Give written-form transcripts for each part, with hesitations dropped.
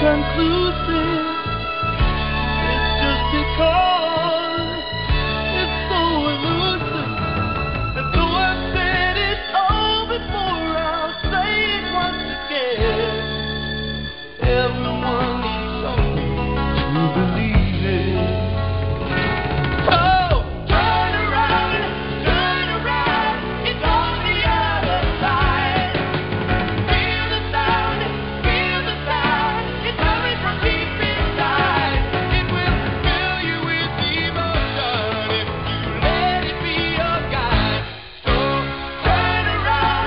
conclusive. It's just because it's so elusive. And though I've said it all before, I'll say it once again. Everyone needs something to believe in. So turn around, it's on the other side. Feel the sound, it's coming from deep inside. It will fill you with emotion if you let it be your guide. So turn around,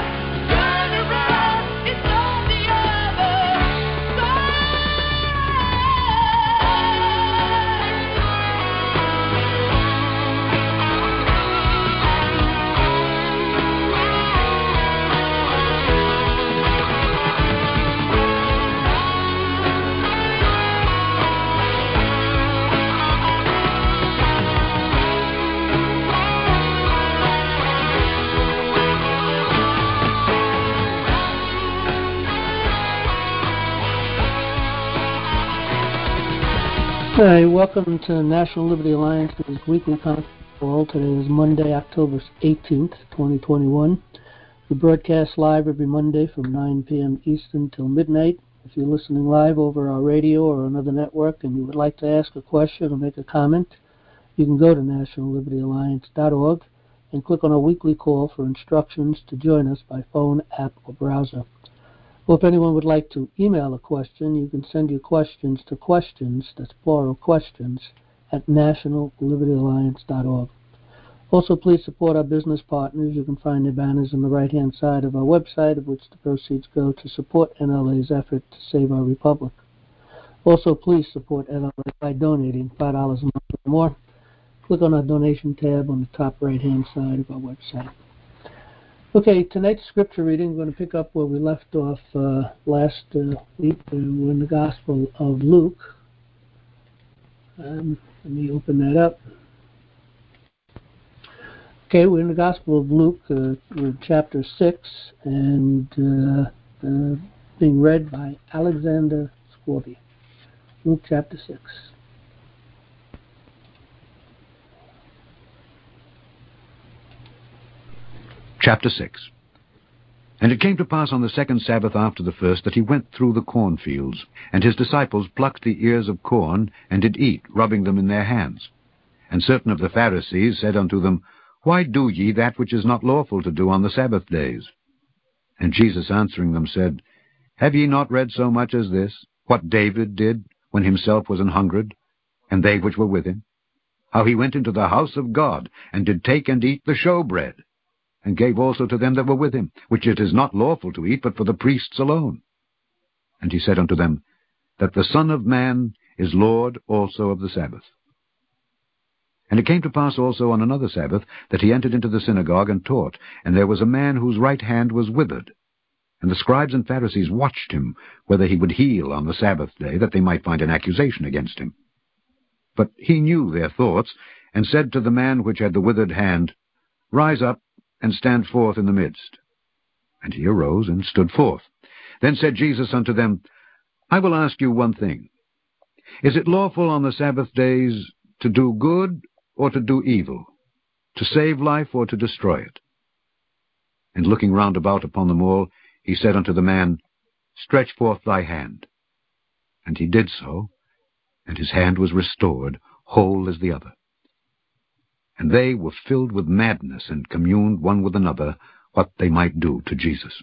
it's on the other Hi, welcome to National Liberty Alliance's weekly conference call. Today is Monday, October 18th, 2021. We broadcast live every Monday from 9 p.m. Eastern till midnight. If you're listening live over our radio or another network and you would like to ask a question or make a comment, you can go to nationalliberyalliance.org and click on our weekly call for instructions to join us by phone, app, or browser. Well, if anyone would like to email a question, you can send your questions to questions, that's plural questions, at nationalliberyalliance.org. Also, please support our business partners. You can find their banners on the right-hand side of our website, of which the proceeds go to support NLA's effort to save our republic. Also, please support NLA by donating $5 a month or more. Click on our donation tab on the top right-hand side of our website. Okay, tonight's scripture reading, we're going to pick up where we left off last week. We're in the Gospel of Luke. Let me open that up. Okay, we're in the Gospel of Luke, we're chapter 6, and being read by Alexander Scorby. Luke chapter 6. Chapter 6. And it came to pass on the second Sabbath after the first that he went through the cornfields, and his disciples plucked the ears of corn, and did eat, rubbing them in their hands. And certain of the Pharisees said unto them, Why do ye that which is not lawful to do on the Sabbath days? And Jesus answering them said, Have ye not read so much as this, what David did when himself was an hungred, and they which were with him? How he went into the house of God, and did take and eat the showbread, and gave also to them that were with him, which it is not lawful to eat, but for the priests alone. And he said unto them, That the Son of Man is Lord also of the Sabbath. And it came to pass also on another Sabbath, that he entered into the synagogue and taught, and there was a man whose right hand was withered. And the scribes and Pharisees watched him, whether he would heal on the Sabbath day, that they might find an accusation against him. But he knew their thoughts, and said to the man which had the withered hand, Rise up, and stand forth in the midst. And he arose and stood forth. Then said Jesus unto them, I will ask you one thing. Is it lawful on the Sabbath days to do good or to do evil, to save life or to destroy it? And looking round about upon them all, he said unto the man, Stretch forth thy hand. And he did so, and his hand was restored, whole as the other. And they were filled with madness, and communed one with another what they might do to Jesus.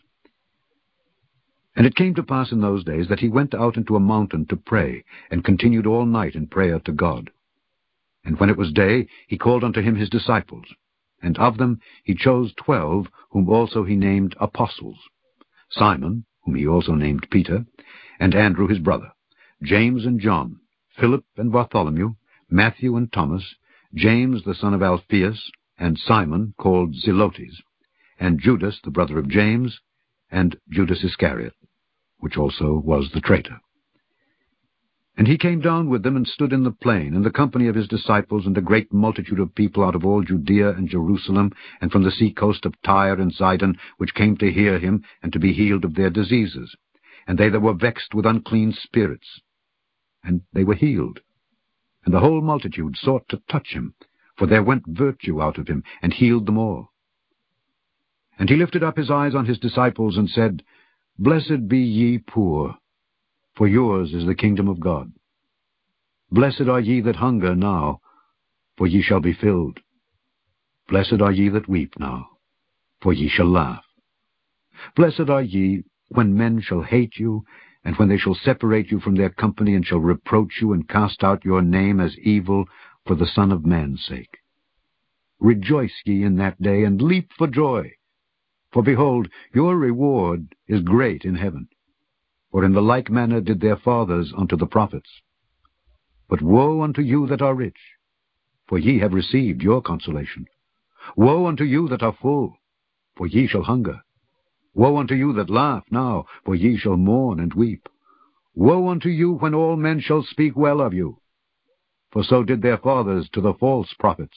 And it came to pass in those days that he went out into a mountain to pray, and continued all night in prayer to God. And when it was day, he called unto him his disciples, and of them he chose 12, whom also he named apostles, Simon, whom he also named Peter, and Andrew his brother, James and John, Philip and Bartholomew, Matthew and Thomas, James the son of Alphaeus, and Simon called Zelotes, and Judas the brother of James, and Judas Iscariot, which also was the traitor. And he came down with them, and stood in the plain, in the company of his disciples, and a great multitude of people out of all Judea and Jerusalem, and from the sea coast of Tyre and Sidon, which came to hear him, and to be healed of their diseases. And they that were vexed with unclean spirits, and they were healed. And the whole multitude sought to touch him, for there went virtue out of him, and healed them all. And he lifted up his eyes on his disciples, and said, Blessed be ye poor, for yours is the kingdom of God. Blessed are ye that hunger now, for ye shall be filled. Blessed are ye that weep now, for ye shall laugh. Blessed are ye when men shall hate you, and when they shall separate you from their company, and shall reproach you, and cast out your name as evil for the Son of Man's sake. Rejoice ye in that day, and leap for joy. For behold, your reward is great in heaven. For in the like manner did their fathers unto the prophets. But woe unto you that are rich, for ye have received your consolation. Woe unto you that are full, for ye shall hunger. Woe unto you that laugh now, for ye shall mourn and weep. Woe unto you when all men shall speak well of you, for so did their fathers to the false prophets.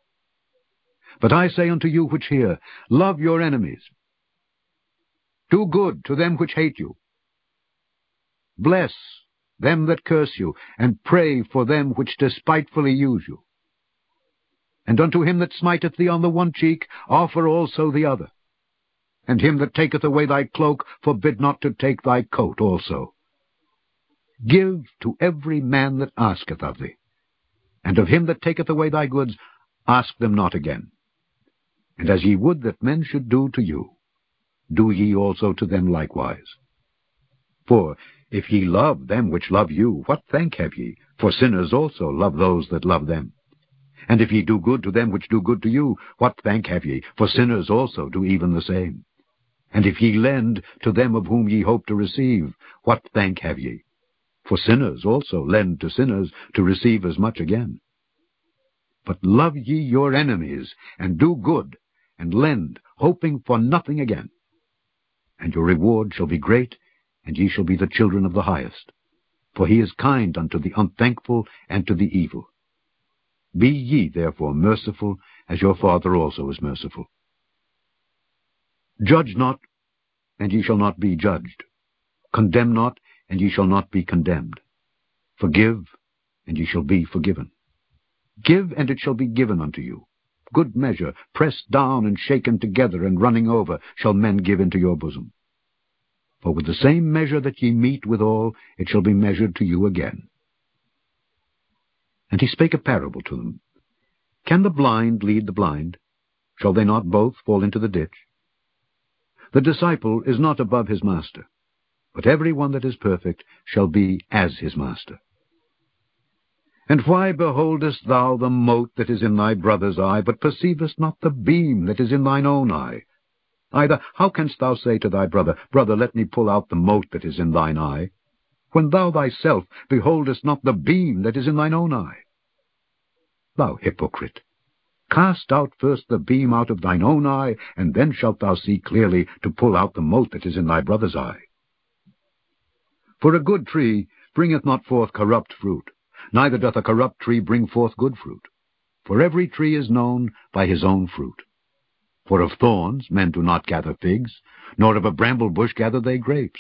But I say unto you which hear, love your enemies. Do good to them which hate you. Bless them that curse you, and pray for them which despitefully use you. And unto him that smiteth thee on the one cheek, offer also the other. And him that taketh away thy cloak, forbid not to take thy coat also. Give to every man that asketh of thee. And of him that taketh away thy goods, ask them not again. And as ye would that men should do to you, do ye also to them likewise. For if ye love them which love you, what thank have ye? For sinners also love those that love them. And if ye do good to them which do good to you, what thank have ye? For sinners also do even the same. And if ye lend to them of whom ye hope to receive, what thank have ye? For sinners also lend to sinners to receive as much again. But love ye your enemies, and do good, and lend, hoping for nothing again. And your reward shall be great, and ye shall be the children of the highest. For he is kind unto the unthankful and to the evil. Be ye therefore merciful, as your Father also is merciful. Judge not, and ye shall not be judged. Condemn not, and ye shall not be condemned. Forgive, and ye shall be forgiven. Give, and it shall be given unto you. Good measure, pressed down and shaken together and running over, shall men give into your bosom. For with the same measure that ye mete withal, it shall be measured to you again. And he spake a parable to them. Can the blind lead the blind? Shall they not both fall into the ditch? The disciple is not above his master, but every one that is perfect shall be as his master. And why beholdest thou the mote that is in thy brother's eye, but perceivest not the beam that is in thine own eye? Either how canst thou say to thy brother, Brother, let me pull out the mote that is in thine eye, when thou thyself beholdest not the beam that is in thine own eye? Thou hypocrite, cast out first the beam out of thine own eye, and then shalt thou see clearly to pull out the mote that is in thy brother's eye. For a good tree bringeth not forth corrupt fruit, neither doth a corrupt tree bring forth good fruit. For every tree is known by his own fruit. For of thorns men do not gather figs, nor of a bramble bush gather they grapes.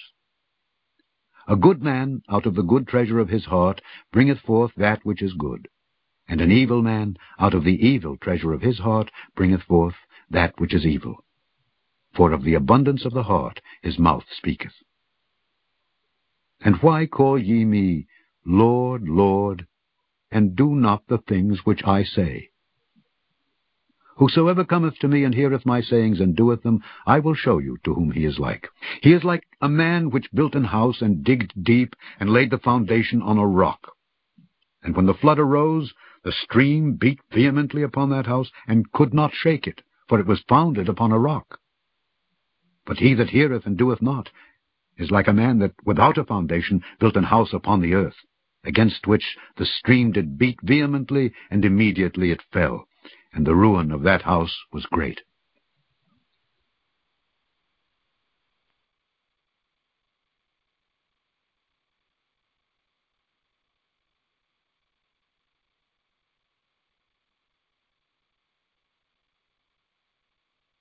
A good man out of the good treasure of his heart bringeth forth that which is good, and an evil man out of the evil treasure of his heart bringeth forth that which is evil. For of the abundance of the heart his mouth speaketh. And why call ye me, Lord, Lord, and do not the things which I say? Whosoever cometh to me and heareth my sayings and doeth them, I will show you to whom he is like. He is like a man which built an house and digged deep and laid the foundation on a rock. And when the flood arose, the stream beat vehemently upon that house, and could not shake it, for it was founded upon a rock. But he that heareth and doeth not is like a man that without a foundation built an house upon the earth, against which the stream did beat vehemently, and immediately it fell, and the ruin of that house was great.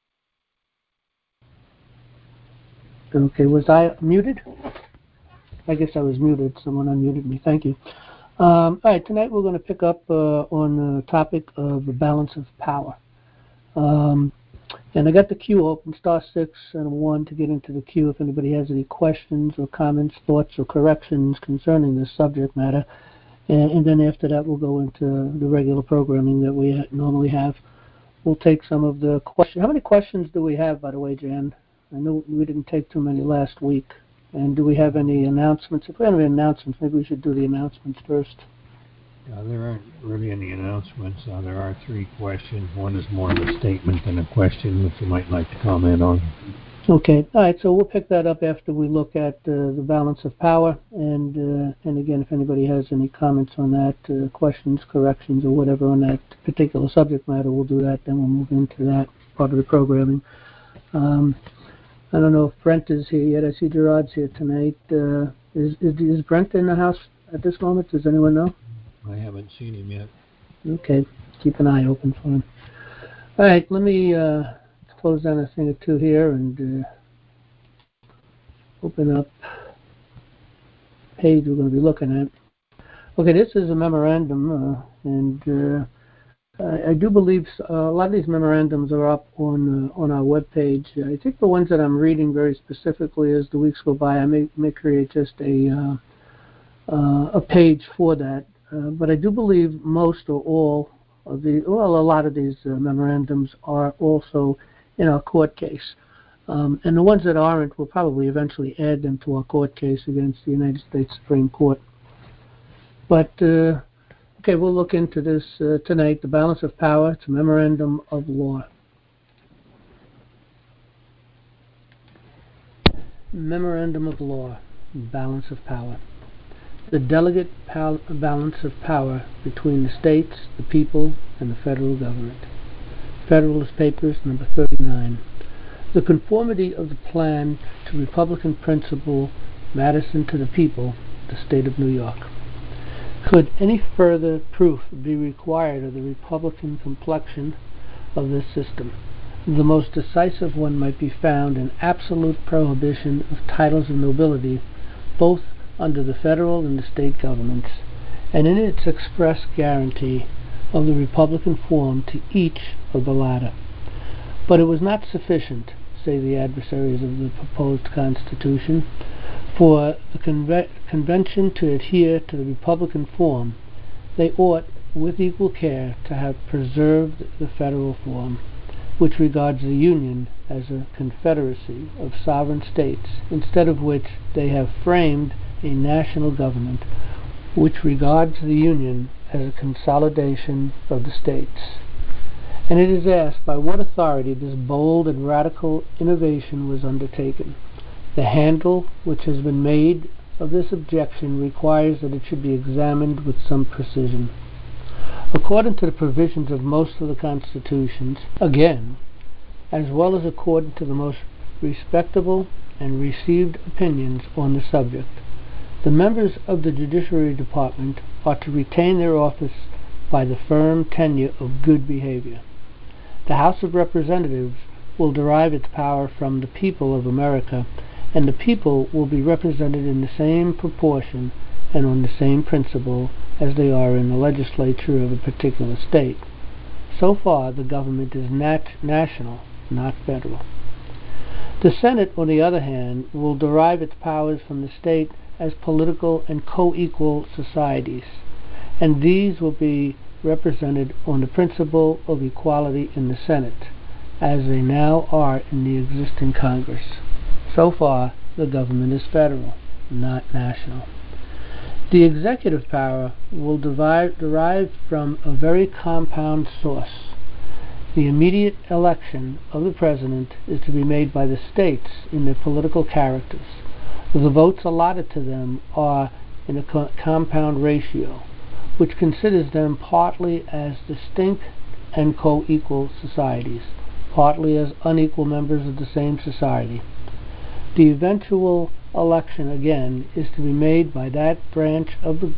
Okay, was I muted? I guess I was muted. Someone unmuted me. Thank you. All right, tonight we're going to pick up on the topic of the balance of power. And I got the queue open, *6 and 1 to get into the queue if anybody has any questions or comments, thoughts, or corrections concerning this subject matter. And then after that, we'll go into the regular programming that we normally have. We'll take some of the questions. How many questions do we have, by the way, Jan? I know we didn't take too many last week. And do we have any announcements? If we have any announcements, maybe we should do the announcements first. There aren't really any announcements. There are 3 questions. One is more of a statement than a question, which you might like to comment on. Okay. All right. So we'll pick that up after we look at the balance of power. And again, if anybody has any comments on that, questions, corrections, or whatever on that particular subject matter, we'll do that. Then we'll move into that part of the programming. I don't know if Brent is here yet. I see Gerard's here tonight. Is Brent in the house at this moment? Does anyone know? I haven't seen him yet. Okay. Keep an eye open for him. All right. Let me close down a thing or two here and open up the page we're going to be looking at. Okay, this is a memorandum, and I do believe a lot of these memorandums are up on our webpage. I think the ones that I'm reading very specifically as the weeks go by, I may create just a page for that. But I do believe most or all of a lot of these memorandums are also in our court case. And the ones that aren't, we'll probably eventually add them to our court case against the United States Supreme Court. But, okay, we'll look into this tonight. The balance of power. It's a memorandum of law. Memorandum of law. Balance of power. The delegate balance of power between the states, the people, and the federal government. Federalist Papers, number 39. The conformity of the plan to Republican principle, Madison to the people, the state of New York. Could any further proof be required of the Republican complexion of this system? The most decisive one might be found in absolute prohibition of titles of nobility, both under the federal and the state governments, and in its express guarantee of the Republican form to each of the latter. But it was not sufficient, say the adversaries of the proposed Constitution, for the Convention to adhere to the Republican form. They ought, with equal care, to have preserved the federal form, which regards the Union as a confederacy of sovereign states, instead of which they have framed a national government, which regards the Union as a consolidation of the states. And it is asked by what authority this bold and radical innovation was undertaken. The handle which has been made of this objection requires that it should be examined with some precision. According to the provisions of most of the constitutions, again, as well as according to the most respectable and received opinions on the subject, the members of the Judiciary Department are to retain their office by the firm tenure of good behavior. The House of Representatives will derive its power from the people of America, and the people will be represented in the same proportion and on the same principle as they are in the legislature of a particular state. So far, the government is national, not federal. The Senate, on the other hand, will derive its powers from the state as political and co-equal societies, and these will be represented on the principle of equality in the Senate, as they now are in the existing Congress. So far, the government is federal, not national. The executive power will derive from a very compound source. The immediate election of the president is to be made by the states in their political characters. The votes allotted to them are in a compound ratio, which considers them partly as distinct and co-equal societies, partly as unequal members of the same society. The eventual election, again, is to be made by that branch of the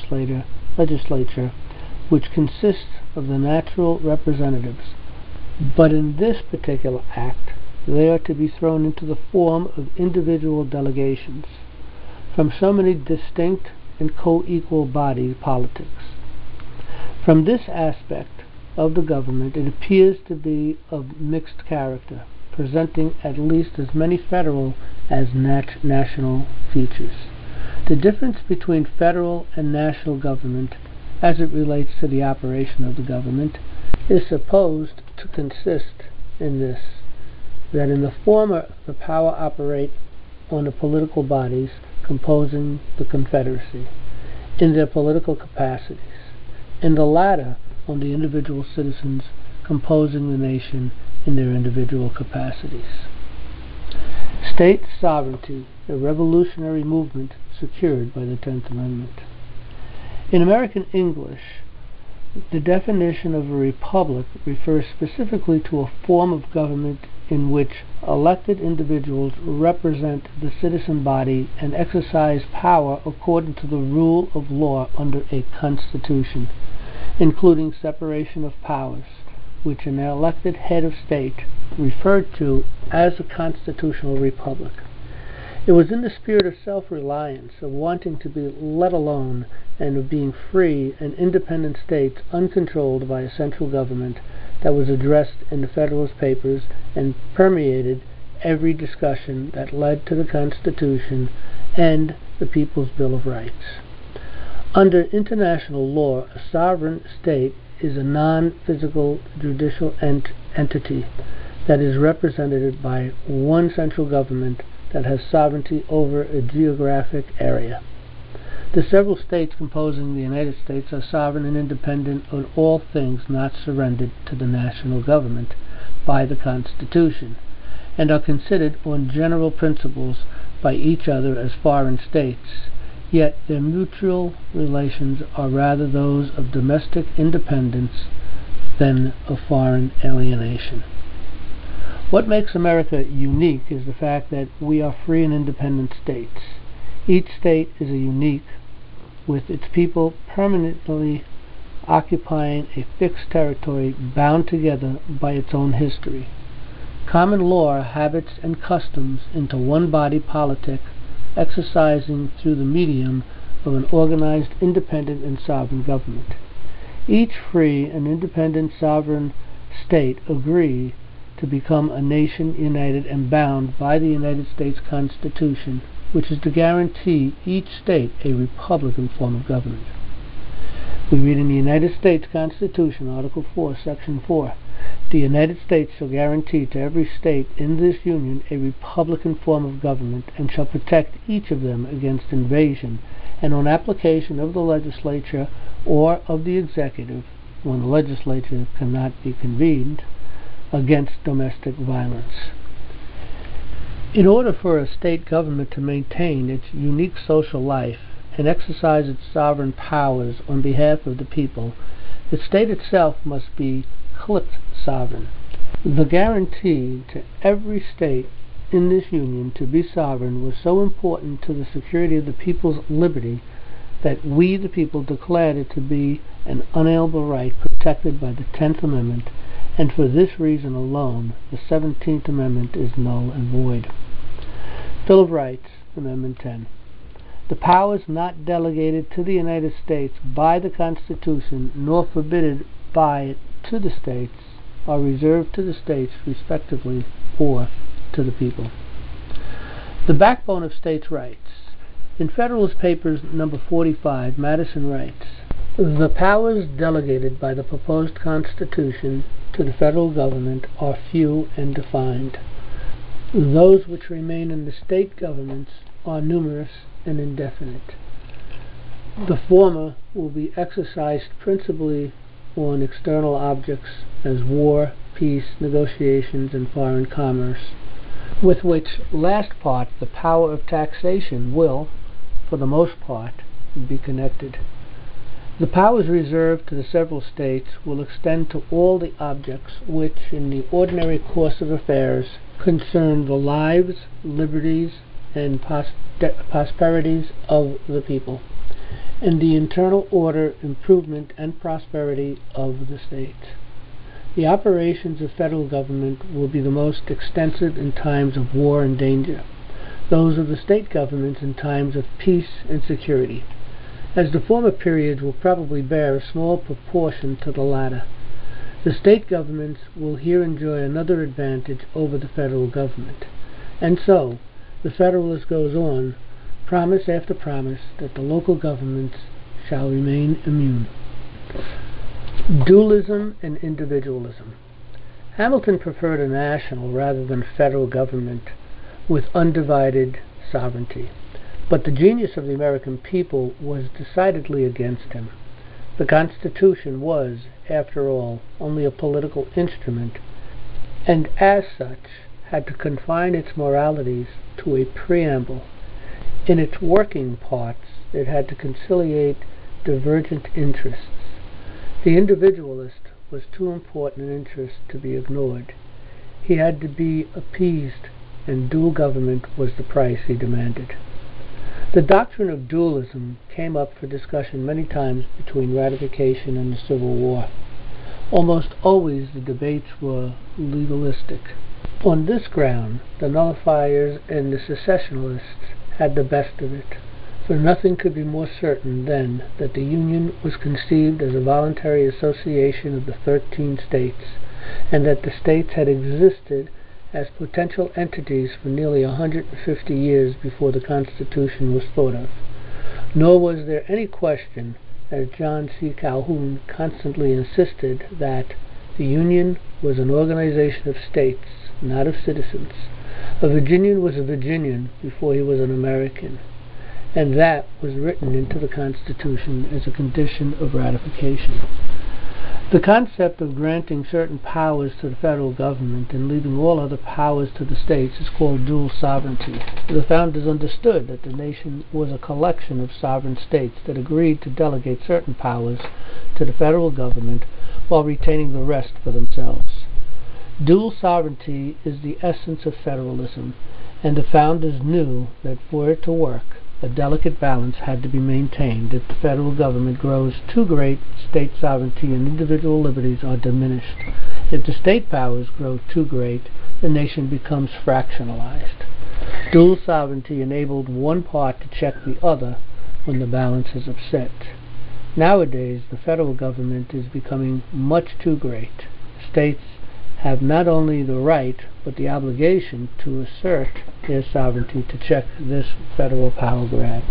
legislature which consists of the natural representatives. But in this particular act, they are to be thrown into the form of individual delegations. from so many distinct and co-equal body politics. From this aspect of the government, it appears to be of mixed character, presenting at least as many federal as national features. The difference between federal and national government, as it relates to the operation of the government, is supposed to consist in this, that in the former the power operate on the political bodies composing the Confederacy, in their political capacities, in the latter on the individual citizens composing the nation in their individual capacities. State sovereignty, a revolutionary movement secured by the 10th Amendment. In American English, the definition of a republic refers specifically to a form of government in which elected individuals represent the citizen body and exercise power according to the rule of law under a constitution, including separation of powers, which an elected head of state referred to as a constitutional republic. It was in the spirit of self-reliance, of wanting to be let alone, and of being free and independent states uncontrolled by a central government that was addressed in the Federalist Papers and permeated every discussion that led to the Constitution and the People's Bill of Rights. Under international law, a sovereign state is a non-physical judicial entity that is represented by one central government that has sovereignty over a geographic area. The several states composing the United States are sovereign and independent on all things not surrendered to the national government by the Constitution, and are considered on general principles by each other as foreign states, yet their mutual relations are rather those of domestic independence than of foreign alienation. What makes America unique is the fact that we are free and independent states. Each state is a unique, with its people permanently occupying a fixed territory bound together by its own history, common law, habits, and customs into one body politic, exercising through the medium of an organized, independent, and sovereign government. Each free and independent sovereign state agree to become a nation united and bound by the United States Constitution, which is to guarantee each state a republican form of government. We read in the United States Constitution, Article 4, Section 4, "The United States shall guarantee to every state in this Union a republican form of government, and shall protect each of them against invasion, and on application of the legislature or of the executive, when the legislature cannot be convened, against domestic violence." In order for a state government to maintain its unique social life and exercise its sovereign powers on behalf of the people, the state itself must be clipped sovereign. The guarantee to every state in this Union to be sovereign was so important to the security of the people's liberty that we, the people, declared it to be an unalienable right protected by the 10th Amendment, and for this reason alone, the 17th Amendment is null and void. Bill of Rights, Amendment 10. The powers not delegated to the United States by the Constitution, nor forbidden by it to the states, are reserved to the states, respectively, or to the people. The backbone of states' rights. In Federalist Papers number 45, Madison writes, "The powers delegated by the proposed Constitution to the federal government are few and defined. Those which remain in the state governments are numerous and indefinite. The former will be exercised principally on external objects as war, peace, negotiations, and foreign commerce, with which last part the power of taxation will, for the most part, be connected. The powers reserved to the several states will extend to all the objects which, in the ordinary course of affairs, concern the lives, liberties, and prosperities of the people, and the internal order, improvement, and prosperity of the states. The operations of federal government will be the most extensive in times of war and danger. those of the state governments in times of peace and security, as the former periods will probably bear a small proportion to the latter. The state governments will here enjoy another advantage over the federal government. And so, the Federalist goes on, promise after promise, that the local governments shall remain immune. Dualism and individualism. Hamilton preferred a national rather than federal government with undivided sovereignty. But the genius of the American people was decidedly against him. The Constitution was, after all, only a political instrument, and as such had to confine its moralities to a preamble. In its working parts, it had to conciliate divergent interests. The individualist was too important an interest to be ignored. He had to be appeased, and dual government was the price he demanded. The doctrine of dualism came up for discussion many times between ratification and the Civil War. Almost always the debates were legalistic. On this ground, the nullifiers and the secessionists had the best of it, for nothing could be more certain than that the Union was conceived as a voluntary association of the 13 states, and that the states had existed as potential entities for nearly 150 years before the Constitution was thought of. Nor was there any question, as John C. Calhoun constantly insisted, that the Union was an organization of states, not of citizens. A Virginian was a Virginian before he was an American, and that was written into the Constitution as a condition of ratification. The concept of granting certain powers to the federal government and leaving all other powers to the states is called dual sovereignty. The founders understood that the nation was a collection of sovereign states that agreed to delegate certain powers to the federal government while retaining the rest for themselves. Dual sovereignty is the essence of federalism, and the founders knew that for it to work, a delicate balance had to be maintained. If the federal government grows too great, state sovereignty and individual liberties are diminished. If the state powers grow too great, the nation becomes fractionalized. Dual sovereignty enabled one part to check the other when the balance is upset. Nowadays, the federal government is becoming much too great. States have not only the right, but the obligation to assert their sovereignty to check this federal power grab.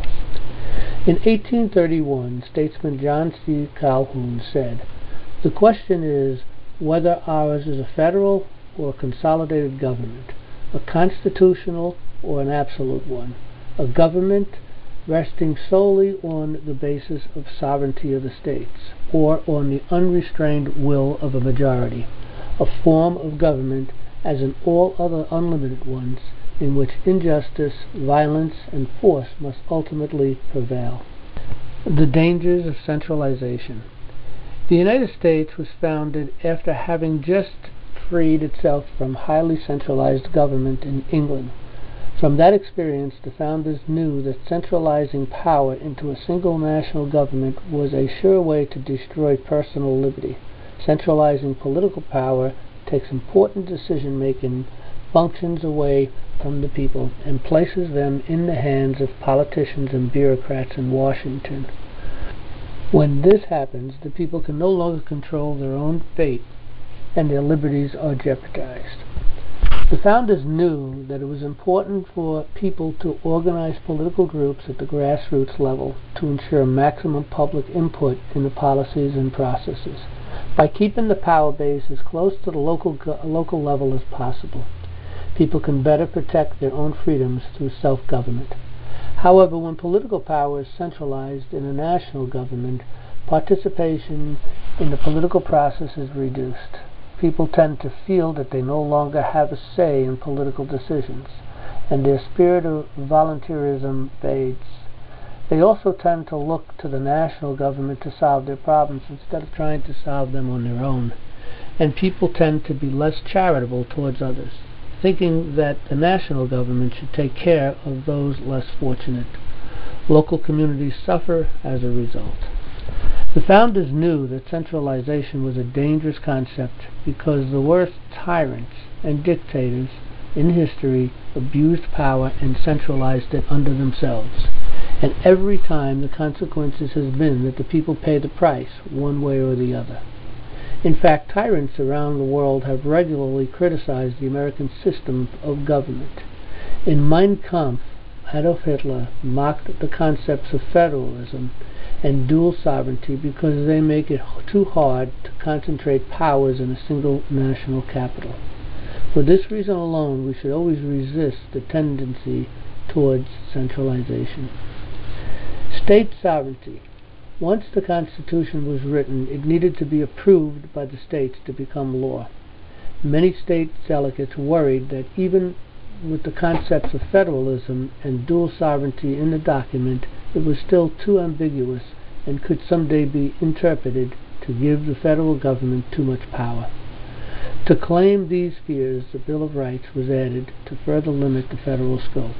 In 1831, statesman John C. Calhoun said, "The question is whether ours is a federal or a consolidated government, a constitutional or an absolute one, a government resting solely on the basis of sovereignty of the states, or on the unrestrained will of a majority, a form of government as in all other unlimited ones, in which injustice, violence, and force must ultimately prevail." The dangers of centralization. The United States was founded after having just freed itself from highly centralized government in England. From that experience, the founders knew that centralizing power into a single national government was a sure way to destroy personal liberty. Centralizing political power takes important decision-making functions away from the people and places them in the hands of politicians and bureaucrats in Washington. When this happens, the people can no longer control their own fate, and their liberties are jeopardized. The founders knew that it was important for people to organize political groups at the grassroots level to ensure maximum public input in the policies and processes. By keeping the power base as close to the local level as possible, people can better protect their own freedoms through self-government. However, when political power is centralized in a national government, participation in the political process is reduced. People tend to feel that they no longer have a say in political decisions, and their spirit of volunteerism fades. They also tend to look to the national government to solve their problems instead of trying to solve them on their own. And people tend to be less charitable towards others, thinking that the national government should take care of those less fortunate. Local communities suffer as a result. The founders knew that centralization was a dangerous concept because the worst tyrants and dictators in history abused power and centralized it under themselves. And every time the consequences has been that the people pay the price one way or the other. In fact, tyrants around the world have regularly criticized the American system of government. In Mein Kampf, Adolf Hitler mocked the concepts of federalism and dual sovereignty because they make it too hard to concentrate powers in a single national capital. For this reason alone, we should always resist the tendency towards centralization. State sovereignty. Once the Constitution was written, it needed to be approved by the states to become law. Many state delegates worried that even with the concepts of federalism and dual sovereignty in the document, it was still too ambiguous and could someday be interpreted to give the federal government too much power. To claim these fears, the Bill of Rights was added to further limit the federal scope.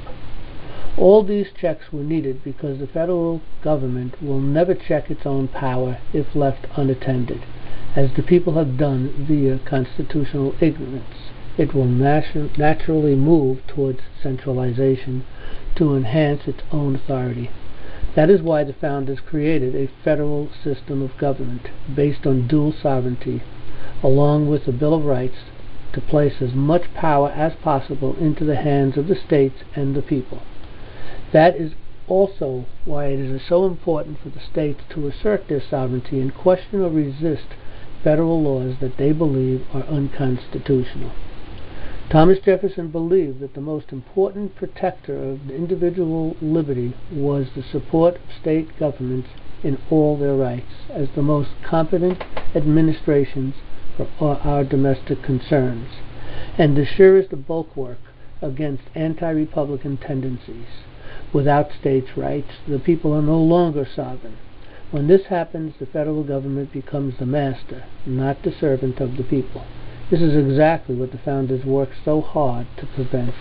All these checks were needed because the federal government will never check its own power if left unattended, as the people have done via constitutional ignorance. It will naturally move towards centralization to enhance its own authority. That is why the founders created a federal system of government based on dual sovereignty, along with the Bill of Rights, to place as much power as possible into the hands of the states and the people. That is also why it is so important for the states to assert their sovereignty and question or resist federal laws that they believe are unconstitutional. Thomas Jefferson believed that the most important protector of the individual liberty was the support of state governments in all their rights as the most competent administrations for our domestic concerns, and the surest bulwark against anti-republican tendencies. Without states' rights, the people are no longer sovereign. When this happens, the federal government becomes the master, not the servant of the people. This is exactly what the founders worked so hard to prevent.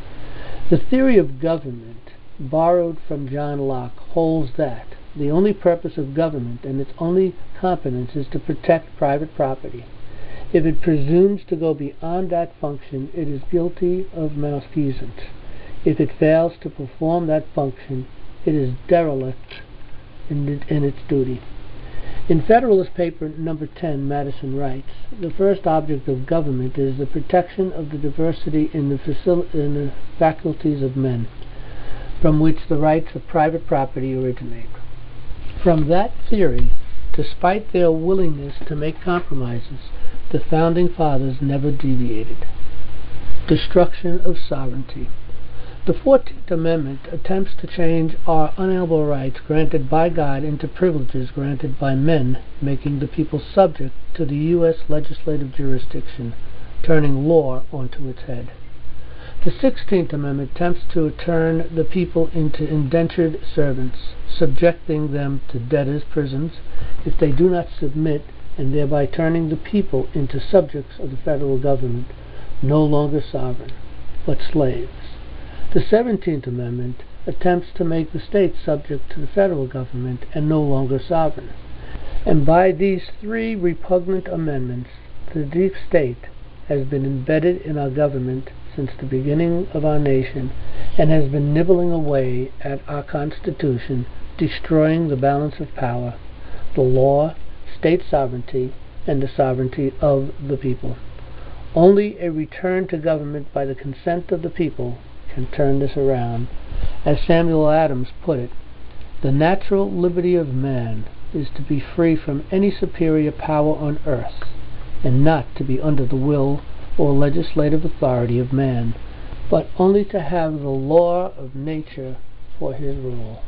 The theory of government, borrowed from John Locke, holds that the only purpose of government and its only competence is to protect private property. If it presumes to go beyond that function, it is guilty of malfeasance. If it fails to perform that function, it is derelict in its duty. In Federalist Paper number 10, Madison writes, "The first object of government is the protection of the diversity in the faculties of men, from which the rights of private property originate." From that theory, despite their willingness to make compromises, the Founding Fathers never deviated. Destruction of sovereignty. The 14th Amendment attempts to change our unalienable rights granted by God into privileges granted by men, making the people subject to the U.S. legislative jurisdiction, turning law onto its head. The 16th Amendment attempts to turn the people into indentured servants, subjecting them to debtors' prisons if they do not submit, and thereby turning the people into subjects of the federal government, no longer sovereign, but slaves. The 17th Amendment attempts to make the states subject to the federal government and no longer sovereign. And by these three repugnant amendments, the deep state has been embedded in our government since the beginning of our nation and has been nibbling away at our Constitution, destroying the balance of power, the law, state sovereignty, and the sovereignty of the people. Only a return to government by the consent of the people can turn this around. As Samuel Adams put it, the natural liberty of man is to be free from any superior power on earth, and not to be under the will or legislative authority of man, but only to have the law of nature for his rule.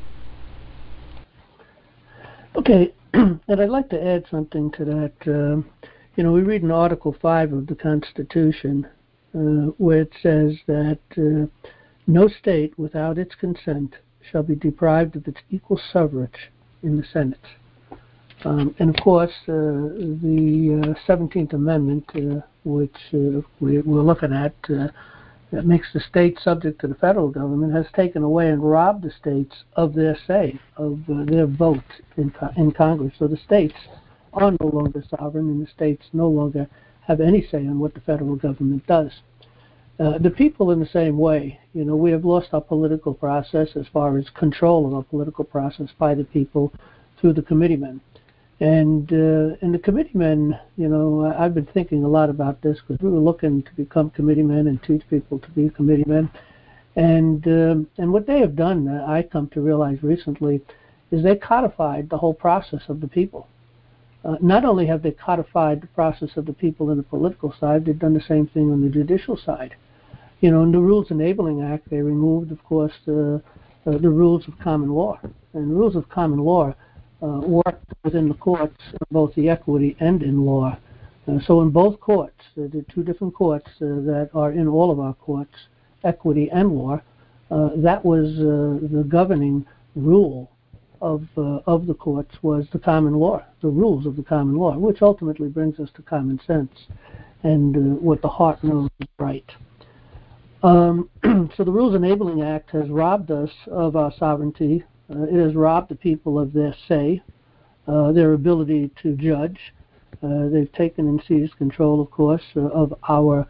Okay, and I'd like to add something to that. We read in Article 5 of the Constitution where it says that no state without its consent shall be deprived of its equal suffrage in the Senate. And of course, the 17th Amendment, which we're looking at, that makes the states subject to the federal government, has taken away and robbed the states of their say, of their vote in Congress. So the states are no longer sovereign, and the states no longer have any say on what the federal government does. The people in the same way. We have lost our political process as far as control of our political process by the people through the committeemen. And the committeemen, I've been thinking a lot about this because we were looking to become committeemen and teach people to be committeemen. And what they have done, I come to realize recently, is they codified the whole process of the people. Not only have they codified the process of the people in the political side, they've done the same thing on the judicial side. In the Rules Enabling Act, they removed, of course, the rules of common law. And rules of common law work within the courts, both the equity and in law. So in both courts, the two different courts that are in all of our courts, equity and law, that was the governing rule of the courts was the common law, the rules of the common law, which ultimately brings us to common sense and what the heart knows is right. So the Rules Enabling Act has robbed us of our sovereignty. It has robbed the people of their say, their ability to judge. They've taken and seized control, of course, of our,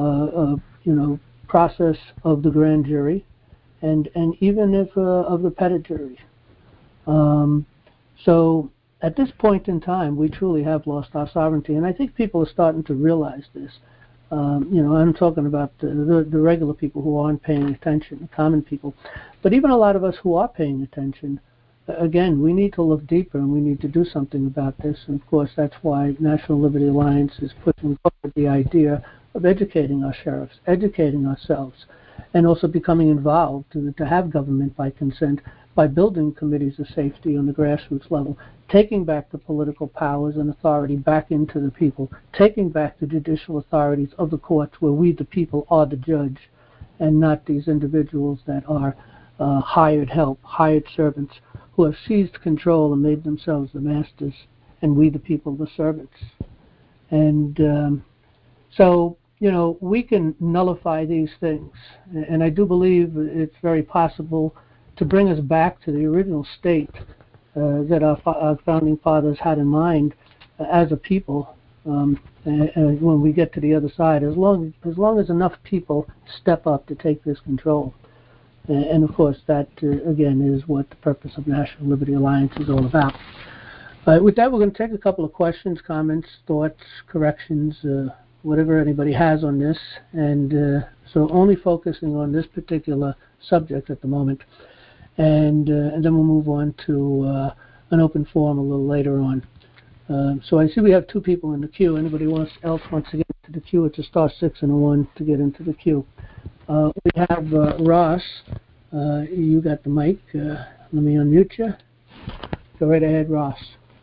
process of the grand jury, and even if of the petit jury. So at this point in time, we truly have lost our sovereignty, and I think people are starting to realize this. I'm talking about the regular people who aren't paying attention, the common people. But even a lot of us who are paying attention, again, we need to look deeper and we need to do something about this. And of course, that's why National Liberty Alliance is pushing forward the idea of educating our sheriffs, educating ourselves, and also becoming involved to have government by consent, by building committees of safety on the grassroots level, taking back the political powers and authority back into the people, taking back the judicial authorities of the courts where we, the people, are the judge, and not these individuals that are hired help, hired servants, who have seized control and made themselves the masters, and we, the people, the servants. And so, we can nullify these things, and I do believe it's very possible to bring us back to the original state that our founding fathers had in mind as a people. And when we get to the other side, as long as enough people step up to take this control, and of course that again is what the purpose of National Liberty Alliance is all about. With that, we're going to take a couple of questions, comments, thoughts, corrections, whatever anybody has on this, and so only focusing on this particular subject at the moment. And then we'll move on to an open forum a little later on. So I see we have two people in the queue. Anybody else wants to get into the queue? It's a *6 and a 1 to get into the queue. We have Ross. You got the mic. Let me unmute you. Go right ahead, Ross.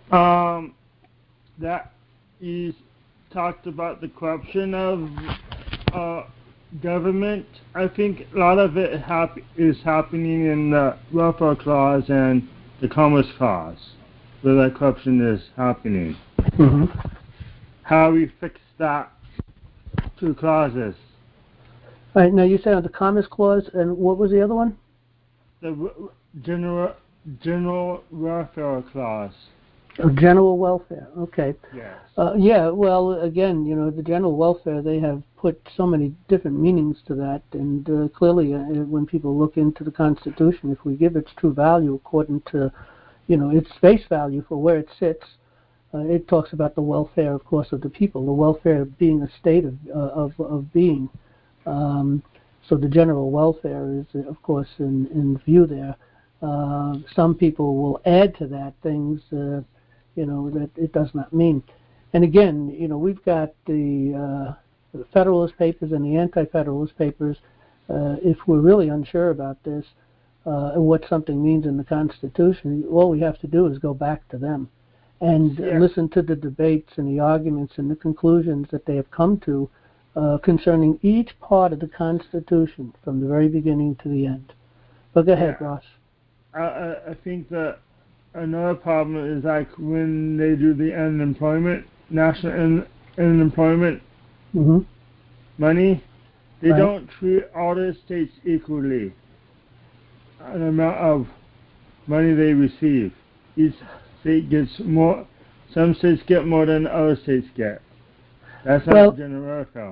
That you talked about the corruption of government. I think a lot of it is happening in the welfare clause and the commerce clause, where that corruption is happening. Mm-hmm. How we fix that two clauses? All right. Now you said on the commerce clause, and what was the other one? The general welfare clause. Oh, general welfare. Okay. Yes. Yeah. Well, again, the general welfare, they have put so many different meanings to that, and clearly, when people look into the Constitution, if we give its true value according to, its face value for where it sits, it talks about the welfare, of course, of the people. The welfare being a state of being. So the general welfare is, of course, in view there. Some people will add to that things. That it does not mean. And again, we've got the Federalist Papers and the Anti-Federalist Papers. If we're really unsure about this, and what something means in the Constitution, all we have to do is go back to them and listen to the debates and the arguments and the conclusions that they have come to concerning each part of the Constitution from the very beginning to the end. But go ahead, Ross. I think that another problem is like when they do the unemployment, national unemployment money, they don't treat all the states equally. An amount of money they receive. Each state gets more. Some states get more than other states get. That's not general welfare.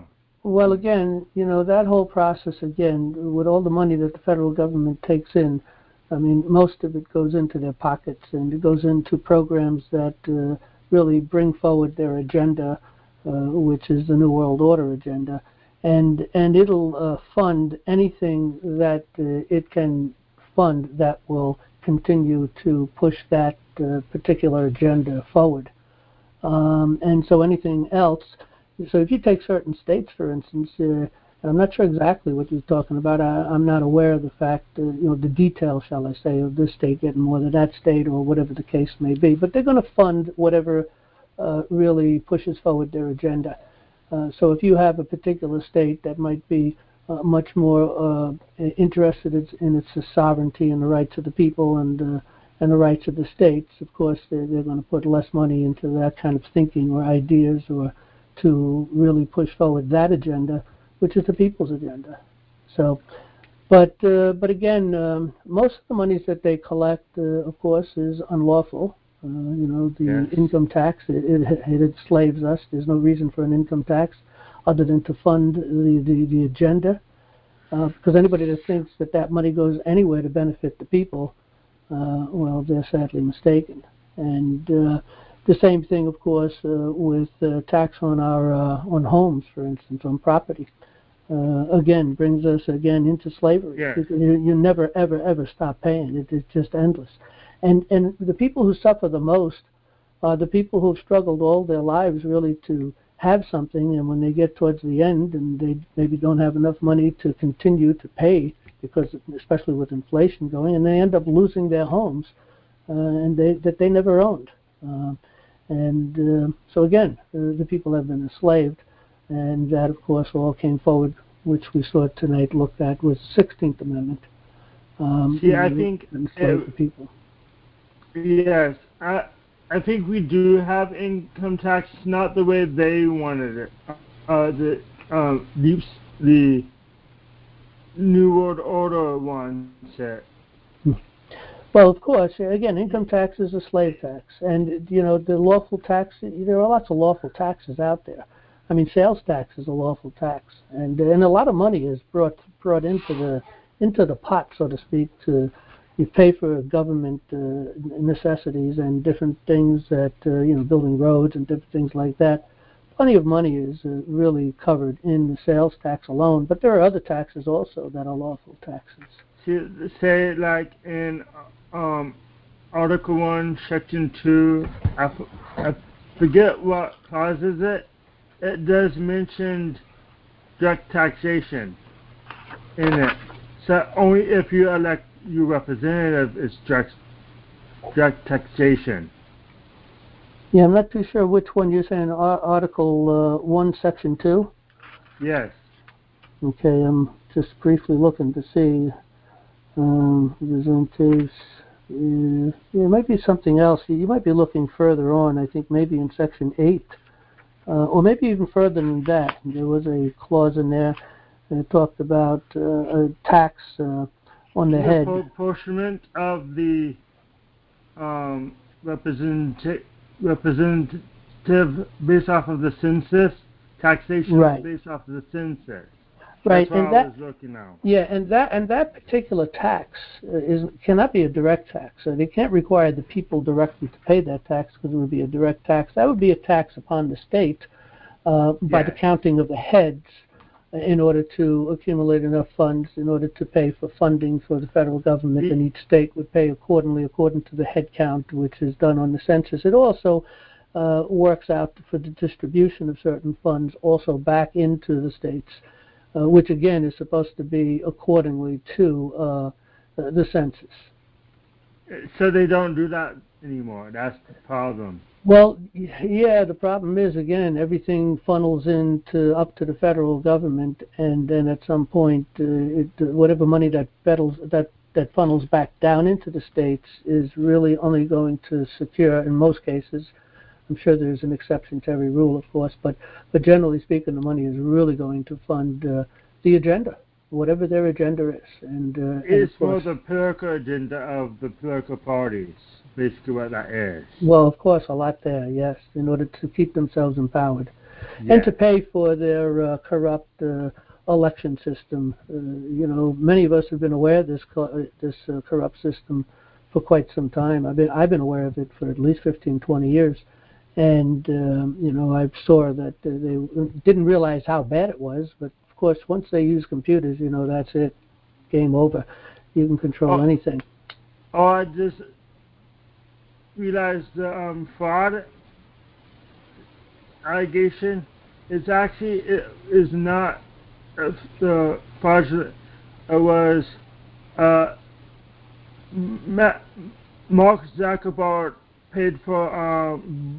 Well, again, that whole process, again, with all the money that the federal government takes in, I mean, most of it goes into their pockets, and it goes into programs that really bring forward their agenda, which is the New World Order agenda, and it'll fund anything that it can fund that will continue to push that particular agenda forward. And so anything else, so if you take certain states, for instance, I'm not sure exactly what you're talking about. I'm not aware of the fact, the details, shall I say, of this state getting more than that state or whatever the case may be. But they're going to fund whatever really pushes forward their agenda. So if you have a particular state that might be much more interested in its sovereignty and the rights of the people and the rights of the states, of course, they're going to put less money into that kind of thinking or ideas or to really push forward that agenda, which is the people's agenda. So, but again, most of the monies that they collect, of course, is unlawful. The income tax, it enslaves us. There's no reason for an income tax other than to fund the agenda. Because anybody that thinks that money goes anywhere to benefit the people, well, they're sadly mistaken. And the same thing, of course, with tax on on homes, for instance, on property. Again, brings us again into slavery. Yeah. You never, ever, ever stop paying. It's just endless. And the people who suffer the most are the people who've struggled all their lives really to have something, and when they get towards the end and they maybe don't have enough money to continue to pay, because especially with inflation going, and they end up losing their homes and that they never owned. So again, the people have been enslaved, and that, of course, all came forward, which we saw tonight looked at, was the 16th Amendment. I think enslaved the people. Yes, I think we do have income tax, not the way they wanted it. The New World Order wants it. Well, of course, again, income tax is a slave tax, and the lawful tax. There are lots of lawful taxes out there. I mean, sales tax is a lawful tax, and a lot of money is brought into the pot, so to speak, to you pay for government necessities and different things that building roads and different things like that. Plenty of money is really covered in the sales tax alone, but there are other taxes also that are lawful taxes. Say like in Article 1, Section 2, I forget what causes it. It does mention direct taxation in it. So only if you elect your representative is direct taxation. Yeah, I'm not too sure which one you're saying. Article 1, Section 2? Yes. Okay, I'm just briefly looking to see. It might be something else. You might be looking further on, I think maybe in Section 8. Or maybe even further than that. There was a clause in there that talked about a tax on the head. Apportionment of the representative based off of the census, taxation based off of the census. Right, That's what I was looking at. Yeah, and that particular tax cannot be a direct tax. So they can't require the people directly to pay that tax because it would be a direct tax. That would be a tax upon the state by the counting of the heads in order to accumulate enough funds in order to pay for funding for the federal government, and each state would pay accordingly according to the head count which is done on the census. It also works out for the distribution of certain funds also back into the states. Which again is supposed to be accordingly to the census. So they don't do that anymore. That's the problem. Well, yeah, the problem is, again, everything funnels up to the federal government, and then at some point, whatever money that funnels back down into the states is really only going to secure, in most cases. I'm sure there's an exception to every rule, of course, but generally speaking, the money is really going to fund the agenda, whatever their agenda is. And it's for the political agenda of the political parties, basically what that is. Well, of course, a lot there, yes, in order to keep themselves empowered. and to pay for their corrupt election system. Many of us have been aware of this corrupt system for quite some time. I've been aware of it for at least 15, 20 years. And, I saw that they didn't realize how bad it was. But, of course, once they use computers, that's it. Game over. You can control anything. Oh, I just realized the fraud allegation is not the fraudulent. It was Mark Zuckerberg paid for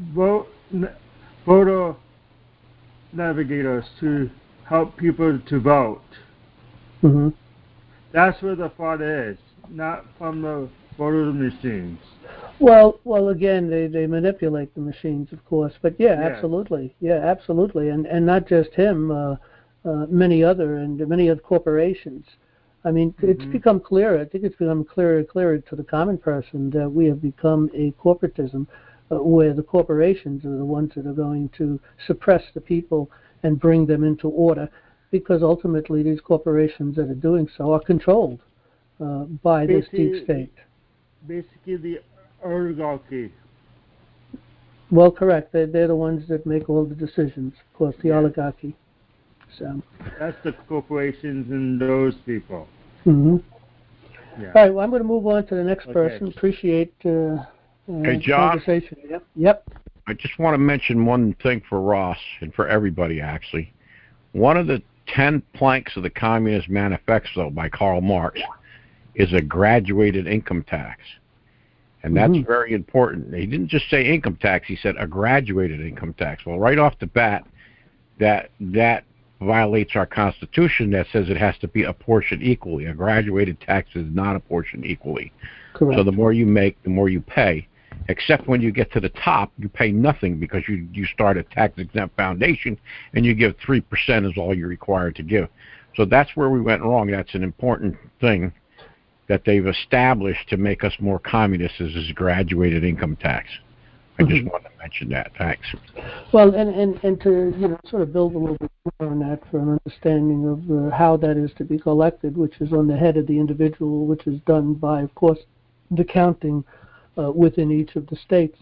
voter navigators to help people to vote. Mm-hmm. That's where the fraud is, not from the voter machines. Well, again, they manipulate the machines, of course. But absolutely, absolutely, and not just him. Many other corporations. I mean, it's become clearer. I think it's become clearer and clearer to the common person that we have become a corporatism where the corporations are the ones that are going to suppress the people and bring them into order, because ultimately these corporations that are doing so are controlled by this deep state. Basically, the oligarchy. Well, correct. They're the ones that make all the decisions. Of course, the oligarchy. So that's the corporations and those people. Mm-hmm. Yeah. All right. Well, I'm going to move on to the next person. Appreciate hey, John. Conversation. Yep. I just want to mention one thing for Ross and for everybody, actually. One of the 10 planks of the Communist Manifesto by Karl Marx is a graduated income tax. And that's very important. He didn't just say income tax. He said a graduated income tax. Well, right off the bat, that violates our Constitution that says it has to be apportioned equally. A graduated tax is not apportioned equally. Correct. So the more you make, the more you pay. Except when you get to the top, you pay nothing because you start a tax-exempt foundation and you give 3% is all you're required to give. So that's where we went wrong. That's an important thing that they've established to make us more communist is this graduated income tax. I just wanted to mention that. Thanks. Well, and to sort of build a little bit more on that for an understanding of how that is to be collected, which is on the head of the individual, which is done by, of course, the counting within each of the states,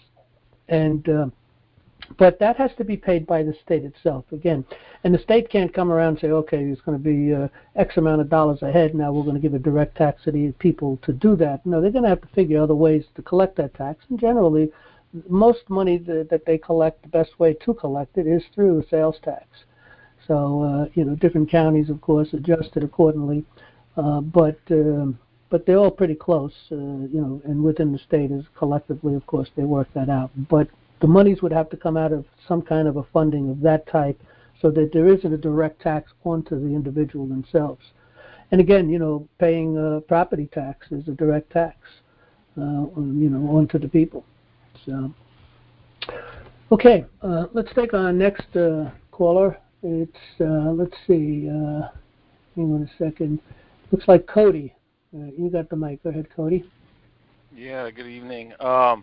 but that has to be paid by the state itself again, and the state can't come around and say, okay, it's going to be X amount of dollars a head. Now we're going to give a direct tax to the people to do that. No, they're going to have to figure other ways to collect that tax, and generally, most money that they collect, the best way to collect it is through sales tax. So different counties, of course, adjust it accordingly, but they're all pretty close, and within the state is collectively, of course, they work that out. But the monies would have to come out of some kind of a funding of that type so that there isn't a direct tax onto the individual themselves. And again, paying property tax is a direct tax, onto the people. So, okay, let's take our next caller. It's, let's see, hang on a second. Looks like Cody. You got the mic. Go ahead, Cody. Yeah, good evening.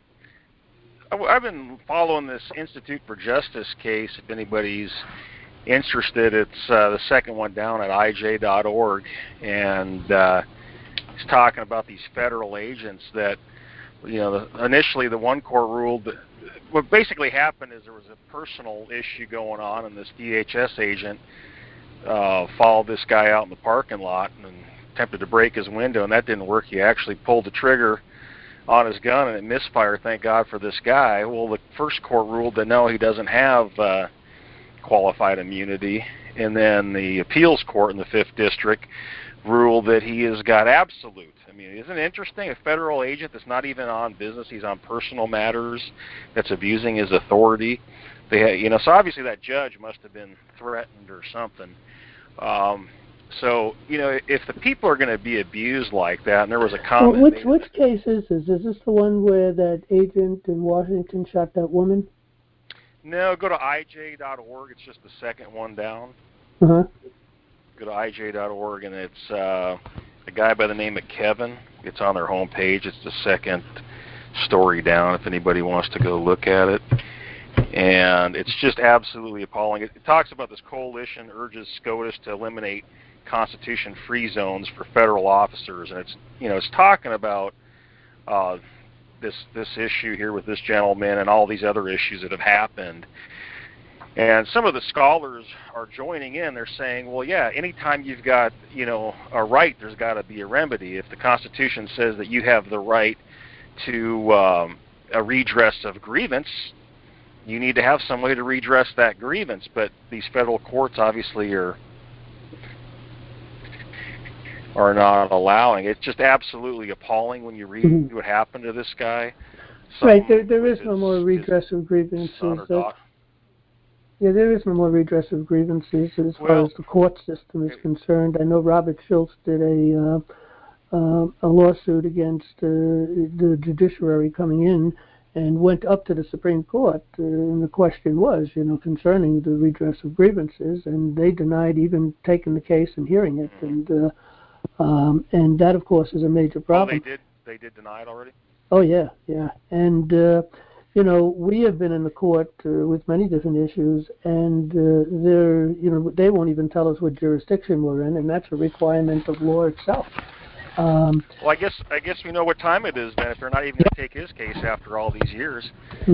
I've been following this Institute for Justice case. If anybody's interested, it's the second one down at IJ.org, and it's talking about these federal agents that, initially the one court ruled that what basically happened is there was a personal issue going on, and this DHS agent followed this guy out in the parking lot and attempted to break his window, and that didn't work. He actually pulled the trigger on his gun, and it misfired. Thank God for this guy. Well, the first court ruled that no, he doesn't have qualified immunity, and then the appeals court in the 5th District ruled that he has got absolute. I mean, isn't it interesting? A federal agent that's not even on business, he's on personal matters, that's abusing his authority. So obviously that judge must have been threatened or something. So, if the people are going to be abused like that, and there was a comment... Well, which case is this? Is this the one where that agent in Washington shot that woman? No, go to IJ.org. It's just the second one down. Uh-huh. Go to IJ.org, and it's a guy by the name of Kevin. It's on their homepage. It's the second story down if anybody wants to go look at it. And it's just absolutely appalling. It talks about this coalition urges SCOTUS to eliminate Constitution-free zones for federal officers, and it's talking about this issue here with this gentleman and all these other issues that have happened. And some of the scholars are joining in. They're saying, well, yeah, anytime you've got a right, there's got to be a remedy. If the Constitution says that you have the right to a redress of grievance, you need to have some way to redress that grievance. But these federal courts obviously are not allowing. It's just absolutely appalling when you read what happened to this guy. Right, there is no more redress of grievances. Yeah, there is no more redress of grievances as far as the court system is concerned. I know Robert Schultz did a lawsuit against the judiciary coming in and went up to the Supreme Court, and the question was, concerning the redress of grievances, and they denied even taking the case and hearing it, and that, of course, is a major problem. Oh, they did deny it already? Oh, yeah, and we have been in the court with many different issues, and they won't even tell us what jurisdiction we're in, and that's a requirement of law itself. Well, I guess we know what time it is then. If they're not even going to take his case after all these years,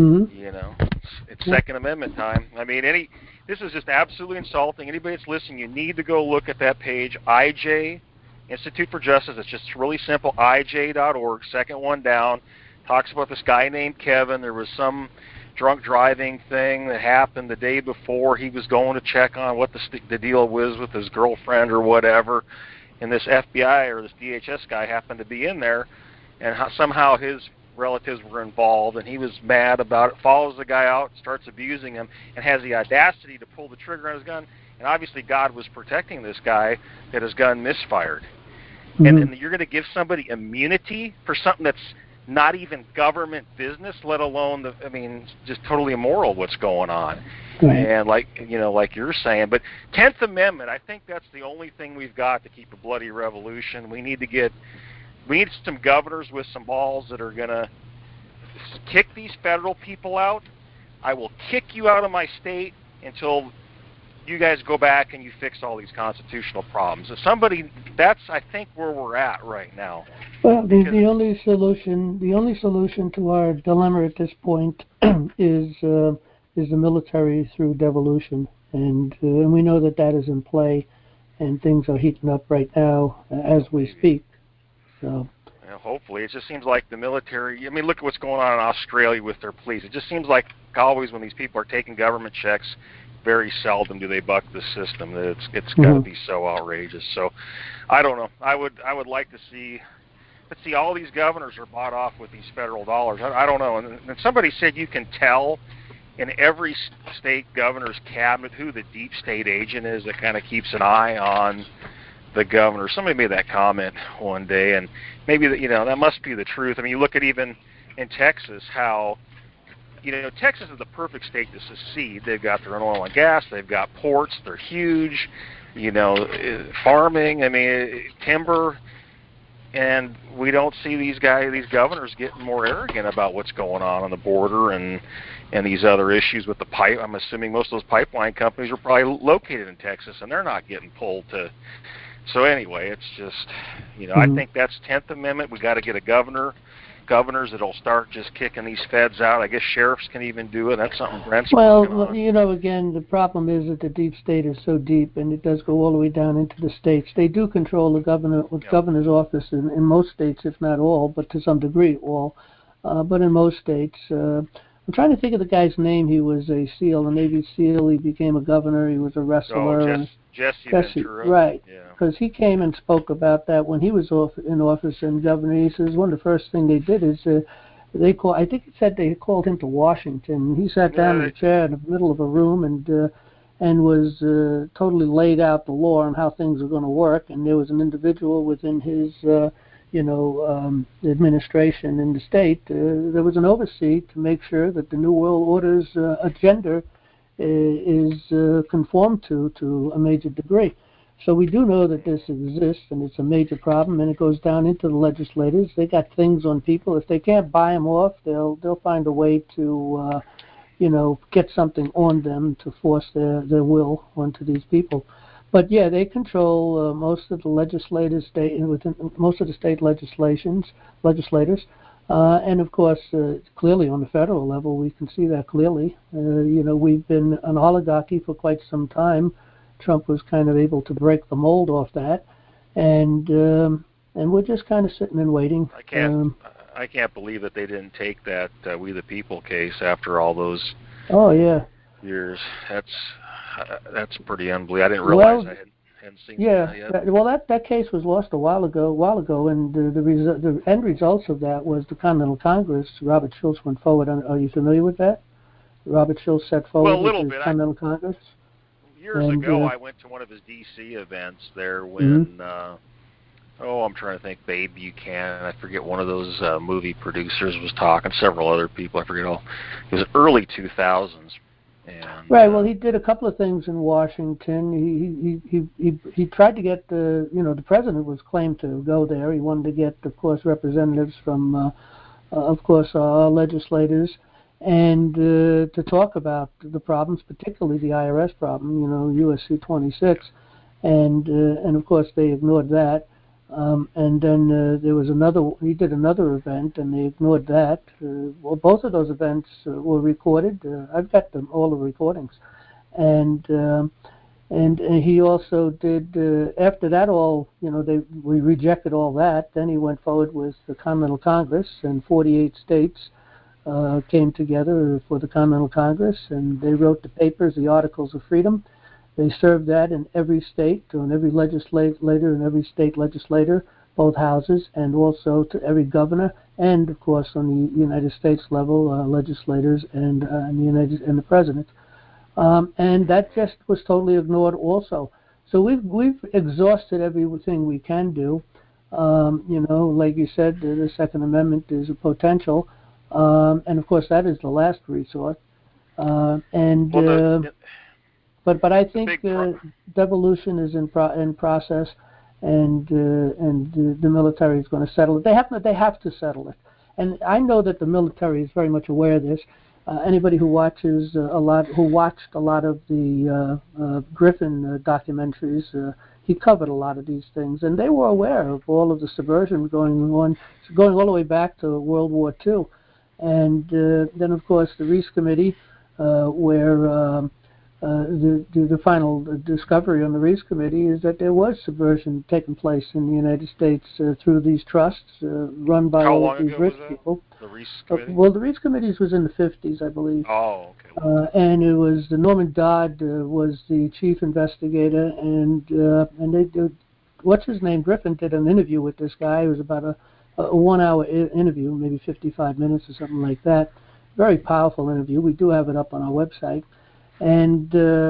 it's Second Amendment time. I mean, this is just absolutely insulting. Anybody that's listening, you need to go look at that page, IJ Institute for Justice. It's just really simple, IJ.org. Second one down, talks about this guy named Kevin. There was some drunk driving thing that happened the day before. He was going to check on what the deal was with his girlfriend or whatever. And this FBI or this DHS guy happened to be in there, and somehow his relatives were involved, and he was mad about it, follows the guy out, starts abusing him, and has the audacity to pull the trigger on his gun. And obviously God was protecting this guy that his gun misfired. And you're going to give somebody immunity for something that's not even government business, let alone just totally immoral what's going on. Right. And like you're saying, but 10th Amendment, I think that's the only thing we've got to keep a bloody revolution. We need some governors with some balls that are going to kick these federal people out. I will kick you out of my state until you guys go back and you fix all these constitutional problems. That's I think where we're at right now. Well, the only solution to our dilemma at this point is the military through devolution, and we know that is in play, and things are heating up right now as we speak. So. Well, hopefully, it just seems like the military. I mean, look at what's going on in Australia with their police. It just seems like always when these people are taking government checks, very seldom do they buck the system. It's got to be so outrageous. So, I don't know. I would like to see. Let's see, all these governors are bought off with these federal dollars. I don't know. And somebody said you can tell in every state governor's cabinet who the deep state agent is that kind of keeps an eye on the governor. Somebody made that comment one day, and maybe that must be the truth. I mean, you look at even in Texas how Texas is the perfect state to secede. They've got their own oil and gas. They've got ports. They're huge. Farming. I mean, timber. And we don't see these governors getting more arrogant about what's going on the border and these other issues with the pipe. I'm assuming most of those pipeline companies are probably located in Texas, and they're not getting pulled to. So anyway, it's just, I think that's 10th Amendment. We got to get governors that'll start just kicking these feds out. I guess sheriffs can even do it. That's something Brent's working on. Again, the problem is that the deep state is so deep, and it does go all the way down into the states. They do control the governor's office in most states, if not all, but to some degree all. But in most states, I'm trying to think of the guy's name. He was a SEAL, a Navy SEAL. He became a governor. He was a wrestler. Jesse Ventura. Right. Because he came and spoke about that when he was in office and governor. He says one of the first things they did is they called him to Washington. He sat down in a chair in the middle of a room and was totally laid out the law on how things were going to work. And there was an individual within his administration in the state. There was an overseer to make sure that the New World Order's agenda is conformed to a major degree. So we do know that this exists, and it's a major problem, and it goes down into the legislators. They got things on people. If they can't buy them off, they'll find a way to get something on them to force their will onto these people. But yeah, they control most of the legislators, most of the state legislators, and of course, clearly on the federal level, we can see that clearly. We've been an oligarchy for quite some time. Trump was kind of able to break the mold off that, and we're just kind of sitting and waiting. I can't believe that they didn't take that We the People case after all those years. That's pretty unbelievable. I didn't realize I hadn't seen that yet. That case was lost a while ago, and the end results of that was the Continental Congress. Robert Schultz went forward. Are you familiar with that? Robert Schultz set forward the Continental Congress. Years ago, I went to one of his D.C. events there when, I'm trying to think, Babe Buchanan, I forget, one of those movie producers was talking, several other people, I forget all. It was early 2000s. And, right. Well, he did a couple of things in Washington. He tried to get the president was claimed to go there. He wanted to get, of course, representatives from, of course, our legislators, and to talk about the problems, particularly the IRS problem, USC 26, and of course they ignored that. And then there was he did another event, and they ignored that. Both of those events were recorded. I've got all the recordings. And he also did, after that we rejected all that. Then he went forward with the Continental Congress, and 48 states came together for the Continental Congress, and they wrote the papers, the Articles of Freedom. They served that in every state, on every legislator and every state legislator, both houses, and also to every governor, and of course on the United States level, legislators and the president. And that just was totally ignored also. So we've exhausted everything we can do. Like you said, the Second Amendment is a potential, and of course that is the last resort. But I think devolution is in process, and the military is going to settle it. They have to settle it, and I know that the military is very much aware of this. Anybody who watched a lot of the Griffin documentaries, he covered a lot of these things, and they were aware of all of the subversion going all the way back to World War II, and then of course the Reece Committee, where the final discovery on the Reece Committee is that there was subversion taking place in the United States through these trusts run by all of these rich people. The Reece Committee? The Reece Committees was in the 50s, I believe. Oh, okay. And it was Norman Dodd was the chief investigator, and they did, what's his name? Griffin did an interview with this guy. It was about a 1-hour interview, maybe 55 minutes or something like that. Very powerful interview. We do have it up on our website. And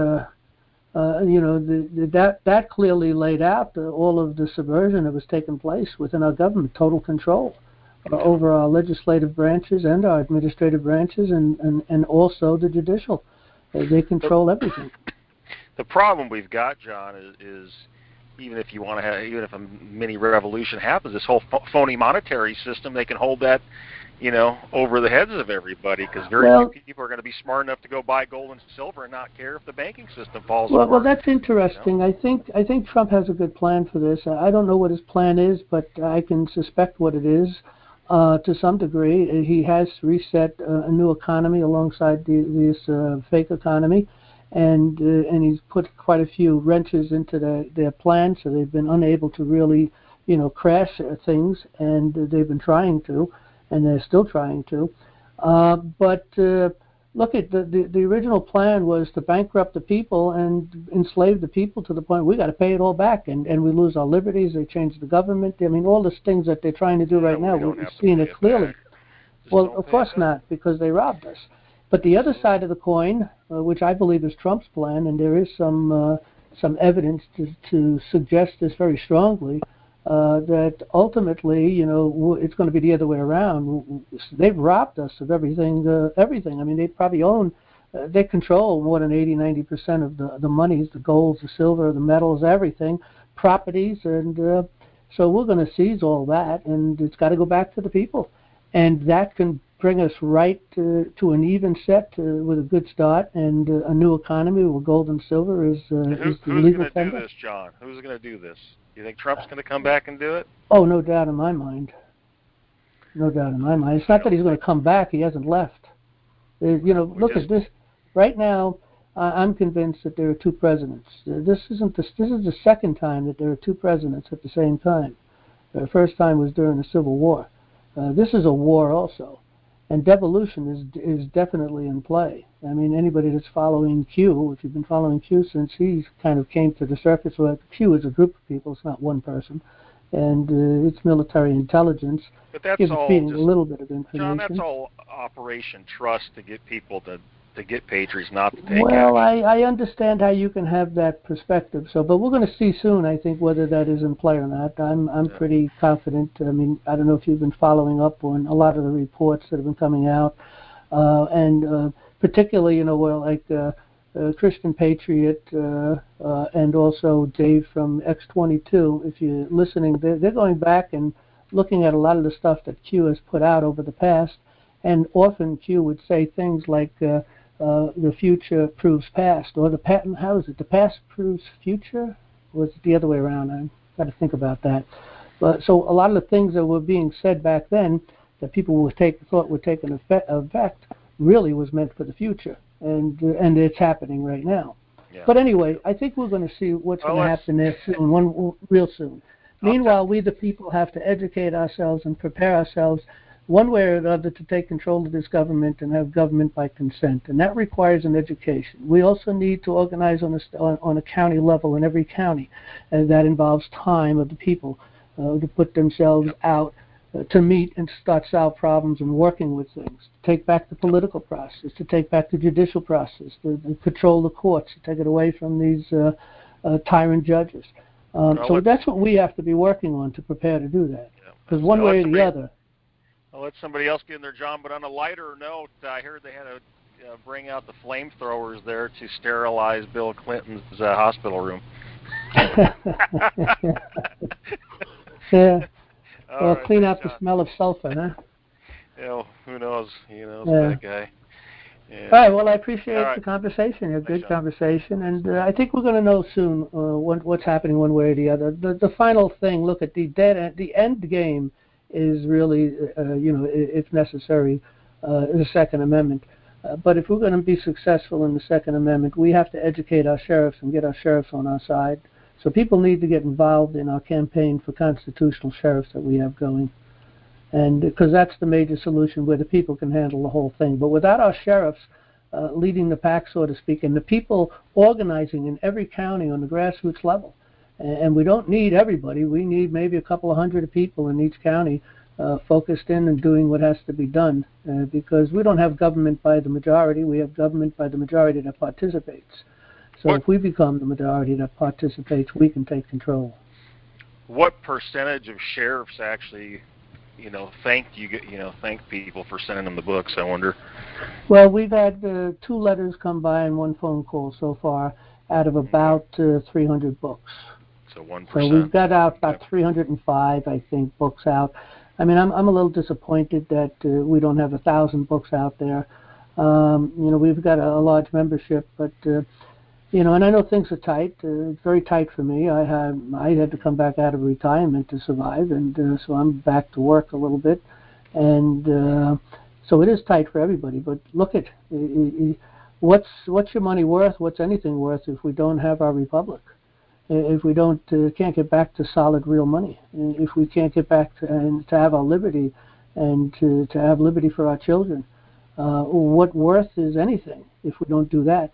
that clearly laid out all of the subversion that was taking place within our government, total control over our legislative branches and our administrative branches, and also the judicial. They control everything. The problem we've got, John, is even if a mini revolution happens, this whole phony monetary system, they can hold that over the heads of everybody, because very few people are going to be smart enough to go buy gold and silver and not care if the banking system falls apart. Well, that's interesting. I think Trump has a good plan for this. I don't know what his plan is, but I can suspect what it is to some degree. He has reset a new economy alongside this fake economy, and he's put quite a few wrenches into their plan, so they've been unable to really crash things, and they've been trying to. And they're still trying to. But look, at the original plan was to bankrupt the people and enslave the people to the point we got to pay it all back, and we lose our liberties. They change the government. I mean, all these things that they're trying to do right now, we're seeing it clearly. Well, of course not, because they robbed us. But the other side of the coin, which I believe is Trump's plan, and there is some evidence to suggest this very strongly, that ultimately, it's going to be the other way around. They've robbed us of everything. I mean, they probably they control more than 80-90% of the monies, the golds, the silver, the metals, everything, properties, and so we're going to seize all that, and it's got to go back to the people, and that can bring us right to an even set with a good start and a new economy where gold and silver is the Who's legal going to tender. do this, John? Who's going to do this? You think Trump's going to come back and do it? Oh, no doubt in my mind. No doubt in my mind. It's not that he's going to come back. He hasn't left. Look at this. Right now, I'm convinced that there are two presidents. This is the second time that there are two presidents at the same time. The first time was during the Civil War. This is a war also. And devolution is definitely in play. I mean, anybody that's following Q, if you've been following Q since he kind of came to the surface, well, Q is a group of people, it's not one person, and it's military intelligence. But that's gives all feeding just, a little bit of information. John, that's all Operation Trust to get people to get Patriots not to take well, action. I understand how you can have that perspective. So, but we're going to see soon, I think, whether that is in play or not. I'm pretty confident. I mean, I don't know if you've been following up on a lot of the reports that have been coming out, and particularly, Christian Patriot and also Dave from X22. If you're listening, they're going back and looking at a lot of the stuff that Q has put out over the past, and often Q would say things like. The future proves past, or the past proves future? Or was it the other way around? I've got to think about that. But so a lot of the things that were being said back then that people thought would take an effect really was meant for the future, and it's happening right now. Yeah. But anyway, I think we're going to see what's going to happen there soon, real soon. Meanwhile, we the people have to educate ourselves and prepare ourselves one way or another to take control of this government and have government by consent, and that requires an education. We also need to organize on a county level in every county, and that involves time of the people to put themselves out to meet and start solve problems and working with things, to take back the political process, to take back the judicial process, to control the courts, to take it away from these tyrant judges. So that's what we have to be working on to prepare to do that, because one way or the other. I'll let somebody else get in there, John. But on a lighter note, I heard they had to bring out the flamethrowers there to sterilize Bill Clinton's hospital room. Yeah. Well, clean out the smell of sulfur, huh? Yeah, who knows? That guy. Yeah. All right. Well, I appreciate the conversation. A good conversation, and I think we're going to know soon what's happening one way or the other. The final thing. Look at the end game. Is really, if necessary, the Second Amendment. But if we're going to be successful in the Second Amendment, we have to educate our sheriffs and get our sheriffs on our side. So people need to get involved in our campaign for constitutional sheriffs that we have going. And because that's the major solution where the people can handle the whole thing. But without our sheriffs leading the pack, so to speak, and the people organizing in every county on the grassroots level, and we don't need everybody. We need maybe a couple of hundred people in each county focused in and doing what has to be done because we don't have government by the majority. We have government by the majority that participates. So if we become the majority that participates, we can take control. What percentage of sheriffs actually, thank people for sending them the books, I wonder? Well, we've had 2 letters come by and 1 phone call so far out of about 300 books. So 1%. So we've got out about 305, I think, books out. I mean, I'm a little disappointed that we don't have 1,000 books out there. We've got a large membership, but and I know things are tight. It's very tight for me. I had to come back out of retirement to survive, and so I'm back to work a little bit, and so it is tight for everybody. But look at what's your money worth? What's anything worth if we don't have our republic? If we can't get back to solid real money, if we can't get back to have our liberty and to have liberty for our children, what worth is anything if we don't do that?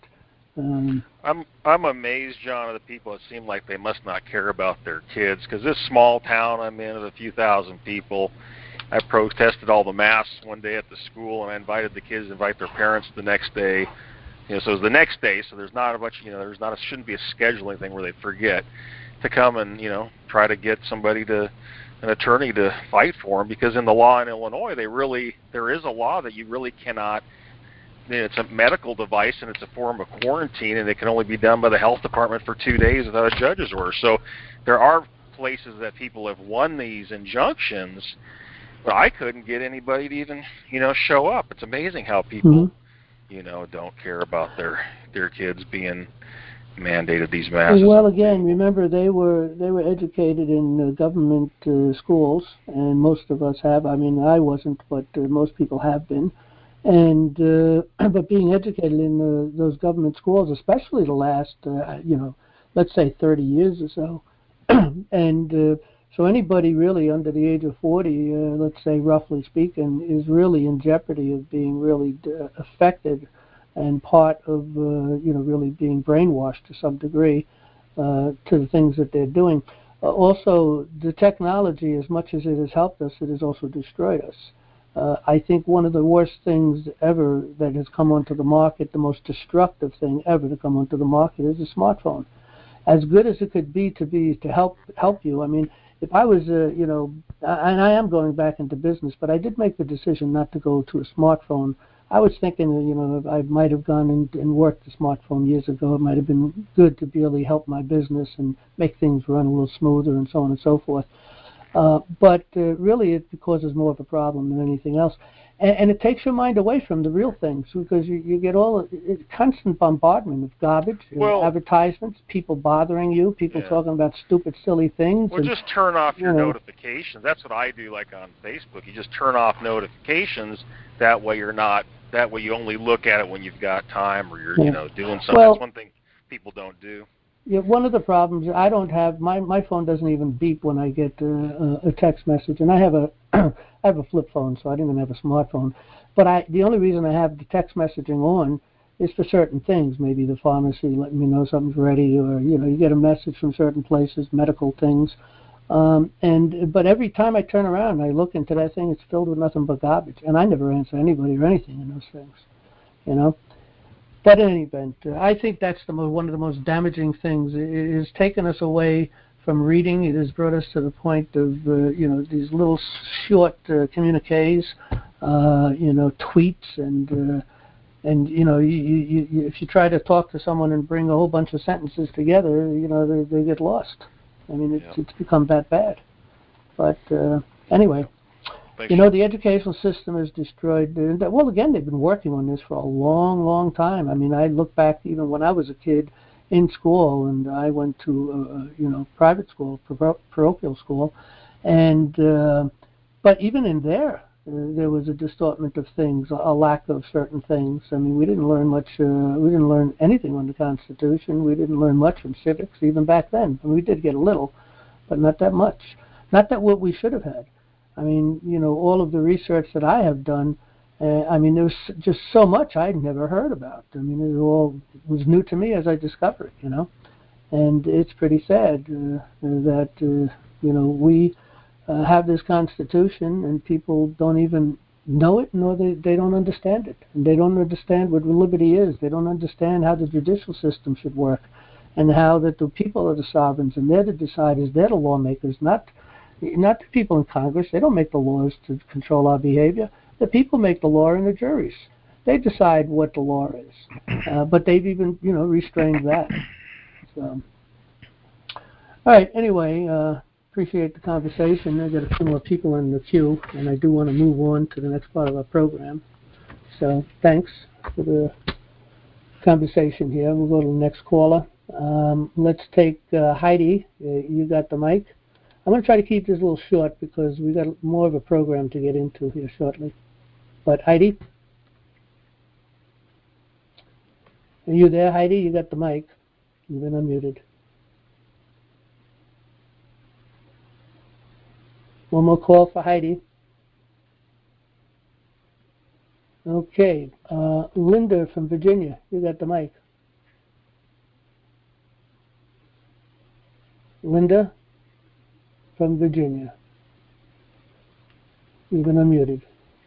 I'm amazed, John, at the people that seem like they must not care about their kids, because this small town I'm in of a few thousand people, I protested all the masks one day at the school, and I invited the kids to invite their parents the next day. So it was the next day, so there's not a bunch, shouldn't be a scheduling thing where they forget to come and, try to get an attorney to fight for them, because in the law in Illinois, there is a law that you really cannot, it's a medical device and it's a form of quarantine, and it can only be done by the health department for 2 days without a judge's order. So there are places that people have won these injunctions, But I couldn't get anybody to even, show up. It's amazing how people, don't care about their kids being mandated these masses. Well, again, remember they were educated in government schools, and most of us have. I mean, I wasn't, but most people have been. And but being educated in those government schools, especially the last, let's say 30 years or so, and so anybody really under the age of 40, let's say roughly speaking, is really in jeopardy of being really affected and part of, really being brainwashed to some degree to the things that they're doing. Also, the technology, as much as it has helped us, it has also destroyed us. I think one of the worst things ever that has come onto the market, the most destructive thing ever to come onto the market, is a smartphone. As good as it could be to help you. I mean, if I was, and I am going back into business, but I did make the decision not to go to a smartphone. I was thinking, I might have gone and worked the smartphone years ago. It might have been good to really help my business and make things run a little smoother and so on and so forth. But really it causes more of a problem than anything else. And it takes your mind away from the real things because you get all constant bombardment of garbage, advertisements, people bothering you, people talking about stupid, silly things. Well, just turn off your notifications. That's what I do, like on Facebook. You just turn off notifications. That way you only look at it when you've got time or you're doing something. That's one thing people don't do. Yeah, one of the problems, I don't have, my phone doesn't even beep when I get a text message, and I have a flip phone, so I don't even have a smartphone. But the only reason I have the text messaging on is for certain things, maybe the pharmacy letting me know something's ready, or you get a message from certain places, medical things. But every time I turn around, I look into that thing, it's filled with nothing but garbage, and I never answer anybody or anything in those things, But in any event, I think that's one of the most damaging things. It has taken us away from reading. It has brought us to the point of, these little short communiques, tweets, and if you try to talk to someone and bring a whole bunch of sentences together, they get lost. I mean, it's become that bad. But anyway. The educational system is destroyed. Well, again, they've been working on this for a long, long time. I mean, I look back even when I was a kid in school, and I went to, private school, parochial school, and but even in there was a distortment of things, a lack of certain things. I mean, we didn't learn much. We didn't learn anything on the Constitution. We didn't learn much from civics even back then. I mean, we did get a little, but not that much. Not that what we should have had. I mean, all of the research that I have done, there was just so much I'd never heard about. I mean, it all was new to me as I discovered it, And it's pretty sad that, we have this Constitution and people don't even know it, nor they don't understand it. And they don't understand what liberty is. They don't understand how the judicial system should work and how that the people are the sovereigns and they're the deciders, they're the lawmakers, not the people in Congress. They don't make the laws to control our behavior. The people make the law and the juries. They decide what the law is. But they've even, restrained that. So, all right, anyway, appreciate the conversation. I've got a few more people in the queue, and I do want to move on to the next part of our program. So thanks for the conversation here. We'll go to the next caller. Let's take Heidi. You got the mic. I'm going to try to keep this a little short because we've got more of a program to get into here shortly. But Heidi? Are you there, Heidi? You got the mic. You've been unmuted. One more call for Heidi. Okay. Linda from Virginia. You got the mic. Linda from Virginia. You've been unmuted.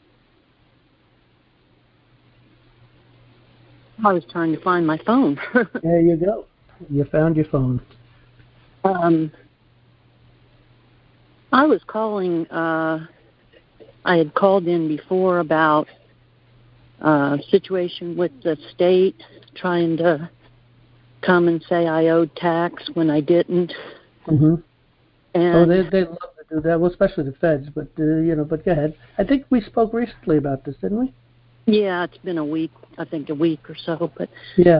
I was trying to find my phone. There you go. You found your phone. I was calling, I had called in before about a situation with the state trying to come and say I owed tax when I didn't. Mm-hmm. And they love to do that, well, especially the feds. But but go ahead. I think we spoke recently about this, didn't we? Yeah, it's been a week or so. But yeah.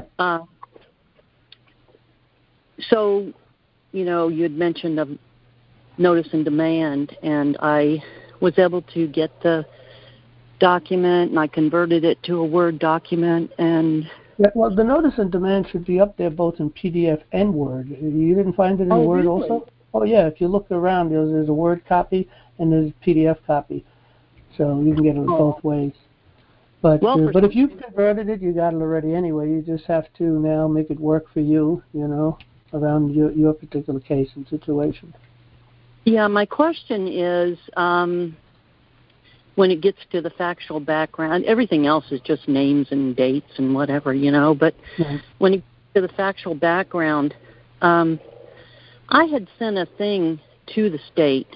So, you had mentioned a notice and demand, and I was able to get the document, and I converted it to a Word document, and yeah, well, the notice and demand should be up there both in PDF and Word. You didn't find it in Word really? also? Oh, yeah. If you look around, there's a Word copy and there's a PDF copy, so you can get it both ways. But but if you've converted it, you got it already anyway. You just have to now make it work for you, around your particular case and situation. Yeah, my question is, when it gets to the factual background, everything else is just names and dates and whatever, but when it gets to the factual background, I had sent a thing to the state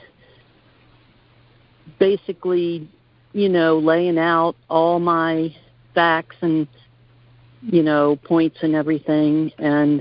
basically, laying out all my facts and, points and everything, and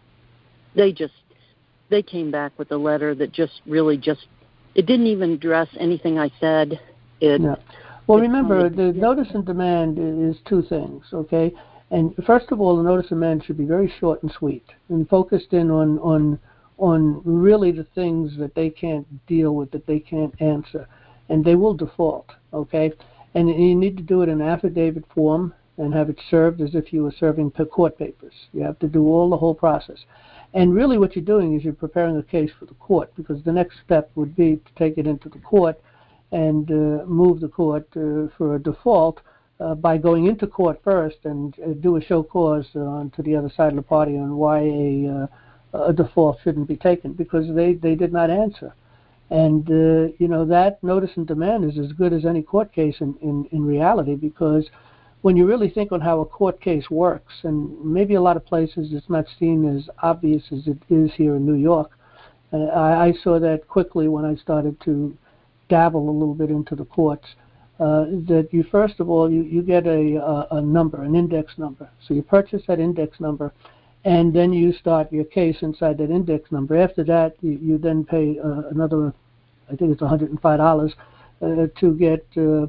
they came back with a letter that it didn't even address anything I said. Well, remember, the notice and demand is two things, okay? And first of all, the notice and demand should be very short and sweet and focused in on really the things that they can't deal with, that they can't answer, and they will default, okay? And you need to do it in affidavit form and have it served as if you were serving court papers. You have to do the whole process. And really what you're doing is you're preparing a case for the court, because the next step would be to take it into the court and move the court for a default by going into court first and do a show cause to the other side of the party on why a default shouldn't be taken, because they did not answer. And, that notice and demand is as good as any court case in reality, because when you really think on how a court case works, and maybe a lot of places it's not seen as obvious as it is here in New York, I saw that quickly when I started to dabble a little bit into the courts, that you first of all you get a number, an index number. So you purchase that index number, and then you start your case inside that index number. After that, you then pay another, I think it's $105 to get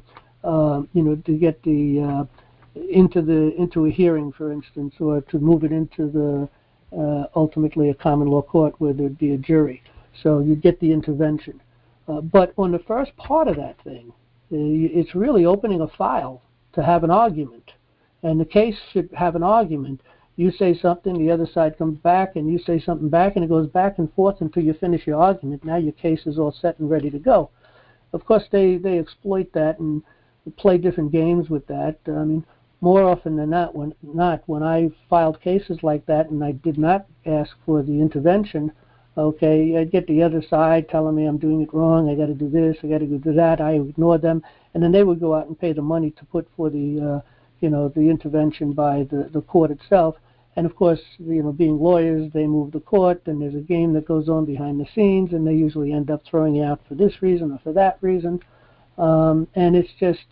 into a hearing, for instance, or to move it into the ultimately a common law court where there'd be a jury. So you get the intervention. But on the first part of that thing, it's really opening a file to have an argument. And the case should have an argument. You say something, the other side comes back, and you say something back, and it goes back and forth until you finish your argument. Now your case is all set and ready to go. Of course, they exploit that and play different games with that. I mean, more often than not, when I filed cases like that and I did not ask for the intervention, okay, I'd get the other side telling me I'm doing it wrong, I got to do this, I got to do that. I ignored them, and then they would go out and pay the money to put for the intervention by the court itself. And of course, being lawyers, they move the court, and there's a game that goes on behind the scenes, and they usually end up throwing you out for this reason or for that reason, and it's just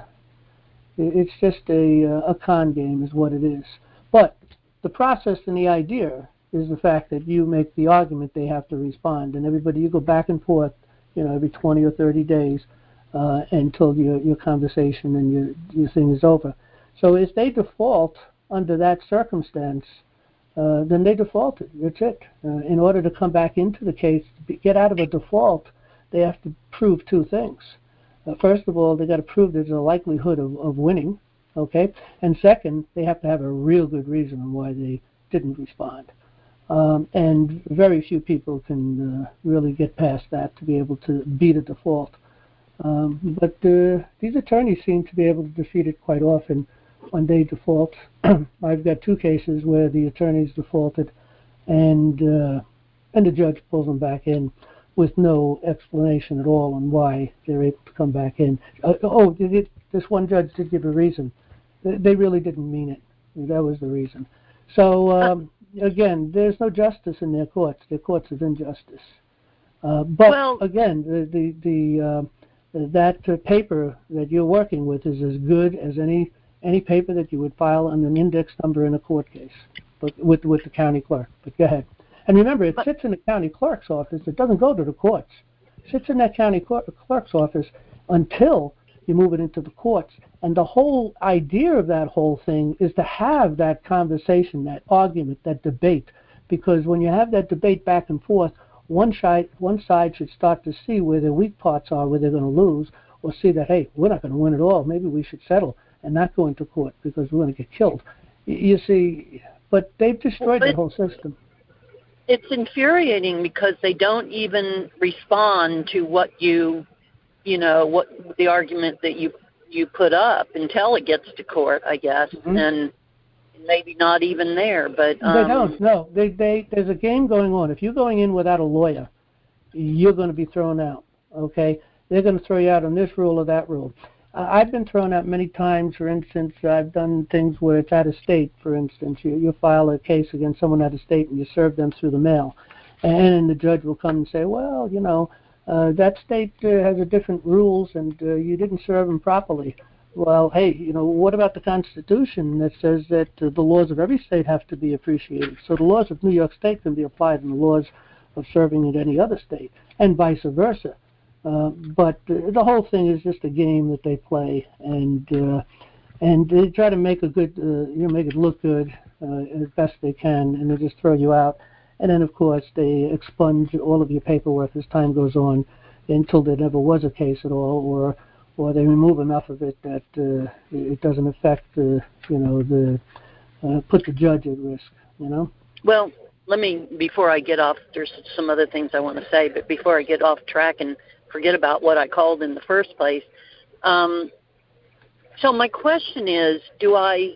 a con game, is what it is. But the process and the idea is the fact that you make the argument, they have to respond, and you go back and forth, every 20 or 30 days until your conversation and your thing is over. So if they default under that circumstance, then they defaulted. That's it. In order to come back into the case, get out of a default, they have to prove two things. First of all, they got to prove there's a likelihood of winning, okay? And second, they have to have a real good reason on why they didn't respond. And very few people can really get past that to be able to beat a default. But these attorneys seem to be able to defeat it quite often when they default. I've got two cases where the attorneys defaulted, and the judge pulls them back in with no explanation at all on why they're able to come back in. This one judge did give a reason. They really didn't mean it. That was the reason. So again, there's no justice in their courts. They're courts of injustice. But again, that paper that you're working with is as good as any paper that you would file under an index number in a court case, but with the county clerk. But go ahead. And remember, it sits in the county clerk's office. It doesn't go to the courts. sits in that county clerk's office until you move it into the courts. And the whole idea of that whole thing is to have that conversation, that argument, that debate. Because when you have that debate back and forth, one side should start to see where their weak parts are, where they're going to lose, or see that, hey, we're not going to win at all. Maybe we should settle and not go into court because we're going to get killed. You see, but they've destroyed the whole system. It's infuriating because they don't even respond to what what the argument that you put up until it gets to court, I guess, and maybe not even there. But they don't. No, there's a game going on. If you're going in without a lawyer, you're going to be thrown out. Okay, they're going to throw you out on this rule or that rule. I've been thrown out many times. For instance, I've done things where it's out of state. For instance, you file a case against someone out of state and you serve them through the mail, and the judge will come and say, well, that state has a different rules and you didn't serve them properly. Well, hey, what about the Constitution that says that the laws of every state have to be appreciated? So the laws of New York State can be applied in the laws of serving in any other state, and vice versa. But the whole thing is just a game that they play, and they try to make make it look good as best they can, and they just throw you out. And then, of course, they expunge all of your paperwork as time goes on until there never was a case at all, or they remove enough of it that it doesn't affect put the judge at risk. Well, let me, before I get off, there's some other things I want to say, but before I get off track and forget about what I called in the first place. So my question is, do I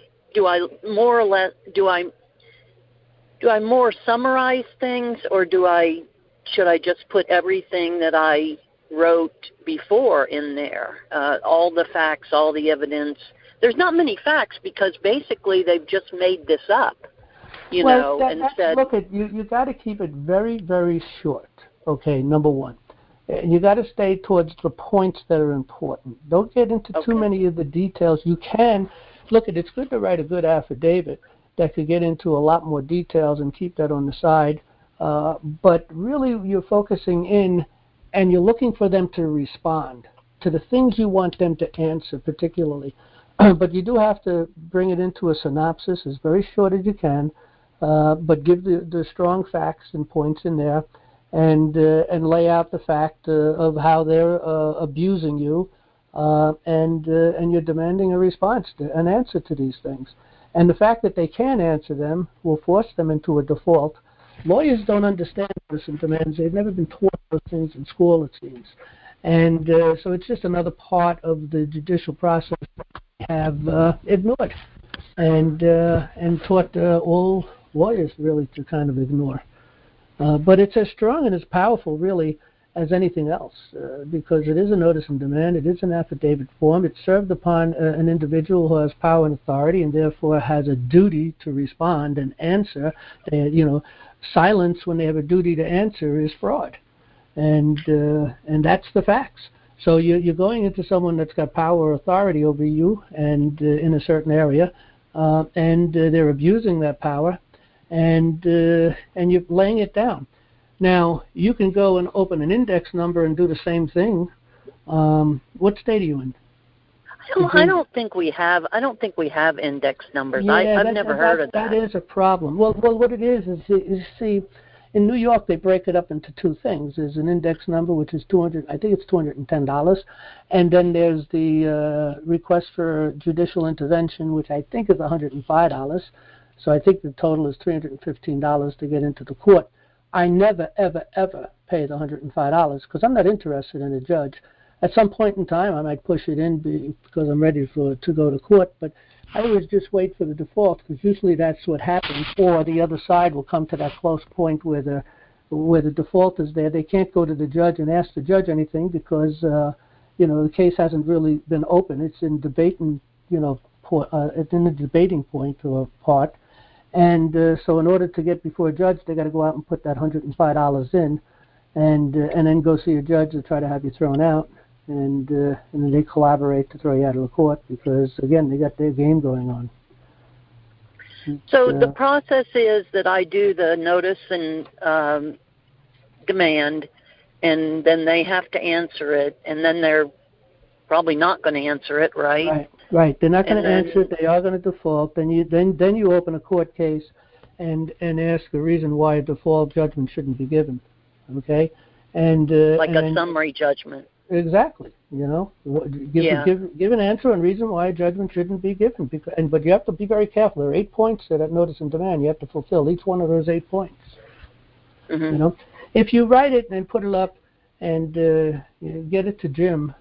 more summarize things, or should I just put everything that I wrote before in there? All the facts, all the evidence. There's not many facts because basically they've just made this up, and said. Look, you got to keep it very, very short. Okay, number one. You got to stay towards the points that are important. Don't get into too many of the details. You can look at it's good to write a good affidavit that could get into a lot more details and keep that on the side. But really, you're focusing in, and you're looking for them to respond to the things you want them to answer, particularly. But you do have to bring it into a synopsis, as very short as you can, but give the strong facts and points in there. And lay out the fact of how they're abusing you, and you're demanding a response, an answer to these things. And the fact that they can't answer them will force them into a default. Lawyers don't understand innocent demands. They've never been taught those things in school, it seems. And so it's just another part of the judicial process that we have ignored and taught all lawyers really to kind of ignore. But it's as strong and as powerful, really, as anything else, because it is a notice and demand. It is an affidavit form. It's served upon an individual who has power and authority and therefore has a duty to respond and answer. Silence when they have a duty to answer is fraud, and that's the facts. So you're going into someone that's got power or authority over you and in a certain area, and they're abusing that power. And you're laying it down. Now, you can go and open an index number and do the same thing. What state are you in? I don't think we have index numbers. Yeah, I've never heard of that. That is a problem. Well, what it is see, in New York they break it up into two things. There's an index number which is $210, and then there's the request for judicial intervention, which I think is $105. So I think the total is $315 to get into the court. I never, ever, ever pay the $105 because I'm not interested in a judge. At some point in time, I might push it in because I'm ready to go to court, but I always just wait for the default because usually that's what happens, or the other side will come to that close point where the default is there. They can't go to the judge and ask the judge anything because the case hasn't really been open. It's in debating, it's in the debating point or part. And so in order to get before a judge, they got to go out and put that $105 in, and then go see a judge to try to have you thrown out, and then they collaborate to throw you out of the court because again they got their game going on. So the process is that I do the notice and demand, and then they have to answer it, and then they're probably not going to answer it, right? Right. They're not going to And answer it. They are going to default. Then you open a court case and ask the reason why a default judgment shouldn't be given. Okay? And like and a summary judgment. Exactly. Give an answer and reason why a judgment shouldn't be given. But you have to be very careful. There are 8 points to that notice and demand. You have to fulfill each one of those 8 points. Mm-hmm. If you write it and put it up and get it to Jim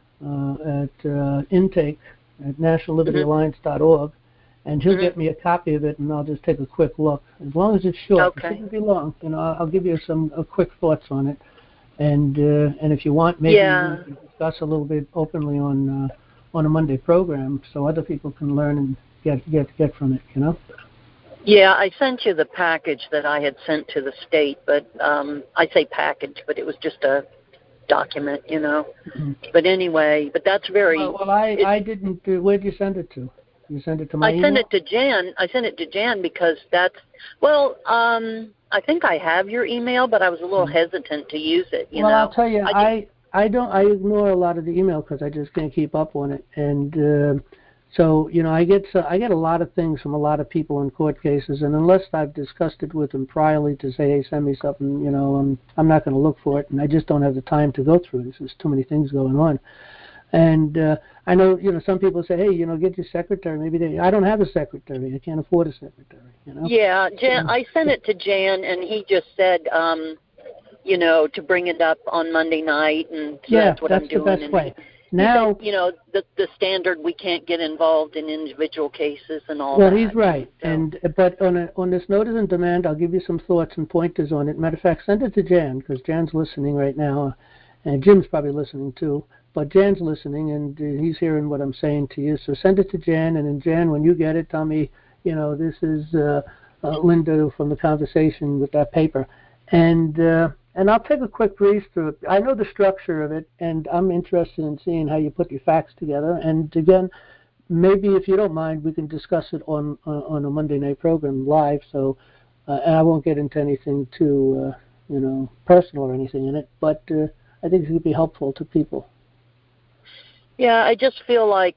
at intake at nationallibertyalliance.org, and he'll get me a copy of it, and I'll just take a quick look. As long as it's short, okay. It shouldn't be long. I'll give you some quick thoughts on it, and if you want, maybe we can discuss a little bit openly on a Monday program, so other people can learn and get from it. Yeah, I sent you the package that I had sent to the state, but I say package, but it was just a document, Mm-hmm. But anyway, but that's very. Well, I didn't. Where'd you send it to? You sent it to my email? I sent it to Jan because that's. Well, I think I have your email, but I was a little hesitant to use it. You know. I'll tell you, I ignore a lot of the email because I just can't keep up on it, and so I get a lot of things from a lot of people in court cases, and unless I've discussed it with them priorly to say, hey, send me something, I'm not going to look for it, and I just don't have the time to go through this. There's too many things going on. And I know, some people say, hey, get your secretary. Maybe I don't have a secretary. I can't afford a secretary. Yeah, Jan. I sent it to Jan, and he just said, to bring it up on Monday night, and so that's what I'm doing. The best way. Now, he said, the standard, we can't get involved in individual cases and all that. Well, he's right. So. But on this notice and demand, I'll give you some thoughts and pointers on it. Matter of fact, send it to Jan, because Jan's listening right now, and Jim's probably listening too. But Jan's listening, and he's hearing what I'm saying to you. So send it to Jan, and then Jan, when you get it, tell me, this is Linda from the conversation with that paper, and I'll take a quick breeze through it. I know the structure of it, and I'm interested in seeing how you put your facts together. And again, maybe if you don't mind, we can discuss it on a Monday night program live. So, and I won't get into anything too, personal or anything in it. But I think it would be helpful to people. Yeah, I just feel like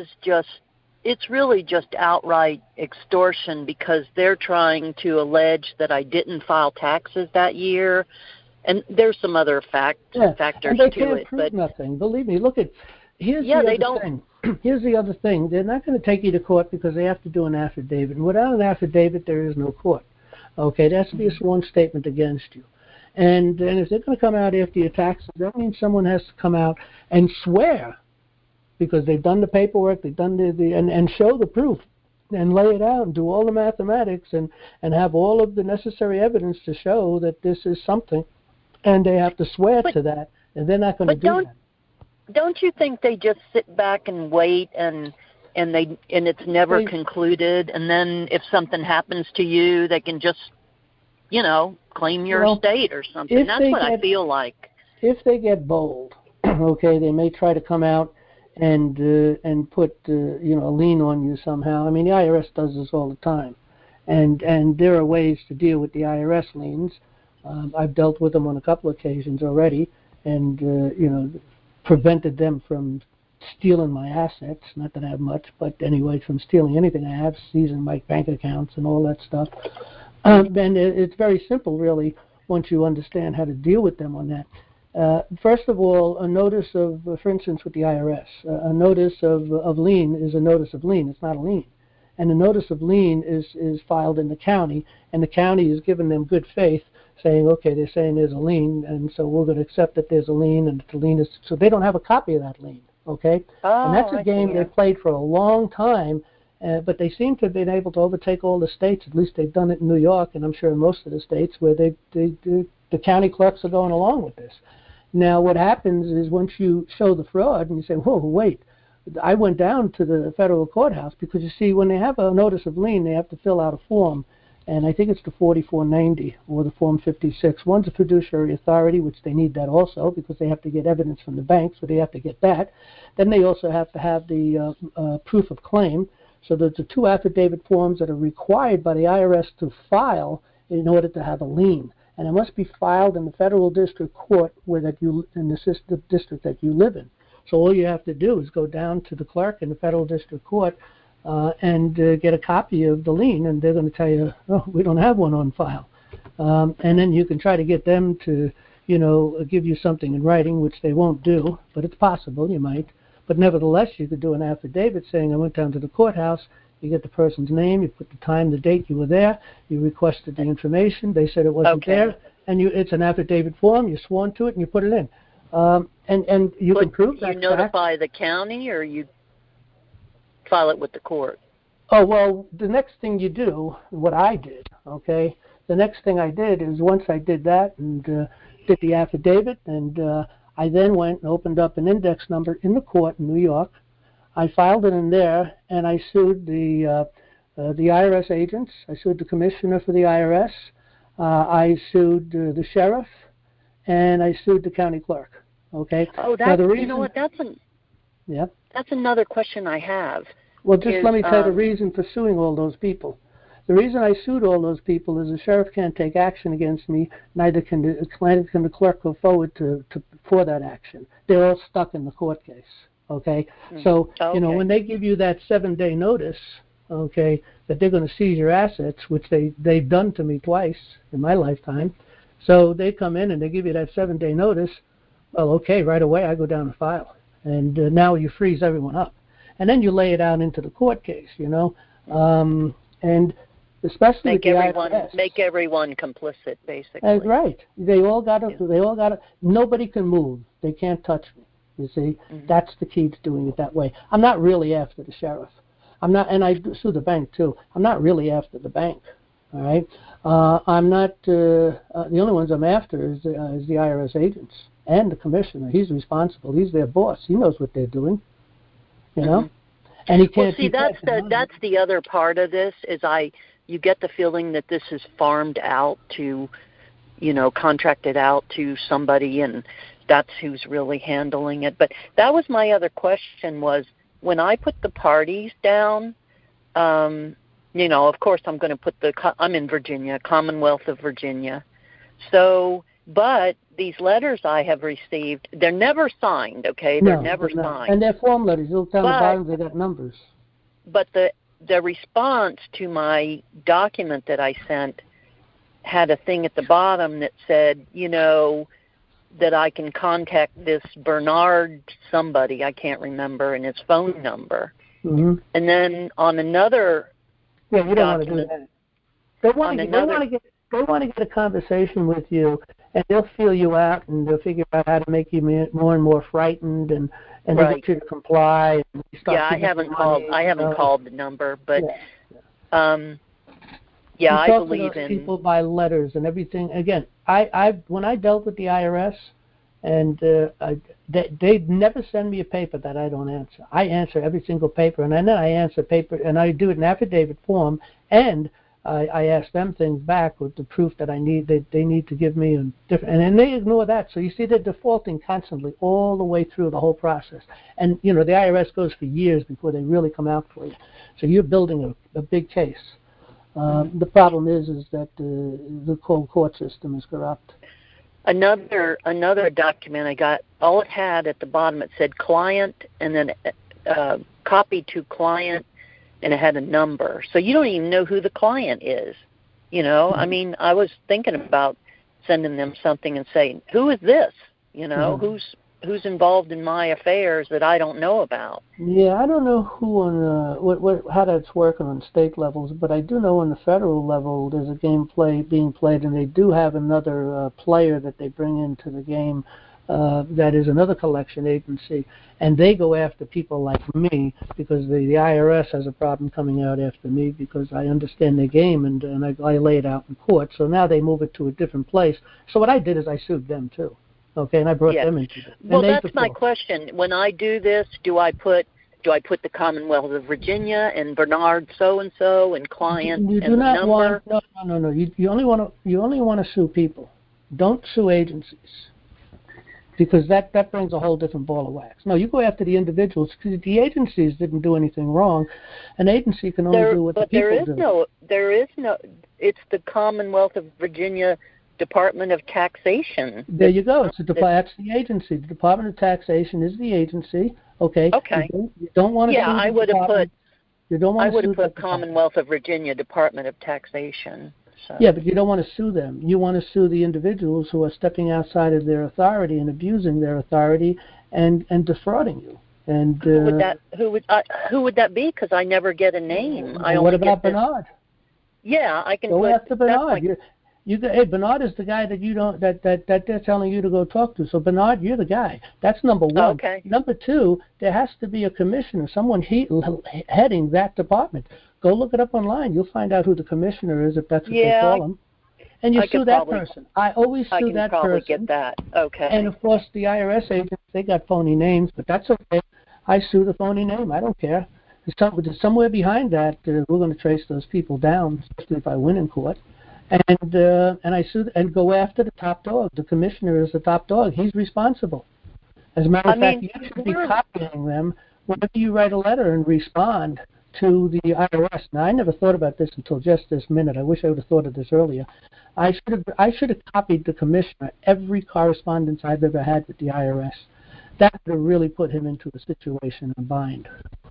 it's really just outright extortion because they're trying to allege that I didn't file taxes that year. And there's some other factors and they to can't it. Prove but nothing. Believe me, here's the other thing. Here's the other thing. They're not going to take you to court because they have to do an affidavit. And without an affidavit, there is no court. Okay, there has to be a sworn statement against you. And if they're going to come out after your taxes, that means someone has to come out and swear, because they've done the paperwork, they've done and show the proof and lay it out and do all the mathematics and have all of the necessary evidence to show that this is something, and they have to swear to that, and they're not going to do that. Don't you think they just sit back and wait and it's never concluded, and then if something happens to you, they can just, claim your estate or something? That's what I feel like. If they get bold, okay, they may try to come out and put a lien on you somehow. I mean, the IRS does this all the time, and there are ways to deal with the IRS liens. I've dealt with them on a couple of occasions already, and prevented them from stealing my assets. Not that I have much, but anyway, from stealing anything I have, seizing my bank accounts and all that stuff. And it's very simple, really, once you understand how to deal with them on that. First of all, a notice of, for instance, with the IRS, a notice of lien is a notice of lien. It's not a lien. And a notice of lien is filed in the county, and the county is giving them good faith, saying, okay, they're saying there's a lien, and so we're going to accept that there's a lien, and the lien is, so they don't have a copy of that lien, okay? And that's a game they've played for a long time, but they seem to have been able to overtake all the states. At least they've done it in New York, and I'm sure in most of the states, where the county clerks are going along with this. Now, what happens is once you show the fraud, and you say, whoa, wait, I went down to the federal courthouse, because you see, when they have a notice of lien, they have to fill out a form, and I think it's the 4490 or the Form 56. One's a fiduciary authority, which they need that also because they have to get evidence from the bank, so they have to get that. Then they also have to have the proof of claim. So there's the two affidavit forms that are required by the IRS to file in order to have a lien. and it must be filed in the federal district court in the district that you live in. So all you have to do is go down to the clerk in the federal district court and get a copy of the lien, and they're going to tell you, oh, we don't have one on file. And then you can try to get them to, give you something in writing, which they won't do, but it's possible, you might. But nevertheless, you could do an affidavit saying, I went down to the courthouse. You get the person's name, you put the time, the date you were there, you requested the information, they said it wasn't there, and it's an affidavit form, you're sworn to it, and you put it in. And you can prove that. You notify the county, or you file it with the court? Oh, well, the next thing you do, what I did, okay, the next thing I did is once I did that and did the affidavit, and I then went and opened up an index number in the court in New York. I filed it in there, and I sued the IRS agents. I sued the commissioner for the IRS. I sued the sheriff, and I sued the county clerk. Okay. Oh, now, the reason, you know what? That's another question I have. Well, just let me tell you the reason for suing all those people. The reason I sued all those people is the sheriff can't take action against me, neither can the clerk go forward for that action. They're all stuck in the court case. Okay? So, when they give you that 7-day notice, okay, that they're going to seize your assets, which they've done to me twice in my lifetime, so they come in and they give you that 7-day notice, well, okay, right away I go down and file. And now you freeze everyone up. And then you lay it out into the court case, and especially make everyone complicit, basically. Right. They all got to. Nobody can move. They can't touch me. You see, that's the key to doing it that way. I'm not really after the sheriff. I'm not, and I sue the bank too. I'm not really after the bank. All right. I'm not. The only ones I'm after is the IRS agents and the commissioner. He's responsible. He's their boss. He knows what they're doing. And he can't. Well, see, that's the other part of this is you get the feeling that this is farmed out to, contracted out to somebody, and that's who's really handling it. But that was my other question was when I put the parties down, of course I'm going to put I'm in Virginia, Commonwealth of Virginia. So, but these letters I have received, they're never signed, okay? They're never signed. And they're form letters. You'll tell the bottom they got numbers. But the response to my document that I sent had a thing at the bottom that said, that I can contact this Bernard somebody, I can't remember, and his phone number. And then on another you don't want to do that. They want to get a conversation with you, and they'll feel you out, and they'll figure out how to make you more and more frightened, and they get you to comply. And I haven't called the number, but I believe in people by letters and everything. Again, when I dealt with the IRS, and they never send me a paper that I don't answer. I answer every single paper, and then I answer paper, and I do it in affidavit form, and I ask them things back with the proof that I need. They need to give me and then they ignore that. So you see, they're defaulting constantly all the way through the whole process. And the IRS goes for years before they really come out for you. So you're building a big case. The problem is that the whole court system is corrupt. Another document I got, all it had at the bottom, it said client and then copy to client, and it had a number. So you don't even know who the client is. I mean, I was thinking about sending them something and saying, who is this? Who's involved in my affairs that I don't know about? Yeah, I don't know who on how that's working on state levels, but I do know on the federal level there's a game being played, and they do have another player that they bring into the game that is another collection agency, and they go after people like me because the IRS has a problem coming out after me because I understand their game and I lay it out in court. So now they move it to a different place. So what I did is I sued them too. Okay, and I brought them into it. Well, that's my question. When I do this, do I put the Commonwealth of Virginia and Bernard so and so and client you and do the not number? No. You only want to sue people. Don't sue agencies, because that brings a whole different ball of wax. No, you go after the individuals because the agencies didn't do anything wrong. An agency can only do what the people do. There is no. It's the Commonwealth of Virginia Department of Taxation. There you go. It's that's the agency. The Department of Taxation is the agency. Okay. Okay. You don't want to. Yeah, I would have put. You don't want I would to have put Commonwealth of Virginia Department of Taxation. So. Yeah, but you don't want to sue them. You want to sue the individuals who are stepping outside of their authority and abusing their authority and defrauding you. And who would that be? Because I never get a name. I what only about get Bernard? Yeah, I can. Go put, after Bernard. Like, hey, Bernard is the guy that you don't that they're telling you to go talk to. So Bernard, you're the guy. That's number one. Okay. Number two, there has to be a commissioner, someone heading that department. Go look it up online. You'll find out who the commissioner is if that's what they call him. And you sue that person. I always sue that person. I can probably get that. Okay. And of course, the IRS agents, they got phony names, but that's okay. I sue the phony name. I don't care. There's somewhere behind that. We're going to trace those people down, especially if I win in court. And I sue and go after the top dog. The commissioner is the top dog. He's responsible. As a matter of fact, you should be copying them whenever you write a letter and respond to the IRS. Now, I never thought about this until just this minute. I wish I would have thought of this earlier. I should have copied the commissioner every correspondence I've ever had with the IRS. That would have really put him into a situation of bind.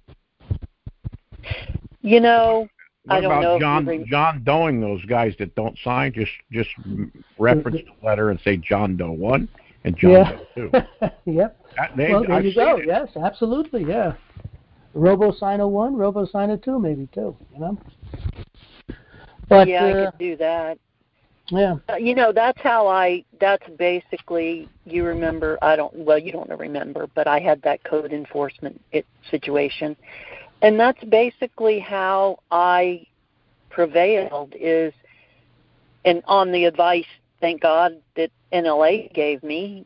You know, what I don't know. About John Doeing those guys that don't sign? Just reference the letter and say John Doe 1 and John Doe 2. Yep. Well, there you go. Yes, absolutely. Yeah. RoboSigner 1, RoboSigner 2, maybe 2. You know. But I could do that. Yeah. You know, that's basically, you remember, you don't remember, but I had that code enforcement situation. And that's basically how I prevailed and on the advice, thank God, that NLA gave me,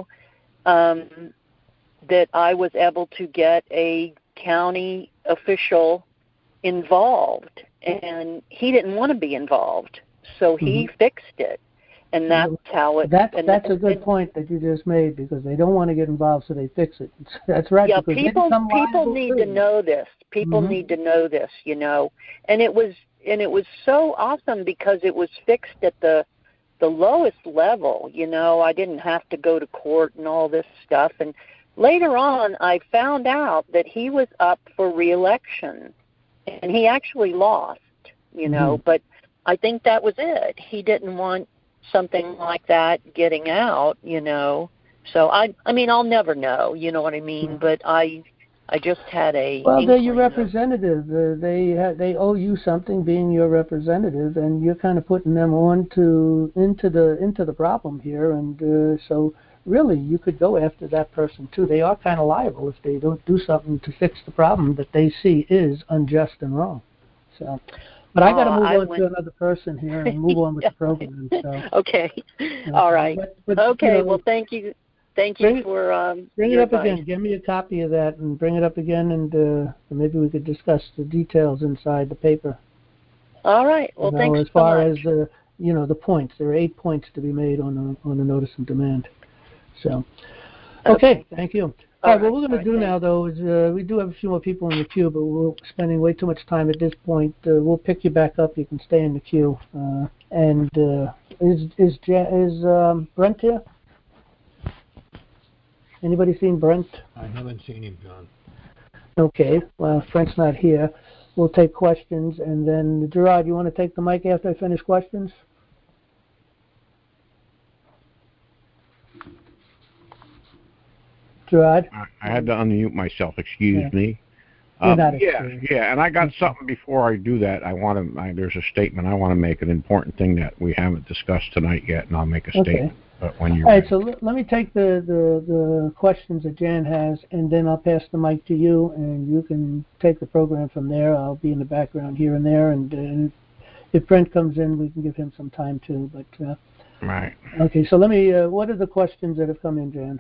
that I was able to get a county official involved. And he didn't want to be involved. So he fixed it, and that's how it. That's a good point that you just made, because they don't want to get involved, so they fix it. That's right. Yeah, people need to know this. People need to know this, And it was so awesome because it was fixed at the lowest level. I didn't have to go to court and all this stuff. And later on, I found out that he was up for re-election, and he actually lost. But I think that was it. He didn't want something like that getting out, So I mean, I'll never know, you know what I mean? But I just had a. Well, they're your representative. They owe you something, being your representative, and you're kind of putting them into the problem here, and so really you could go after that person too. They are kind of liable if they don't do something to fix the problem that they see is unjust and wrong. So. But I got to move on to another person here and move on with the program. So. Okay. All right. But, okay. Well, thank you. Thank you for bring it up again. Give me a copy of that and bring it up again, and maybe we could discuss the details inside the paper. All right. Well, thanks as far as the points. There are 8 points to be made on the notice of demand. So. Okay. Thank you. All right, what we're going to do now, though, is we do have a few more people in the queue, but we're spending way too much time at this point. We'll pick you back up. You can stay in the queue. Is Brent here? Anybody seen Brent? I haven't seen him, John. Okay. Well, Brent's not here. We'll take questions, and then Gerard, you want to take the mic after I finish questions? Gerard? I had to unmute myself. Excuse me. And I got something before I do that. There's a statement I want to make, an important thing that we haven't discussed tonight yet, and I'll make a statement. But when you're all right, so let me take the questions that Jan has, and then I'll pass the mic to you, and you can take the program from there. I'll be in the background here and there, and if Brent comes in, we can give him some time too. But right. Okay, so let me. What are the questions that have come in, Jan?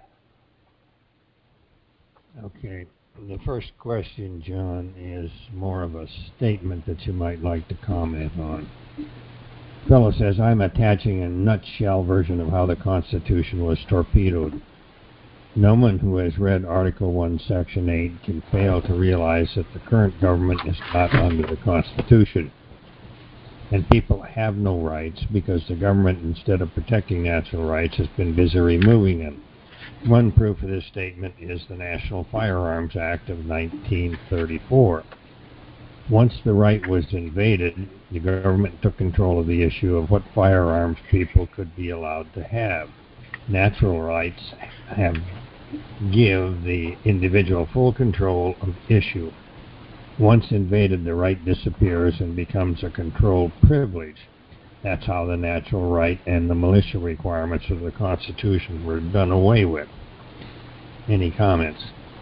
Okay. The first question, John, is more of a statement that you might like to comment on. Fellow says, I'm attaching a nutshell version of how the Constitution was torpedoed. No one who has read Article 1, Section 8 can fail to realize that the current government is not under the Constitution. and people have no rights because the government, instead of protecting natural rights, has been busy removing them. One proof of this statement is the National Firearms Act of 1934. Once the right was invaded, the government took control of the issue of what firearms people could be allowed to have. Natural rights give the individual full control of the issue. Once invaded, the right disappears and becomes a controlled privilege. That's how the natural right and the militia requirements of the Constitution were done away with. Any comments?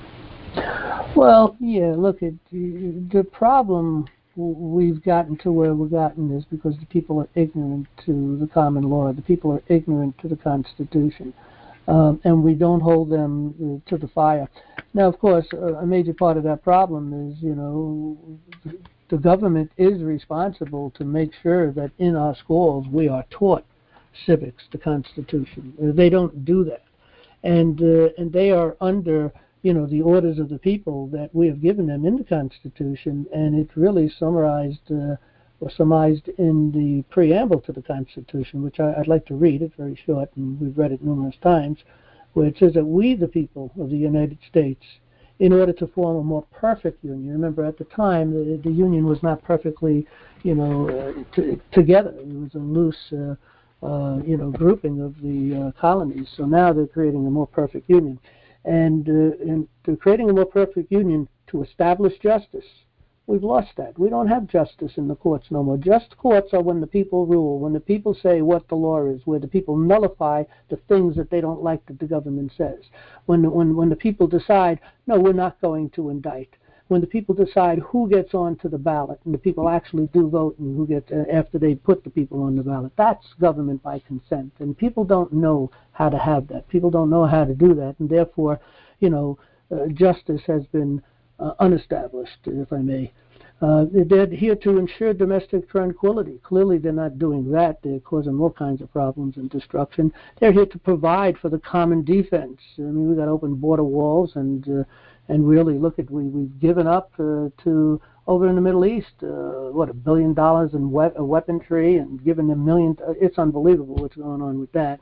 Well, yeah, look, the problem we've gotten to where we've gotten is because the people are ignorant to the common law. The people are ignorant to the Constitution. And we don't hold them to the fire. Now, of course, a major part of that problem is, the government is responsible to make sure that in our schools we are taught civics, the Constitution. They don't do that. And they are under, the orders of the people that we have given them in the Constitution, and it's really summarized or surmised in the preamble to the Constitution, which I'd like to read. It's very short, and we've read it numerous times, where it says that we, the people of the United States, in order to form a more perfect union. Remember, at the time, the union was not perfectly, together. It was a loose, grouping of the colonies. So now they're creating a more perfect union. And they're creating a more perfect union to establish justice. We've lost that. We don't have justice in the courts no more. Just courts are when the people rule, when the people say what the law is, where the people nullify the things that they don't like that the government says. When the people decide, no, we're not going to indict. When the people decide who gets onto the ballot, and the people actually do vote, and who gets after they put the people on the ballot, that's government by consent. And people don't know how to have that. People don't know how to do that, and therefore, justice has been unestablished, if I may. They're here to ensure domestic tranquility. Clearly, they're not doing that. They're causing all kinds of problems and destruction. They're here to provide for the common defense. I mean, we've got open border walls, and really, look at we've given up to over in the Middle East, $1 billion in weaponry, and given them millions. It's unbelievable what's going on with that.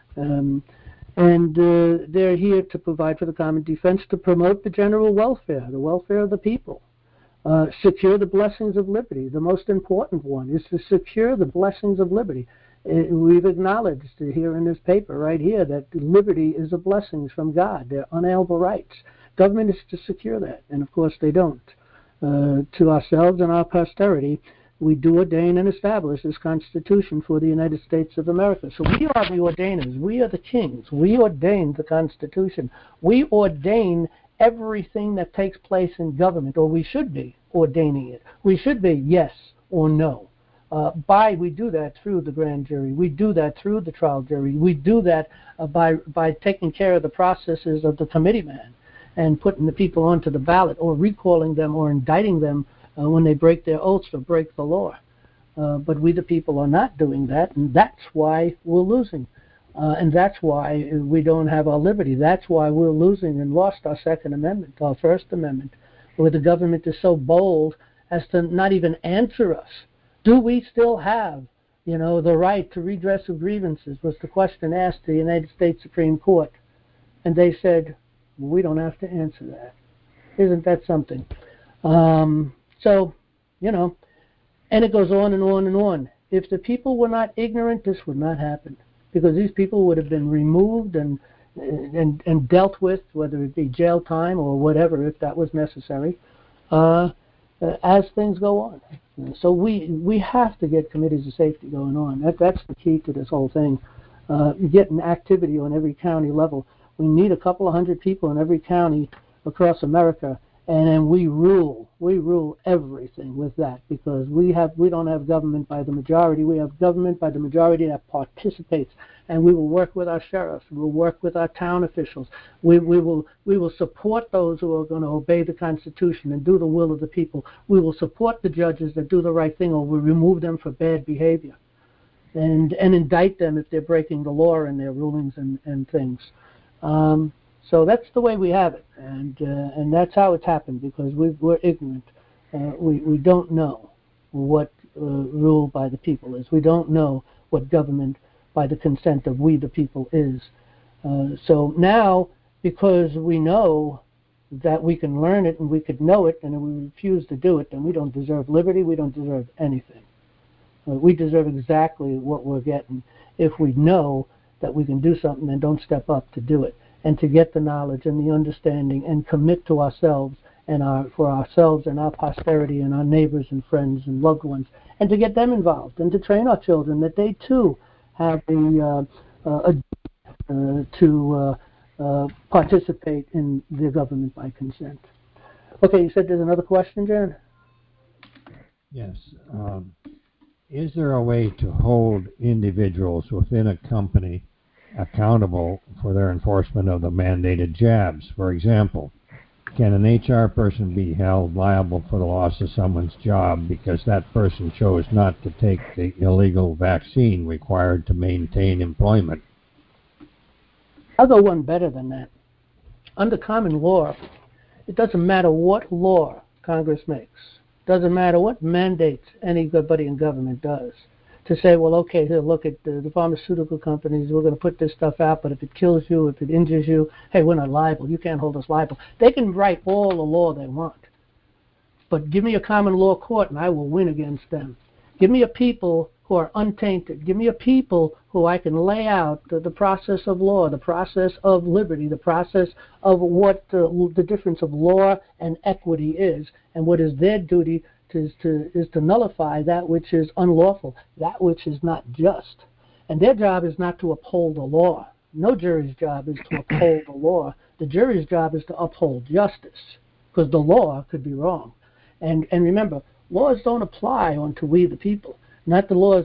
And they're here to provide for the common defense, to promote the general welfare, the welfare of the people. Secure the blessings of liberty. The most important one is to secure the blessings of liberty. We've acknowledged here in this paper right here that liberty is a blessing from God. They're unalienable rights. Government is to secure that, and of course they don't. To ourselves and our posterity, we do ordain and establish this Constitution for the United States of America. So we are the ordainers. We are the kings. We ordain the Constitution. We ordain everything that takes place in government, or we should be ordaining it. We should be yes or no. We do that through the grand jury. We do that through the trial jury. We do that by taking care of the processes of the committee man and putting the people onto the ballot, or recalling them, or indicting them when they break their oaths or break the law. But we, the people, are not doing that, and that's why we're losing. And that's why we don't have our liberty. That's why we're losing and lost our Second Amendment, our First Amendment, where the government is so bold as to not even answer us. Do we still have, the right to redress of grievances, was the question asked to the United States Supreme Court. And they said, we don't have to answer that. Isn't that something? So, and it goes on and on and on. If the people were not ignorant, this would not happen, because these people would have been removed and dealt with, whether it be jail time or whatever, if that was necessary, as things go on. So we have to get committees of safety going on. That's the key to this whole thing. Getting activity on every county level. We need a couple of hundred people in every county across America, and then we rule everything with that, because we don't have government by the majority. We have government by the majority that participates, and we will work with our sheriffs. We'll work with our town officials. We will support those who are going to obey the Constitution and do the will of the people. We will support the judges that do the right thing, or we remove them for bad behavior, and indict them if they're breaking the law in their rulings and things. So that's the way we have it, and that's how it's happened, because we're ignorant. We don't know what ruled by the people is. We don't know what government by the consent of we the people is. So now, because we know that we can learn it and we could know it, and we refuse to do it, then we don't deserve liberty, we don't deserve anything. We deserve exactly what we're getting if we know that we can do something and don't step up to do it, and to get the knowledge and the understanding and commit to ourselves and for ourselves and our posterity and our neighbors and friends and loved ones, and to get them involved and to train our children that they too have to participate in the government by consent. Okay, you said there's another question, Jan? Yes. Is there a way to hold individuals within a company accountable for their enforcement of the mandated jabs? For example, can an HR person be held liable for the loss of someone's job because that person chose not to take the illegal vaccine required to maintain employment? I'll go one better than that. Under common law, it doesn't matter what law Congress makes. Doesn't matter what mandates anybody in government does to say, well, okay, here, look at the pharmaceutical companies, we're going to put this stuff out, but if it kills you, if it injures you, hey, we're not liable. You can't hold us liable. They can write all the law they want. But give me a common law court and I will win against them. Give me a people who are untainted. Give me a people who I can lay out the process of law, the process of liberty, the process of what the difference of law and equity is, and what is their duty is to nullify that which is unlawful, that which is not just. And their job is not to uphold the law. No jury's job is to uphold the law. The jury's job is to uphold justice, because the law could be wrong. And remember, laws don't apply onto we the people, not the laws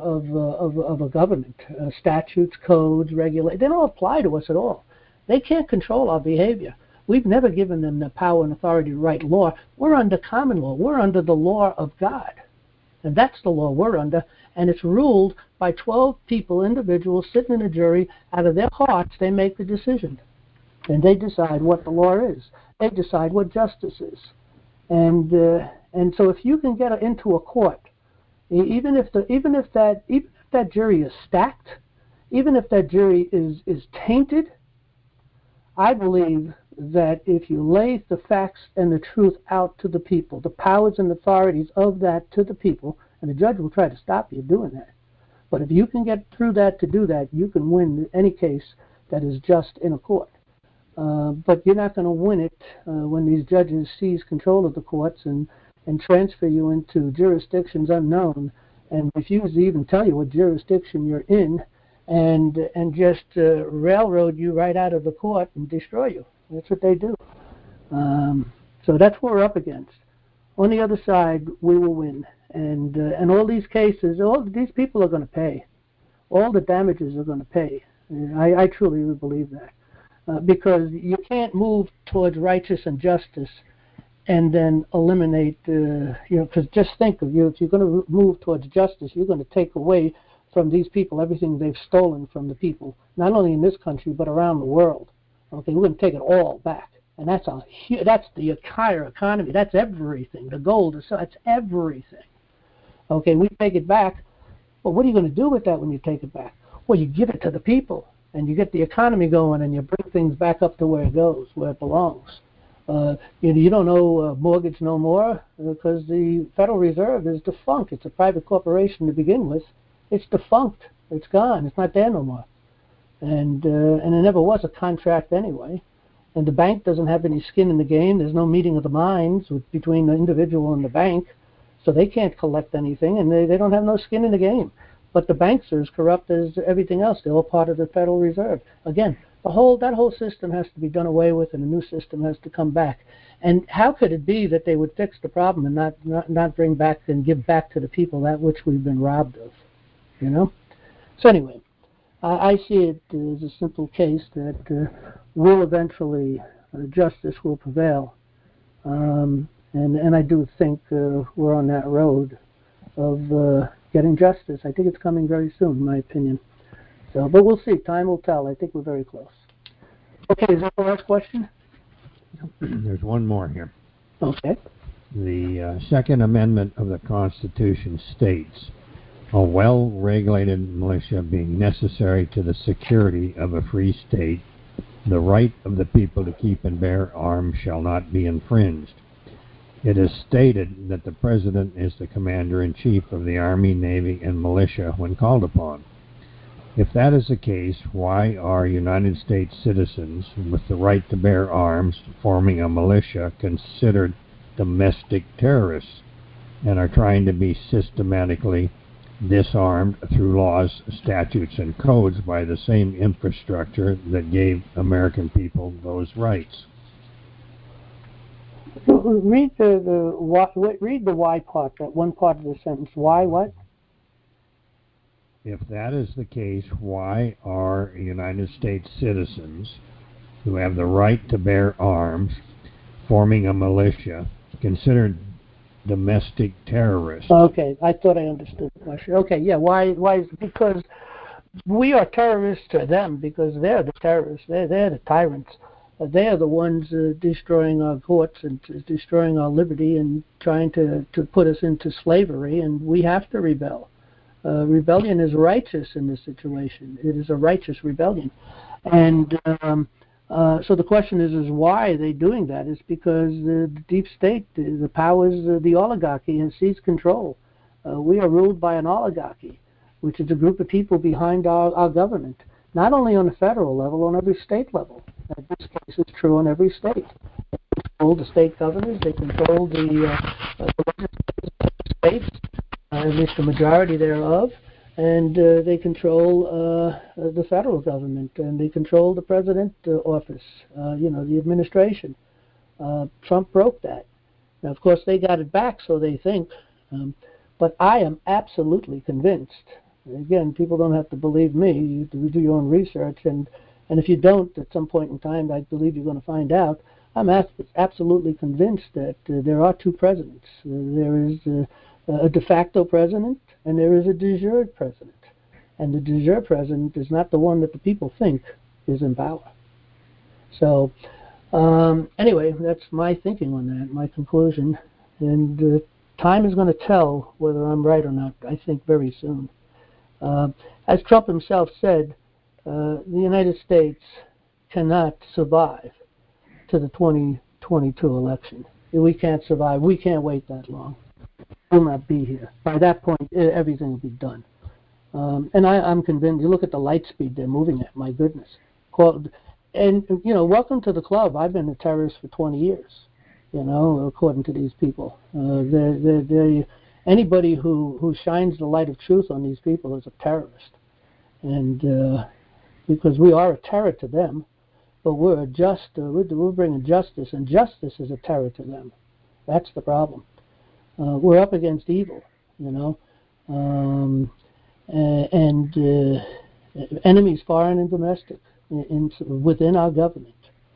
of a government. Statutes, codes, regulations, they don't apply to us at all. They can't control our behavior. We've never given them the power and authority to write law. We're under common law. We're under the law of God. And that's the law we're under. And it's ruled by 12 people, individuals, sitting in a jury. Out of their hearts, they make the decision. And they decide what the law is. They decide what justice is. And so if you can get into a court, even if that jury is stacked, even if that jury is tainted, I believe that if you lay the facts and the truth out to the people, the powers and authorities of that to the people, and the judge will try to stop you doing that. But if you can get through that to do that, you can win any case that is just in a court. But you're not going to win it when these judges seize control of the courts and transfer you into jurisdictions unknown and refuse to even tell you what jurisdiction you're in, and just railroad you right out of the court and destroy you. That's what they do. So that's what we're up against. On the other side, we will win. And all these cases, all these people are going to pay. All the damages are going to pay. I truly believe that. Because you can't move towards righteous and justice and then eliminate, because just think of if you're going to move towards justice, you're going to take away from these people everything they've stolen from the people, not only in this country, but around the world. Okay, we're going to take it all back. And that's the entire economy. That's everything. The gold, that's everything. Okay, we take it back. Well, what are you going to do with that when you take it back? Well, you give it to the people, and you get the economy going, and you bring things back up to where it goes, where it belongs. You don't owe mortgage no more because the Federal Reserve is defunct. It's a private corporation to begin with. It's defunct. It's gone. It's not there no more. And it never was a contract anyway. And the bank doesn't have any skin in the game. There's no meeting of the minds between the individual and the bank. So they can't collect anything, and they don't have no skin in the game. But the banks are as corrupt as everything else. They're all part of the Federal Reserve. Again, that whole system has to be done away with, and a new system has to come back. And how could it be that they would fix the problem and not bring back and give back to the people that which we've been robbed of? You know? So anyway, I see it as a simple case that will eventually, justice will prevail. And I do think we're on that road of getting justice. I think it's coming very soon, in my opinion. So, but we'll see. Time will tell. I think we're very close. Okay, is that the last question? There's one more here. Okay. The Second Amendment of the Constitution states, a well-regulated militia being necessary to the security of a free state, the right of the people to keep and bear arms shall not be infringed. It is stated that the President is the Commander-in-Chief of the Army, Navy, and militia when called upon. If that is the case, why are United States citizens with the right to bear arms forming a militia considered domestic terrorists and are trying to be systematically disarmed through laws, statutes, and codes by the same infrastructure that gave American people those rights? Read the why part, that one part of the sentence. Why what? If that is the case, why are United States citizens who have the right to bear arms forming a militia considered domestic terrorists? Okay, I thought I understood the question. Okay, yeah, why is it? Because we are terrorists to them, because they're the terrorists. They're the tyrants. They're the ones destroying our courts and destroying our liberty and trying to put us into slavery, and we have to rebel. Rebellion is righteous in this situation. It is a righteous rebellion. And so the question is why are they doing that? It's because the deep state, the powers, the oligarchy has seized control. We are ruled by an oligarchy, which is a group of people behind our government, not only on the federal level, on every state level. This case is true on every state. They control the state governors, they control the states, at least the majority thereof, and they control the federal government, and they control the president office, the administration. Trump broke that. Now, of course, they got it back, so they think, but I am absolutely convinced. Again, people don't have to believe me. You do your own research, and if you don't, at some point in time, I believe you're going to find out. I'm absolutely convinced that there are two presidents. There is a de facto president, and there is a de jure president. And the de jure president is not the one that the people think is in power. So, anyway, that's my thinking on that, my conclusion. And time is going to tell whether I'm right or not, I think, very soon. As Trump himself said, the United States cannot survive to the 2022 election. We can't survive. We can't wait that long. We'll not be here. By that point, everything will be done. And I'm convinced. You look at the light speed they're moving at. My goodness. And welcome to the club. I've been a terrorist for 20 years. According to these people, anybody who shines the light of truth on these people is a terrorist. And because we are a terror to them, but we're bringing justice, and justice is a terror to them. That's the problem. We're up against evil, and enemies foreign and domestic within our government.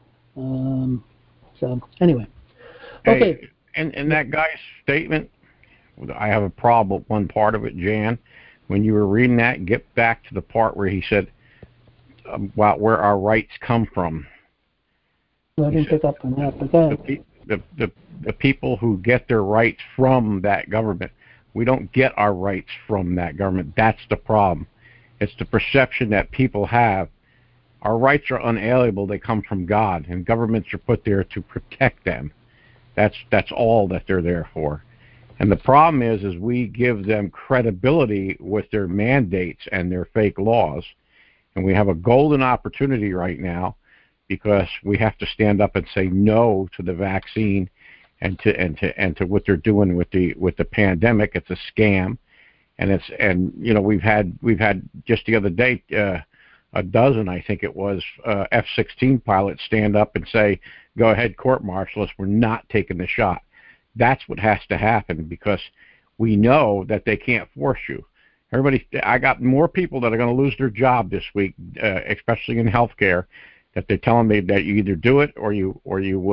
So anyway, okay. Hey, and that guy's statement, I have a problem with one part of it, Jan. When you were reading that, get back to the part where he said about where our rights come from. Well, I didn't pick up on that, but the people who get their rights from that government, we don't get our rights from that government. That's the problem. It's the perception that people have. Our rights are unalienable. They come from God, and governments are put there to protect them. That's all that they're there for. And the problem is we give them credibility with their mandates and their fake laws. And we have a golden opportunity right now, because we have to stand up and say no to the vaccine and to what they're doing with the pandemic. It's a scam, and we've had just the other day a dozen, I think it was, F-16 pilots stand up and say, go ahead, court-martial us, we're not taking the shot. That's what has to happen, because we know that they can't force you. I got more people that are going to lose their job this week, especially in healthcare, that they're telling me that you either do it or you'll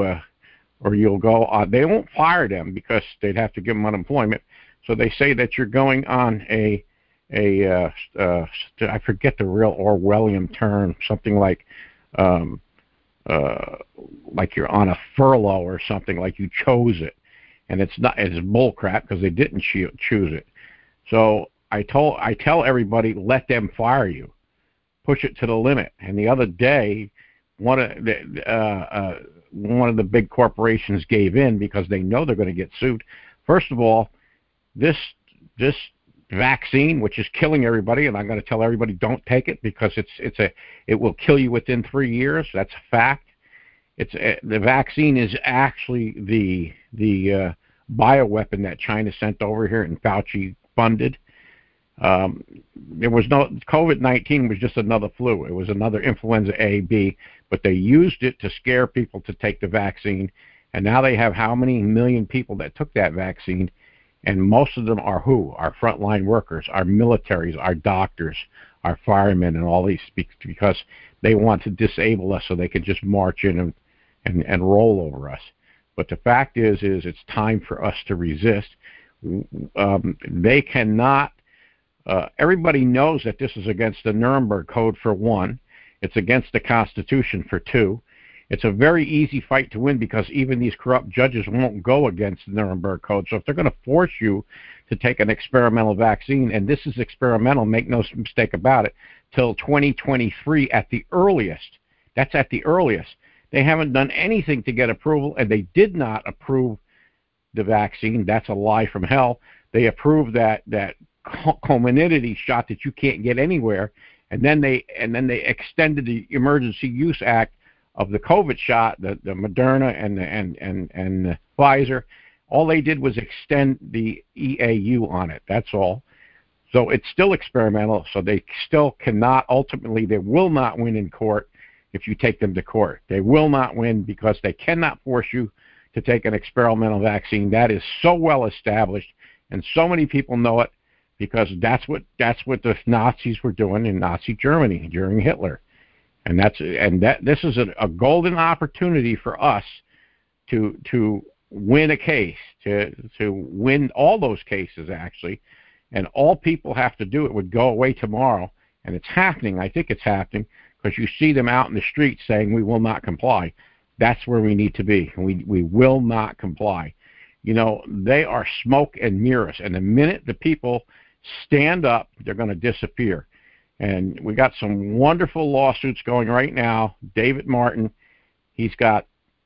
go. They won't fire them because they'd have to give them unemployment. So they say that you're going on I forget the real Orwellian term, something like you're on a furlough or something, like you chose it. and it's bull crap because they didn't choose it. So I tell everybody, let them fire you, push it to the limit. And the other day, one of the big corporations gave in because they know they're going to get sued. First of all, this vaccine, which is killing everybody, and I'm going to tell everybody don't take it because it will kill you within 3 years. That's a fact. The vaccine is actually the bioweapon that China sent over here and Fauci funded. There was no COVID-19 was just another flu. It was another influenza A, B, but they used it to scare people to take the vaccine. And now they have how many million people that took that vaccine? And most of them are who? Our frontline workers, our militaries, our doctors, our firemen, and all these, because they want to disable us so they can just march in and roll over us. But the fact is it's time for us to resist. They cannot. Everybody knows that this is against the Nuremberg Code for one. It's against the Constitution for two. It's a very easy fight to win because even these corrupt judges won't go against the Nuremberg Code. So if they're going to force you to take an experimental vaccine, and this is experimental, make no mistake about it, till 2023 at the earliest. That's at the earliest. They haven't done anything to get approval, and they did not approve the vaccine. That's a lie from hell. They approved that Comirnaty shot that you can't get anywhere, and then they extended the Emergency Use Act of the COVID shot, the Moderna and the Pfizer. All they did was extend the EAU on it. That's all. So it's still experimental. So they still cannot. Ultimately, they will not win in court if you take them to court. They will not win because they cannot force you to take an experimental vaccine. That is so well established, and so many people know it because that's what the Nazis were doing in Nazi Germany during Hitler. And this is a golden opportunity for us to win a case, to win all those cases actually, and all people have to do, it would go away tomorrow, and it's happening. I think it's happening because you see them out in the streets saying we will not comply. That's where we need to be. We will not comply. You know, they are smoke and mirrors, and the minute the people stand up, they're going to disappear. And we got some wonderful lawsuits going right now. David Martin, he's got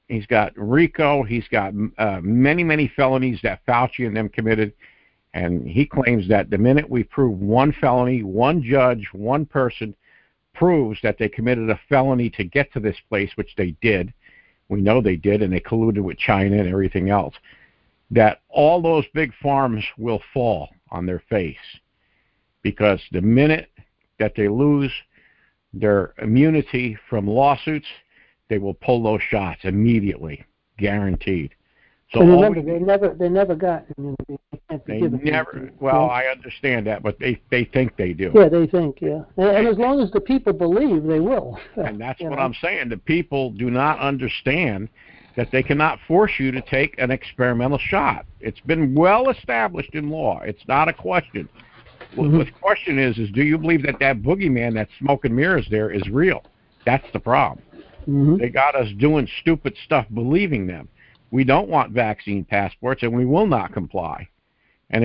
RICO, he's got many felonies that Fauci and them committed, and he claims that the minute we prove one felony, one judge, one person proves that they committed a felony to get to this place, which they did, we know they did, and they colluded with China and everything else, that all those big farms will fall on their face, because the minute that they lose their immunity from lawsuits, they will pull those shots immediately, guaranteed. So remember, they never got immunity. They never. Well, I understand that, but they think they do. Yeah, they think, yeah. And as long as the people believe, they will. And that's what I'm saying. The people do not understand that they cannot force you to take an experimental shot. It's been well established in law. It's not a question. Mm-hmm. The question is do you believe that boogeyman, that smoke and mirrors there, is real? That's the problem. Mm-hmm. They got us doing stupid stuff, believing them. We don't want vaccine passports, and we will not comply. And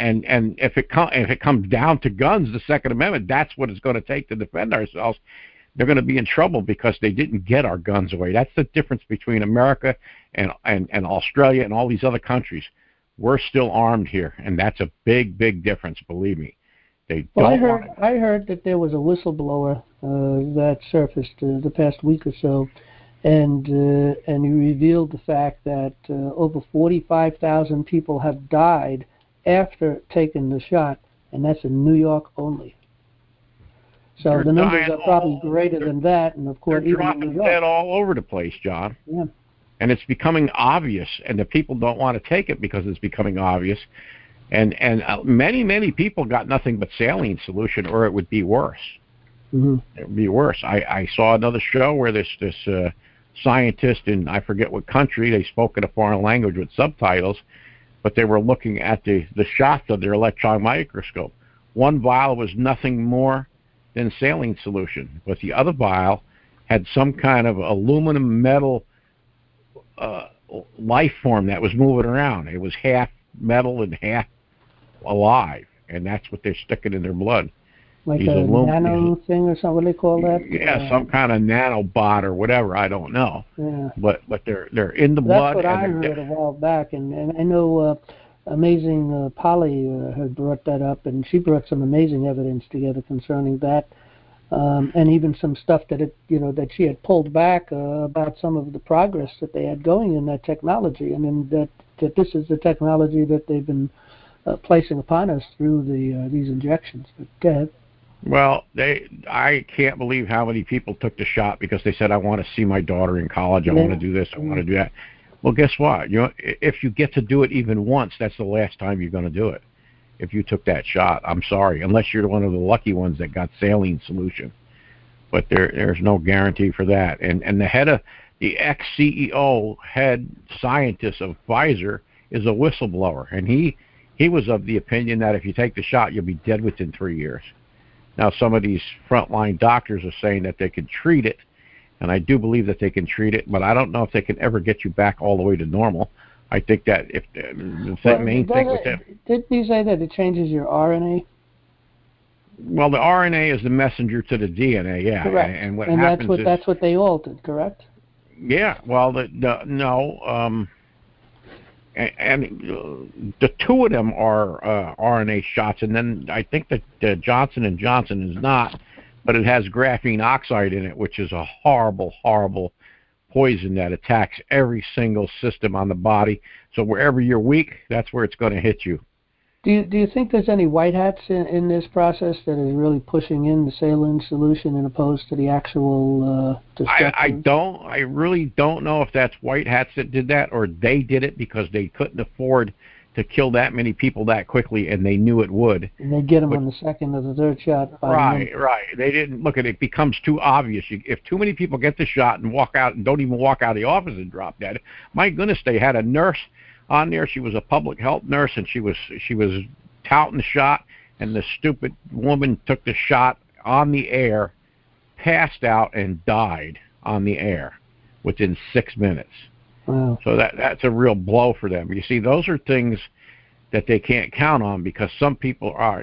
if it comes down to guns, the Second Amendment, that's what it's going to take to defend ourselves. They're going to be in trouble because they didn't get our guns away. That's the difference between America and Australia and all these other countries. We're still armed here, and that's a big difference. Believe me, they don't. Well, I heard that there was a whistleblower that surfaced the past week or so, and he revealed the fact that over 45,000 people have died after taking the shot, and that's in New York only. So they're the numbers are probably greater than that, and of course, they're dropping dead all over the place, John. Yeah. And it's becoming obvious, and the people don't want to take it because it's becoming obvious. And many people got nothing but saline solution, or it would be worse. Mm-hmm. It would be worse. I saw another show where this scientist in, I forget what country, they spoke in a foreign language with subtitles, but they were looking at the shots of their electron microscope. One vial was nothing more than saline solution, but the other vial had some kind of aluminum metal life form that was moving around. It was half metal and half alive, and that's what they're sticking in their blood. Like a nano thing or something, what do they call that? Yeah, some kind of nanobot or whatever, I don't know. Yeah. But they're in the blood. That's what I heard a while back, and I know Amazing Polly had brought that up, and she brought some amazing evidence together concerning that, and even some stuff that she had pulled back about some of the progress that they had going in that technology, and then that this is the technology that they've been placing upon us through these injections. But go ahead. Well, I can't believe how many people took the shot because they said, I want to see my daughter in college. I want to do this. I want to do that. Well, guess what? If you get to do it even once, that's the last time you're going to do it. If you took that shot, I'm sorry, unless you're one of the lucky ones that got saline solution. But there's no guarantee for that. And the head of the ex-CEO, head scientist of Pfizer, is a whistleblower, and he was of the opinion that if you take the shot, you'll be dead within 3 years. Now, some of these frontline doctors are saying that they can treat it, and I do believe that they can treat it, but I don't know if they can ever get you back all the way to normal. I think that if the main thing with that... Didn't you say that it changes your RNA? Well, the RNA is the messenger to the DNA, yeah. Correct. And what happens is... that's what they altered, correct? Yeah, well, no... And the two of them are RNA shots, and then I think that Johnson & Johnson is not, but it has graphene oxide in it, which is a horrible, horrible poison that attacks every single system on the body. So wherever you're weak, that's where it's going to hit you. Do you think there's any white hats in this process that is really pushing in the saline solution in opposed to the actual destruction? I really don't know if that's white hats that did that or they did it because they couldn't afford to kill that many people that quickly, and they knew it would. And they get them on the second or the third shot. Right. They didn't look at it. It becomes too obvious. If too many people get the shot and walk out and don't even walk out of the office and drop dead, my goodness, they had a nurse on there. She was a public health nurse, and she was touting the shot, and the stupid woman took the shot on the air, passed out, and died on the air within 6 minutes. Wow. So that's a real blow for them. You see, those are things that they can't count on because some people are,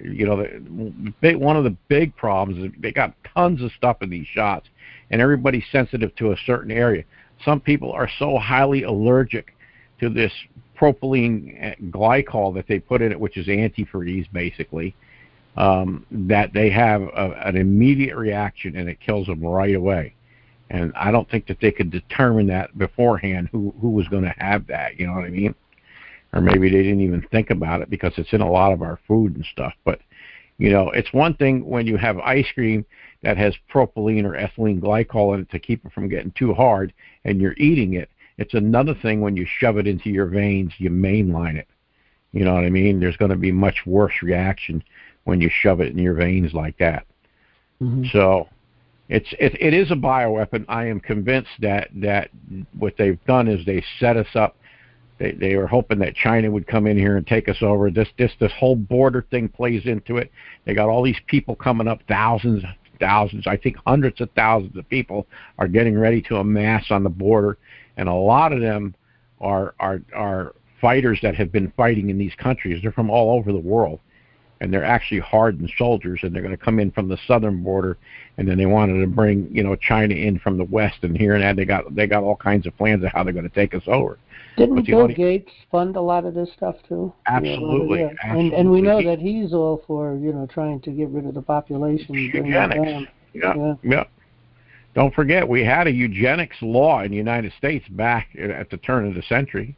one of the big problems is they got tons of stuff in these shots, and everybody's sensitive to a certain area. Some people are so highly allergic to this propylene glycol that they put in it, which is antifreeze basically, that they have an immediate reaction and it kills them right away. And I don't think that they could determine that beforehand who was going to have that, you know what I mean? Or maybe they didn't even think about it because it's in a lot of our food and stuff. But, it's one thing when you have ice cream that has propylene or ethylene glycol in it to keep it from getting too hard and you're eating it. It's another thing when you shove it into your veins, you mainline it. You know what I mean? There's going to be much worse reaction when you shove it in your veins like that. Mm-hmm. So it is a bioweapon. I am convinced that what they've done is they set us up. They were hoping that China would come in here and take us over. This whole border thing plays into it. They got all these people coming up, thousands, I think hundreds of thousands of people are getting ready to amass on the border. And a lot of them are fighters that have been fighting in these countries. They're from all over the world, and they're actually hardened soldiers. And they're going to come in from the southern border, and then they wanted to bring China in from the west and here and that. They got all kinds of plans of how they're going to take us over. Didn't Bill Gates fund a lot of this stuff too? Absolutely, absolutely. And we know that he's all for trying to get rid of the population. Eugenics. Yeah. Don't forget, we had a eugenics law in the United States back at the turn of the century.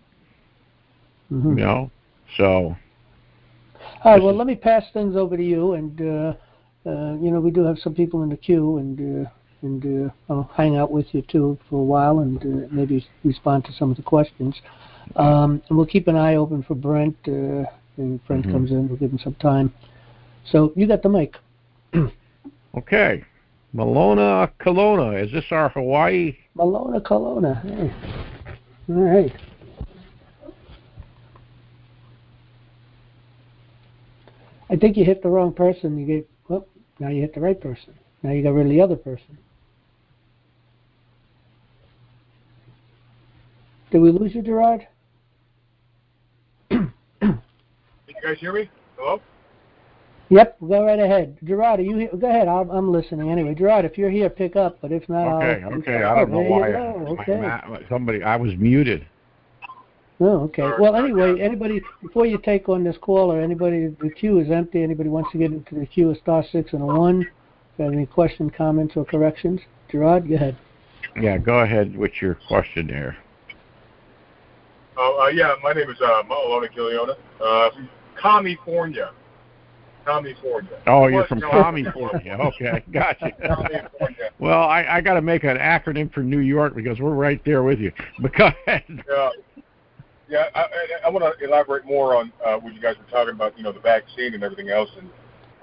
Mm-hmm. So. All right. Well, let me pass things over to you, and we do have some people in the queue, and I'll hang out with you too for a while, and maybe respond to some of the questions. And we'll keep an eye open for Brent. And Brent comes in, we'll give him some time. So you got the mic. Okay. Malona Kelowna. Is this our Hawaii? Malona Kelowna. Hey. All right. I think you hit the wrong person. Now you hit the right person. Now you got rid of the other person. Did we lose you, Gerard? Can you guys hear me? Hello? Yep, go right ahead. Gerard, are you here? Go ahead, I'm listening. Anyway, Gerard, if you're here, pick up, but if not, Okay. I don't know why. I was muted. Oh, okay. Well, anyway, anybody, before you take on this caller, anybody, the queue is empty. Anybody wants to get into the queue, is *6 and a 1. If you have any questions, comments, or corrections, Gerard, go ahead. Yeah, go ahead with your question there. Yeah, my name is Malone Giliona, from California. Oh, you're from California. Okay, gotcha. California. Well, I got to make an acronym for New York because we're right there with you. But go ahead. Yeah, I want to elaborate more on what you guys were talking about, the vaccine and everything else. And,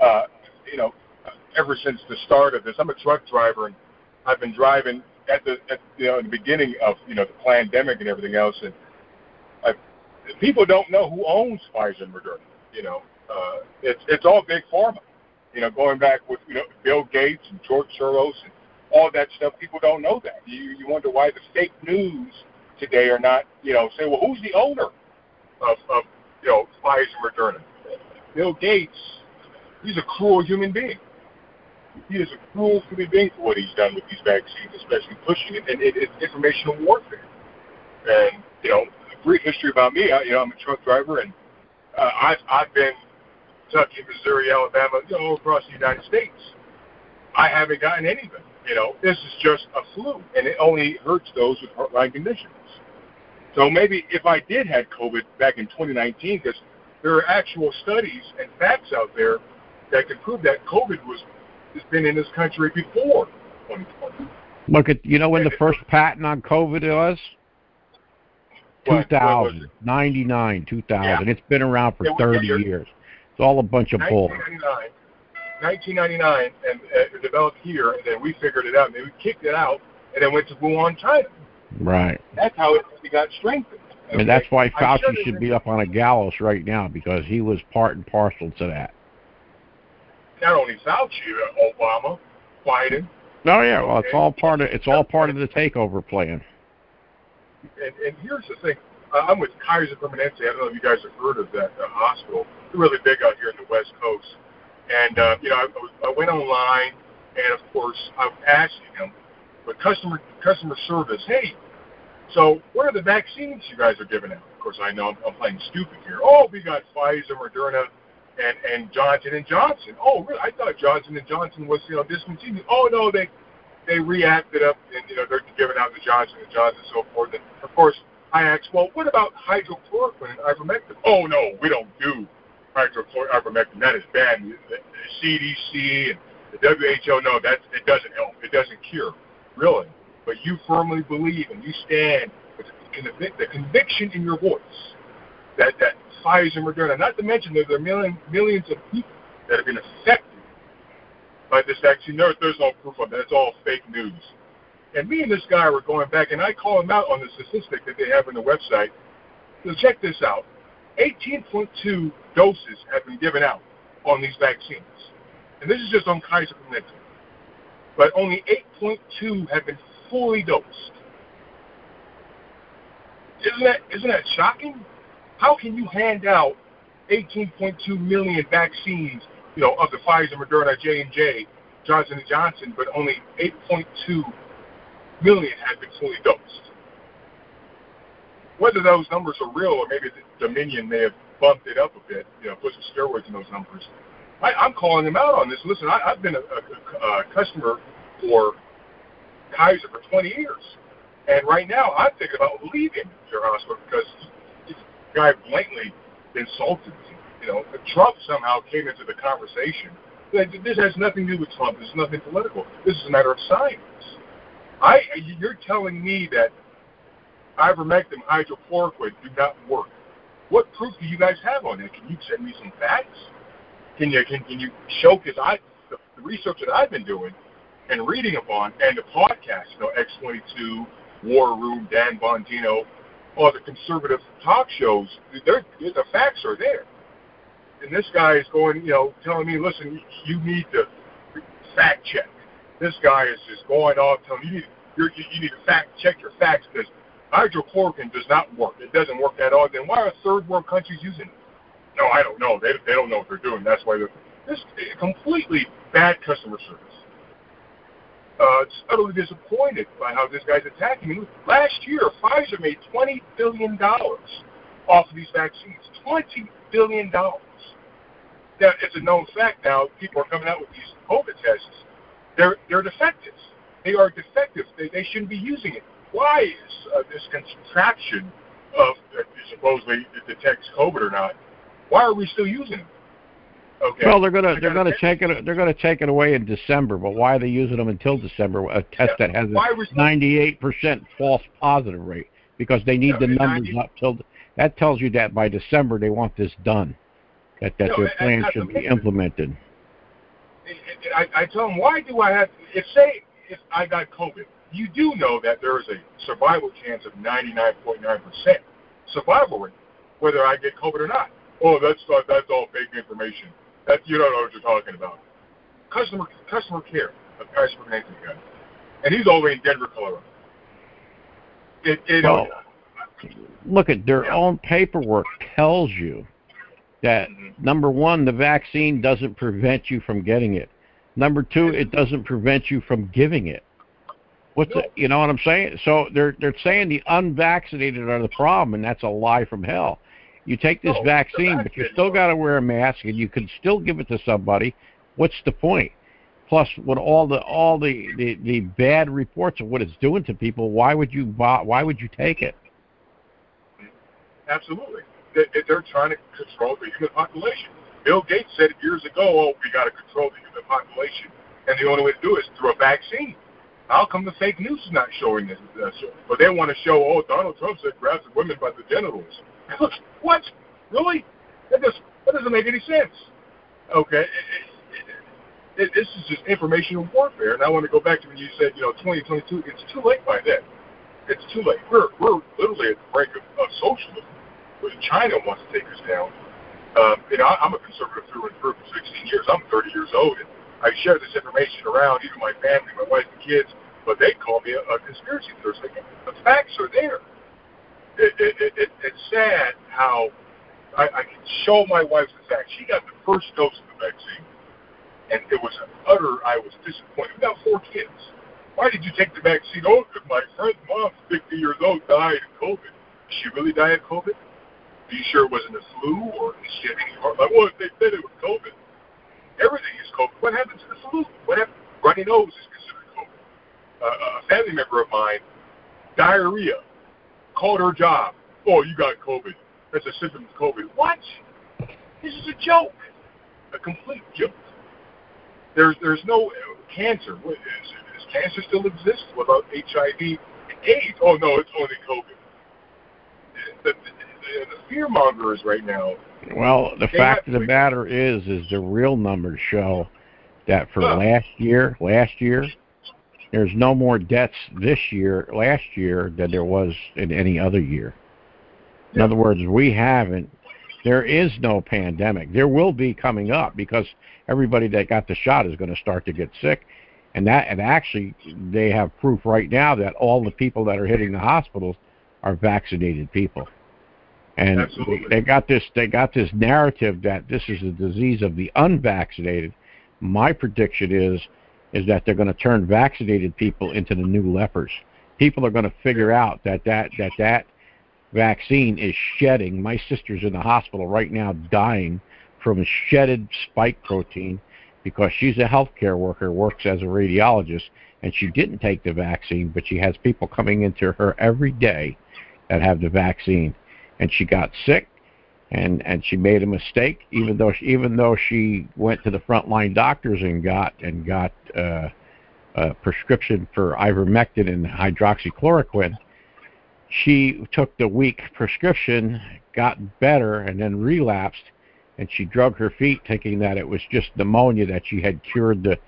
ever since the start of this, I'm a truck driver, and I've been driving at the beginning of, the pandemic and everything else. And people don't know who owns Pfizer and Moderna. It's all big pharma. Going back with Bill Gates and George Soros and all that stuff. People don't know that. You wonder why the fake news today are not say, well, who's the owner of Pfizer and Moderna? Bill Gates. He's a cruel human being. He is a cruel human being for what he's done with these vaccines, especially pushing it. And it's informational warfare. And a brief history about me. I'm a truck driver, and I've been Kentucky, Missouri, Alabama, across the United States. I haven't gotten anything. This is just a flu, and it only hurts those with heart-lung conditions. So maybe if I did have COVID back in 2019, because there are actual studies and facts out there that can prove that COVID has been in this country before 2020. Look at when the first patent on COVID was. 2000, 99, 2000. Yeah. It's been around for 30 years. It's all a bunch of bull. 1999, and it developed here, and then we figured it out, and then we kicked it out, and then went to Wuhan, China. Right. That's how it got strengthened. Okay? And that's why Fauci should be up on a gallows right now, because he was part and parcel to that. Not only Fauci, Obama, Biden. Oh yeah, well, it's all part of the takeover plan. And here's the thing. I'm with Kaiser Permanente. I don't know if you guys have heard of that hospital. They're really big out here in the West Coast. And, I went online, and, of course, I was asking them, with customer service, hey, so what are the vaccines you guys are giving out? Of course, I know I'm playing stupid here. Oh, we got Pfizer, Moderna, and Johnson & Johnson. Oh, really? I thought Johnson & Johnson was, discontinued. Oh, no, they reacted up, and, they're giving out the Johnson & Johnson and so forth. And, of course, I asked, well, what about hydrochloroquine and ivermectin? Oh, no, we don't do hydrochloroquine, ivermectin. That is bad. The CDC and the WHO, no, it doesn't help. It doesn't cure. Really. But you firmly believe and you stand with the conviction in your voice that Pfizer and Moderna, not to mention that there are millions of people that have been affected by this vaccine. There's no proof of that. It's all fake news. And me and this guy were going back, and I call him out on the statistic that they have on the website. So check this out. 18.2 doses have been given out on these vaccines. And this is just on Kaiser Permanente. But only 8.2 have been fully dosed. Isn't that shocking? How can you hand out 18.2 million vaccines, of the Pfizer, Moderna, J&J, Johnson & Johnson, but only 8.2 million have been fully dosed? Whether those numbers are real or maybe the Dominion may have bumped it up a bit, put some steroids in those numbers. I'm calling them out on this. Listen, I've been a customer for Kaiser for 20 years. And right now I'm thinking about leaving your hospital because this guy blatantly insulted me. Trump somehow came into the conversation. This has nothing to do with Trump. This is nothing political. This is a matter of science. You're telling me that ivermectin, hydrochloroquine do not work. What proof do you guys have on that? Can you send me some facts? Can you show? Because the research that I've been doing and reading upon, and the podcast, X22, War Room, Dan Bongino, all the conservative talk shows, the facts are there. And this guy is going, telling me, listen, you need to fact check. This guy is just going off telling me you need to fact check your facts because hydrochloroquine does not work. It doesn't work at all. Then why are third world countries using it? No, I don't know. They don't know what they're doing. That's why this is completely bad customer service. It's utterly disappointed by how this guy's attacking me. Last year, Pfizer made $20 billion off of these vaccines. $20 billion. Now, it's a known fact now. People are coming out with these COVID tests. They're defective. They are defective. They shouldn't be using it. Why is this contraption of supposedly it detects COVID or not? Why are we still using it? Okay. Well, they're gonna take it away in December, but why are they using them until December? A test that has a 98% false positive rate because they need the numbers up till. That tells you that by December they want this done. That their plan should be implemented. I tell them, why do I have? If I got COVID, you do know that there is a survival chance of 99.9% survival rate, whether I get COVID or not. Oh, that's all fake information. That you don't know what you're talking about. Customer care, a Kaiser Permanente guy, and he's over in Denver, Colorado. Look at their own paperwork tells you that number one, the vaccine doesn't prevent you from getting it. Number two, it doesn't prevent you from giving it. You know what I'm saying? So they're saying the unvaccinated are the problem, and that's a lie from hell. You take this vaccine, but you still got to wear a mask, and you can still give it to somebody. What's the point? Plus, with all the bad reports of what it's doing to people, why would you take it? Absolutely, they're trying to control the human population. Bill Gates said it years ago. Oh, we got to control the human population, and the only way to do it is through a vaccine. How come the fake news is not showing this? But they want to show, oh, Donald Trump said grabs women by the genitals. What? Really? That doesn't make any sense. Okay. This is just informational warfare, and I want to go back to when you said, 2022. It's too late by then. It's too late. We're literally at the brink of socialism, where China wants to take us down. I'm a conservative through and through for 16 years. I'm 30 years old, and I share this information around, even my family, my wife and kids, but they call me a conspiracy theorist. The facts are there. It's sad how I can show my wife the facts. She got the first dose of the vaccine, and it was I was disappointed. We got 4 kids. Why did you take the vaccine? Oh, because my friend's mom, 50 years old, died of COVID. Did she really die of COVID? Are you sure it wasn't a flu, or did she have any heart? Well, they said it was COVID. Everything is COVID. What happened to the flu? What happened? Runny nose is considered COVID. A family member of mine, diarrhea, called her job. Oh, you got COVID. That's a symptom of COVID. What? This is a joke. A complete joke. There's no cancer. Does cancer still exist? What about HIV and AIDS? Oh, no, it's only COVID. The fear-mongers right now. Well, the fact of the matter is the real numbers show that for last year, there's no more deaths last year, than there was in any other year. In other words, there is no pandemic. There will be coming up because everybody that got the shot is going to start to get sick. And actually, they have proof right now that all the people that are hitting the hospitals are vaccinated people. And they got this narrative that this is a disease of the unvaccinated. My prediction is that they're going to turn vaccinated people into the new lepers. People are going to figure out that vaccine is shedding. My sister's in the hospital right now dying from a shedded spike protein because she's a healthcare worker, works as a radiologist, and she didn't take the vaccine, but she has people coming into her every day that have the vaccine. And she got sick, and she made a mistake, even though she went to the frontline doctors and got a prescription for ivermectin and hydroxychloroquine. She took the weak prescription, got better, and then relapsed, and she drug her feet, thinking that it was just pneumonia, that she had cured the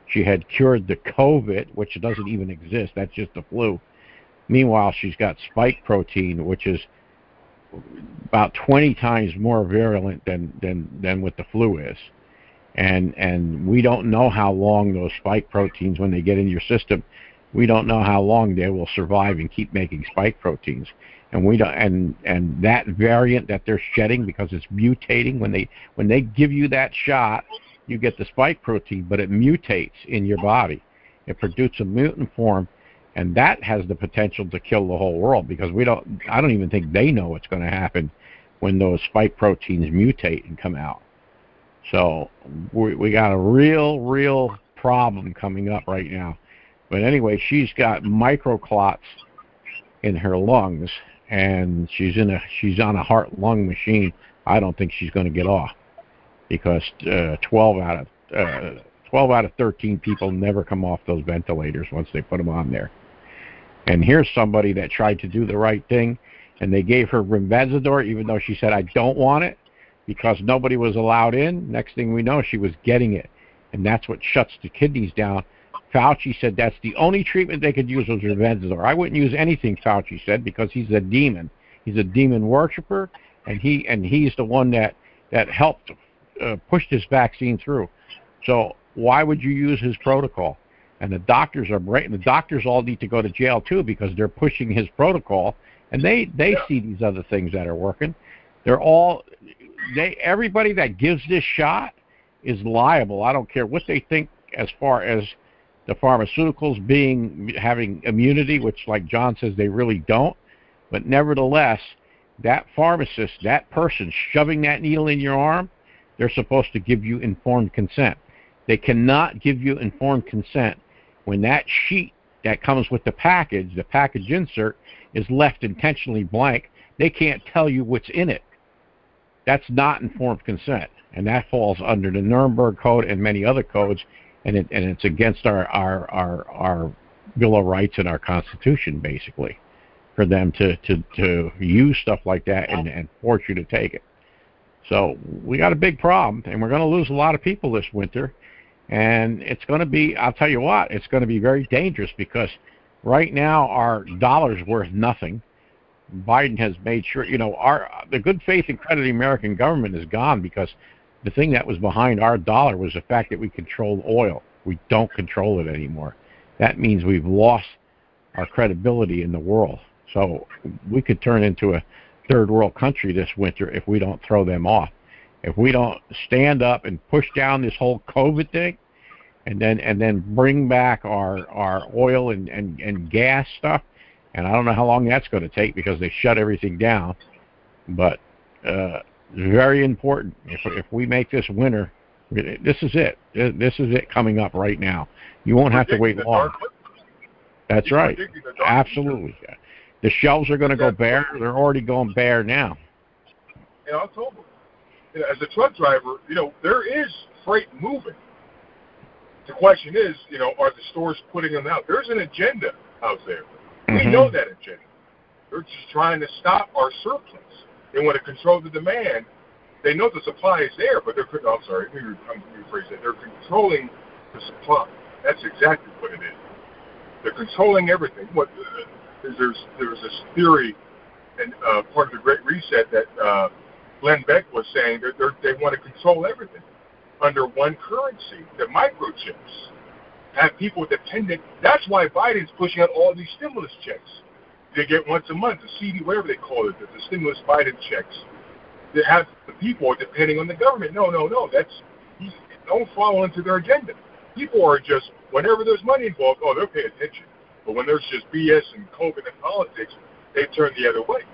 COVID, which doesn't even exist. That's just the flu. Meanwhile, she's got spike protein, which is about 20 times more virulent than what the flu is. And we don't know how long those spike proteins, when they get in your system, we don't know how long they will survive and keep making spike proteins. And we don't, and that variant that they're shedding, because it's mutating, when they give you that shot, you get the spike protein, but it mutates in your body. It produces a mutant form, and that has the potential to kill the whole world, because I don't even think they know what's going to happen when those spike proteins mutate and come out. So we got a real problem coming up right now. But anyway, she's got microclots in her lungs, and she's on a heart-lung machine. I don't think she's going to get off, because 12 out of 13 people never come off those ventilators once they put them on there. And here's somebody that tried to do the right thing, and they gave her Remdesivir, even though she said, I don't want it, because nobody was allowed in. Next thing we know, she was getting it, and that's what shuts the kidneys down. Fauci said that's the only treatment they could use was Remdesivir. I wouldn't use anything, Fauci said, because he's a demon. He's a demon worshiper, and he's the one that helped push this vaccine through. So why would you use his protocol? And the doctors the doctors all need to go to jail too, because they're pushing his protocol, and they see these other things that are working. Everybody that gives this shot is liable. I don't care what they think as far as the pharmaceuticals having immunity, which, like John says, they really don't. But nevertheless, that pharmacist, that person shoving that needle in your arm, they're supposed to give you informed consent. They cannot give you informed consent when that sheet that comes with the package insert, is left intentionally blank. They can't tell you what's in it. That's not informed consent, and that falls under the Nuremberg Code and many other codes, and it's against our Bill of Rights and our Constitution, basically, for them to use stuff like that and force you to take it. So we got a big problem, and we're going to lose a lot of people this winter, and it's going to be, I'll tell you what, it's going to be very dangerous, because right now our dollar's worth nothing. Biden has made sure, the good faith and credit of the American government is gone, because the thing that was behind our dollar was the fact that we controlled oil. We don't control it anymore. That means we've lost our credibility in the world. So we could turn into a third world country this winter if we don't throw them off. If we don't stand up and push down this whole COVID thing, and then bring back our oil and gas stuff. And I don't know how long that's going to take, because they shut everything down. But very important. If we make this winter, this is it. This is it coming up right now. You won't have to wait long. That's right. Absolutely. The shelves are going to go bare. They're already going bare now. And I told them, as a truck driver, there is freight moving. The question is, are the stores putting them out? There's an agenda out there. We know that agenda. They're just trying to stop our surplus. They want to control the demand. They know the supply is there, but they're let me rephrase that. They're controlling the supply. That's exactly what it is. They're controlling everything. There's this theory, and part of the Great Reset that Glenn Beck was saying that they want to control everything under one currency, the microchips. Have people dependent. That's why Biden's pushing out all these stimulus checks. They get once a month, the CD, whatever they call it, the stimulus Biden checks. They have the people depending on the government. No. Don't follow into their agenda. People are just, whenever there's money involved, they'll pay attention. But when there's just BS and COVID and politics, they turn the other way.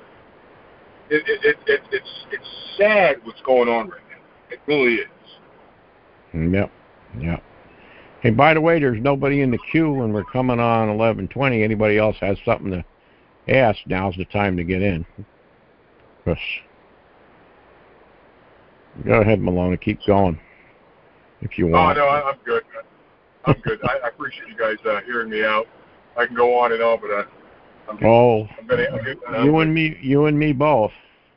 It's sad what's going on right now. It really is. Yep. Hey, by the way, there's nobody in the queue, and we're coming on 11:20. Anybody else has something to ask, now's the time to get in. Yes. Go ahead, Maloney. Keep going if you want. Oh, no, I'm good. I'm good. I appreciate you guys hearing me out. I can go on and on, but you and me both.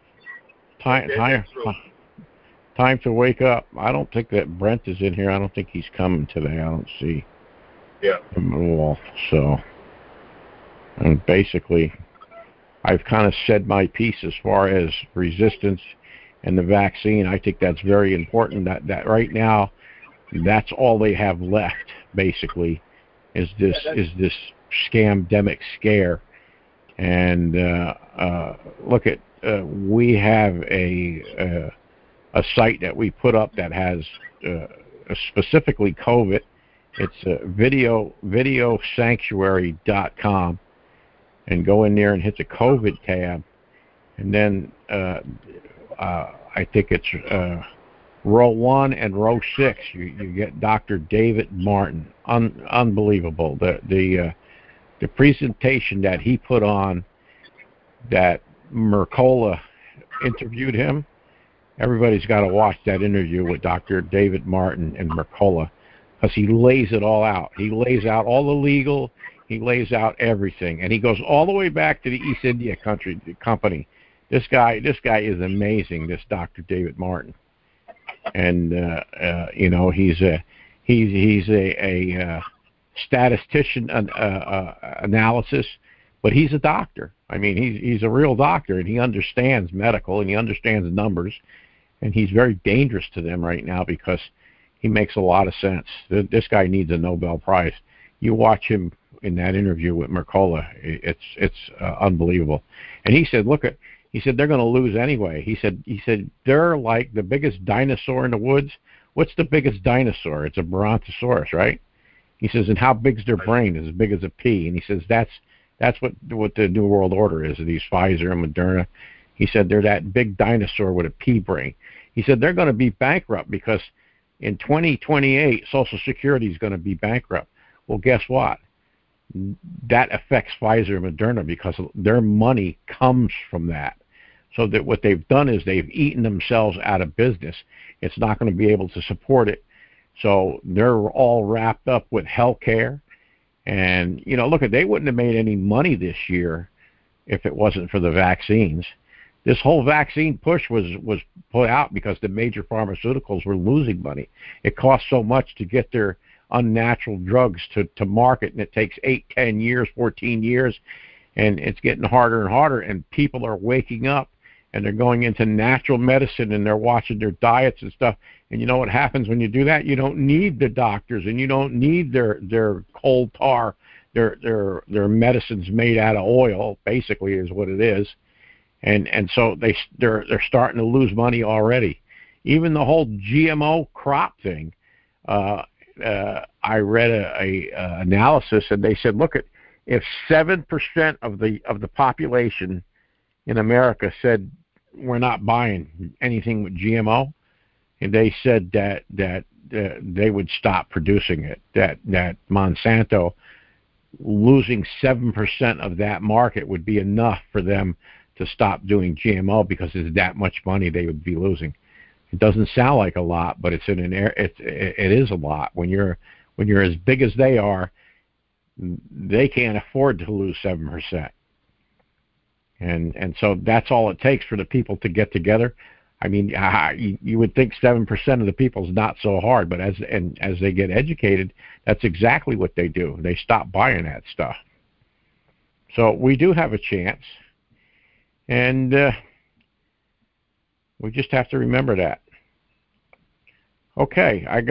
Time to wake up. I don't think that Brent is in here. I don't think he's coming today. I don't see him at all. So, and basically, I've kind of said my piece as far as resistance and the vaccine. I think that's very important. That right now, that's all they have left. Basically, is this scamdemic scare. And look at we have a site that we put up that has specifically COVID. It's videosanctuary.com, and go in there and hit the COVID tab, and then I think it's row 1 and row 6. You get Dr. David Martin. Unbelievable. The presentation that he put on, that Mercola interviewed him. Everybody's got to watch that interview with Dr. David Martin and Mercola, because he lays it all out. He lays out all the legal. He lays out everything, and he goes all the way back to the East India Company. This guy is amazing. This Dr. David Martin, and he's a statistician analysis, but he's a doctor. I mean, he's a real doctor, and he understands medical, and he understands numbers, and he's very dangerous to them right now because he makes a lot of sense. This guy needs a Nobel Prize. You watch him in that interview with Mercola, it's unbelievable. And he said, he said they're going to lose anyway. He said they're like the biggest dinosaur in the woods. What's the biggest dinosaur? It's a Brontosaurus, right? He says, and how big's their brain? It's as big as a pea. And he says that's what the New World Order is, these Pfizer and Moderna. He said they're that big dinosaur with a pea brain. He said they're going to be bankrupt because in 2028, Social Security is going to be bankrupt. Well, guess what? That affects Pfizer and Moderna because their money comes from that. So that what they've done is they've eaten themselves out of business. It's not going to be able to support it. So they're all wrapped up with health care. And, they wouldn't have made any money this year if it wasn't for the vaccines. This whole vaccine push was put out because the major pharmaceuticals were losing money. It costs so much to get their unnatural drugs to market, and it takes 8, 10 years, 14 years, and it's getting harder and harder, and people are waking up, and they're going into natural medicine, and they're watching their diets and stuff. And you know what happens when you do that? You don't need the doctors, and you don't need their coal tar, their medicines made out of oil, basically is what it is. And so they're starting to lose money already. Even the whole GMO crop thing. I read a analysis, and they said, look, if 7% of the population in America said we're not buying anything with GMO, and they said that they would stop producing it. That Monsanto losing 7% of that market would be enough for them to stop doing GMO because there's that much money they would be losing. It doesn't sound like a lot, but it is a lot. When you're as big as they are, they can't afford to lose 7%. And so that's all it takes for the people to get together. I mean, you would think 7% of the people is not so hard, but as they get educated, that's exactly what they do. They stop buying that stuff. So we do have a chance, and we just have to remember that. Okay, I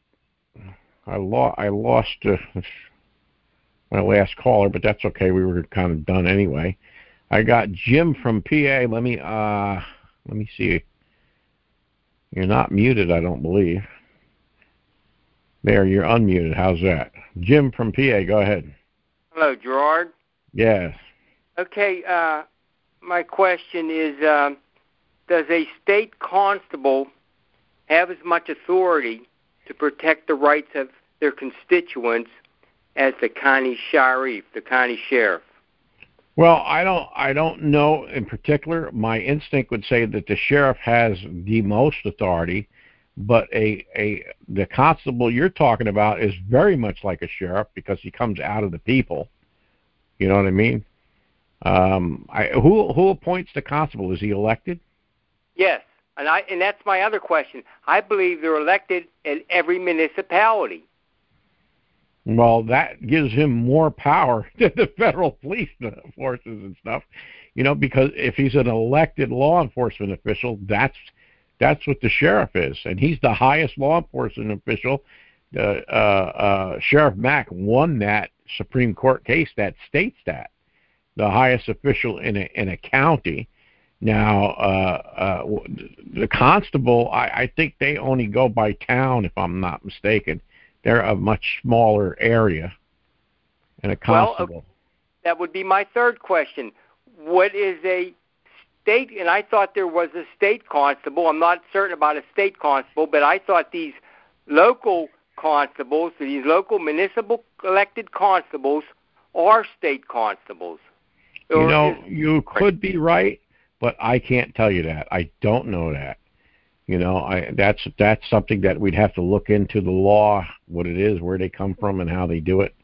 lost my last caller, but that's okay. We were kind of done anyway. I got Jim from PA. Let me see. You're not muted, I don't believe. There, you're unmuted. How's that? Jim from PA, go ahead. Hello, Gerard. Yes. Okay, my question is, does a state constable have as much authority to protect the rights of their constituents as the county sheriff, the county sheriff? Well, I don't know in particular. My instinct would say that the sheriff has the most authority, but the constable you're talking about is very much like a sheriff because he comes out of the people. You know what I mean? Who appoints the constable? Is he elected? Yes, and that's my other question. I believe they're elected in every municipality. Well, that gives him more power than the federal police forces and stuff, because if he's an elected law enforcement official, that's what the sheriff is, and he's the highest law enforcement official. Sheriff Mack won that Supreme Court case that states that the highest official in a county. Now, the constable, I think they only go by town, if I'm not mistaken. They're a much smaller area. And a constable. Well, that would be my third question. What is a state? And I thought there was a state constable. I'm not certain about a state constable, but I thought these local constables, these local municipal elected constables, are state constables. You could be right, but I can't tell you that. I don't know that. That's something that we'd have to look into the law, what it is, where they come from, and how they do it.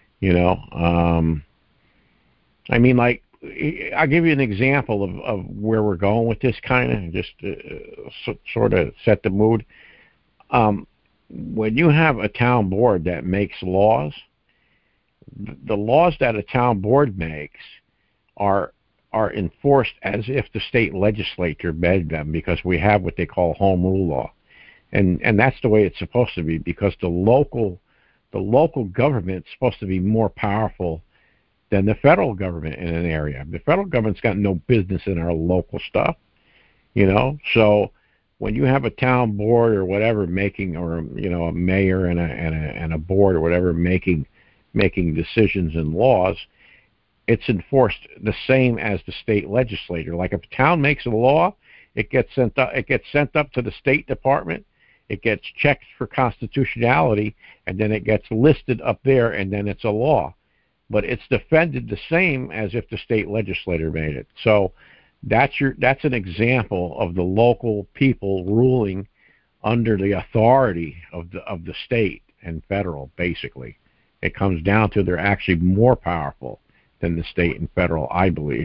I mean, like, I'll give you an example of where we're going with this kind of, just sort of set the mood. When you have a town board that makes laws, the laws that a town board makes are enforced as if the state legislature made them, because we have what they call home rule law. And that's the way it's supposed to be, because the local government is supposed to be more powerful than the federal government in an area. The federal government's got no business in our local stuff, So when you have a town board or whatever making, or a mayor and a board or whatever making decisions and laws, it's enforced the same as the state legislature. Like if a town makes a law, it gets sent up to the State Department. It gets checked for constitutionality, and then it gets listed up there, and then it's a law. But it's defended the same as if the state legislature made it. So that's an example of the local people ruling under the authority of the state and federal. Basically, it comes down to they're actually more powerful than the state and federal, I believe.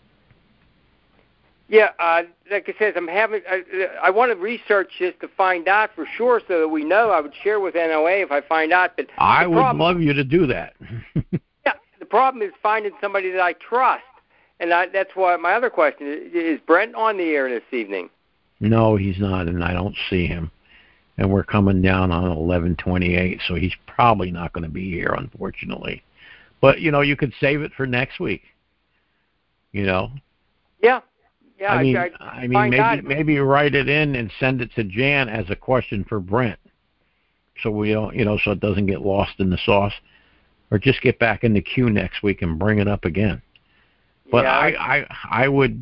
Yeah, like I said, I want to research this to find out for sure, so that we know. I would share with NOA if I find out. But I would love you to do that. Yeah, the problem is finding somebody that I trust, and that's why my other question is Brent on the air this evening? No, he's not, and I don't see him. And we're coming down on 11:28, so he's probably not going to be here, unfortunately. But you could save it for next week. Yeah. Yeah, I mean, maybe write it in and send it to Jan as a question for Brent, so we don't, so it doesn't get lost in the sauce, or just get back in the queue next week and bring it up again. But yeah. I would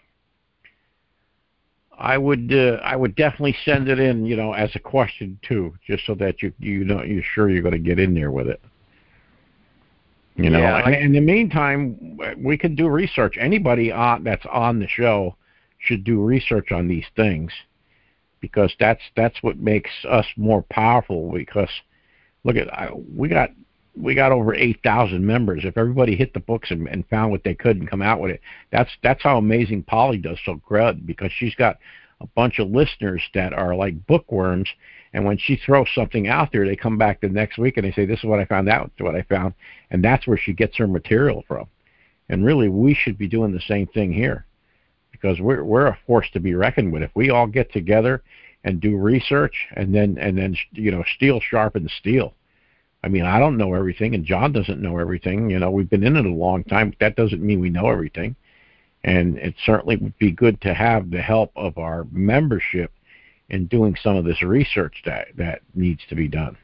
definitely send it in, as a question too, just so that you're sure you're going to get in there with it. Yeah, in the meantime, we could do research. Anybody that's on the show should do research on these things, because that's what makes us more powerful. Because look we got over 8,000 members. If everybody hit the books and found what they could and come out with it, that's how amazing Polly does so good, because she's got a bunch of listeners that are like bookworms. And when she throws something out there, they come back the next week and they say, "This is what I found out, this is what I found." And that's where she gets her material from. And really, we should be doing the same thing here, because we're a force to be reckoned with. If we all get together and do research, and then steel sharpens steel. I mean, I don't know everything, and John doesn't know everything. We've been in it a long time, but that doesn't mean we know everything. And it certainly would be good to have the help of our membership in doing some of this research that needs to be done.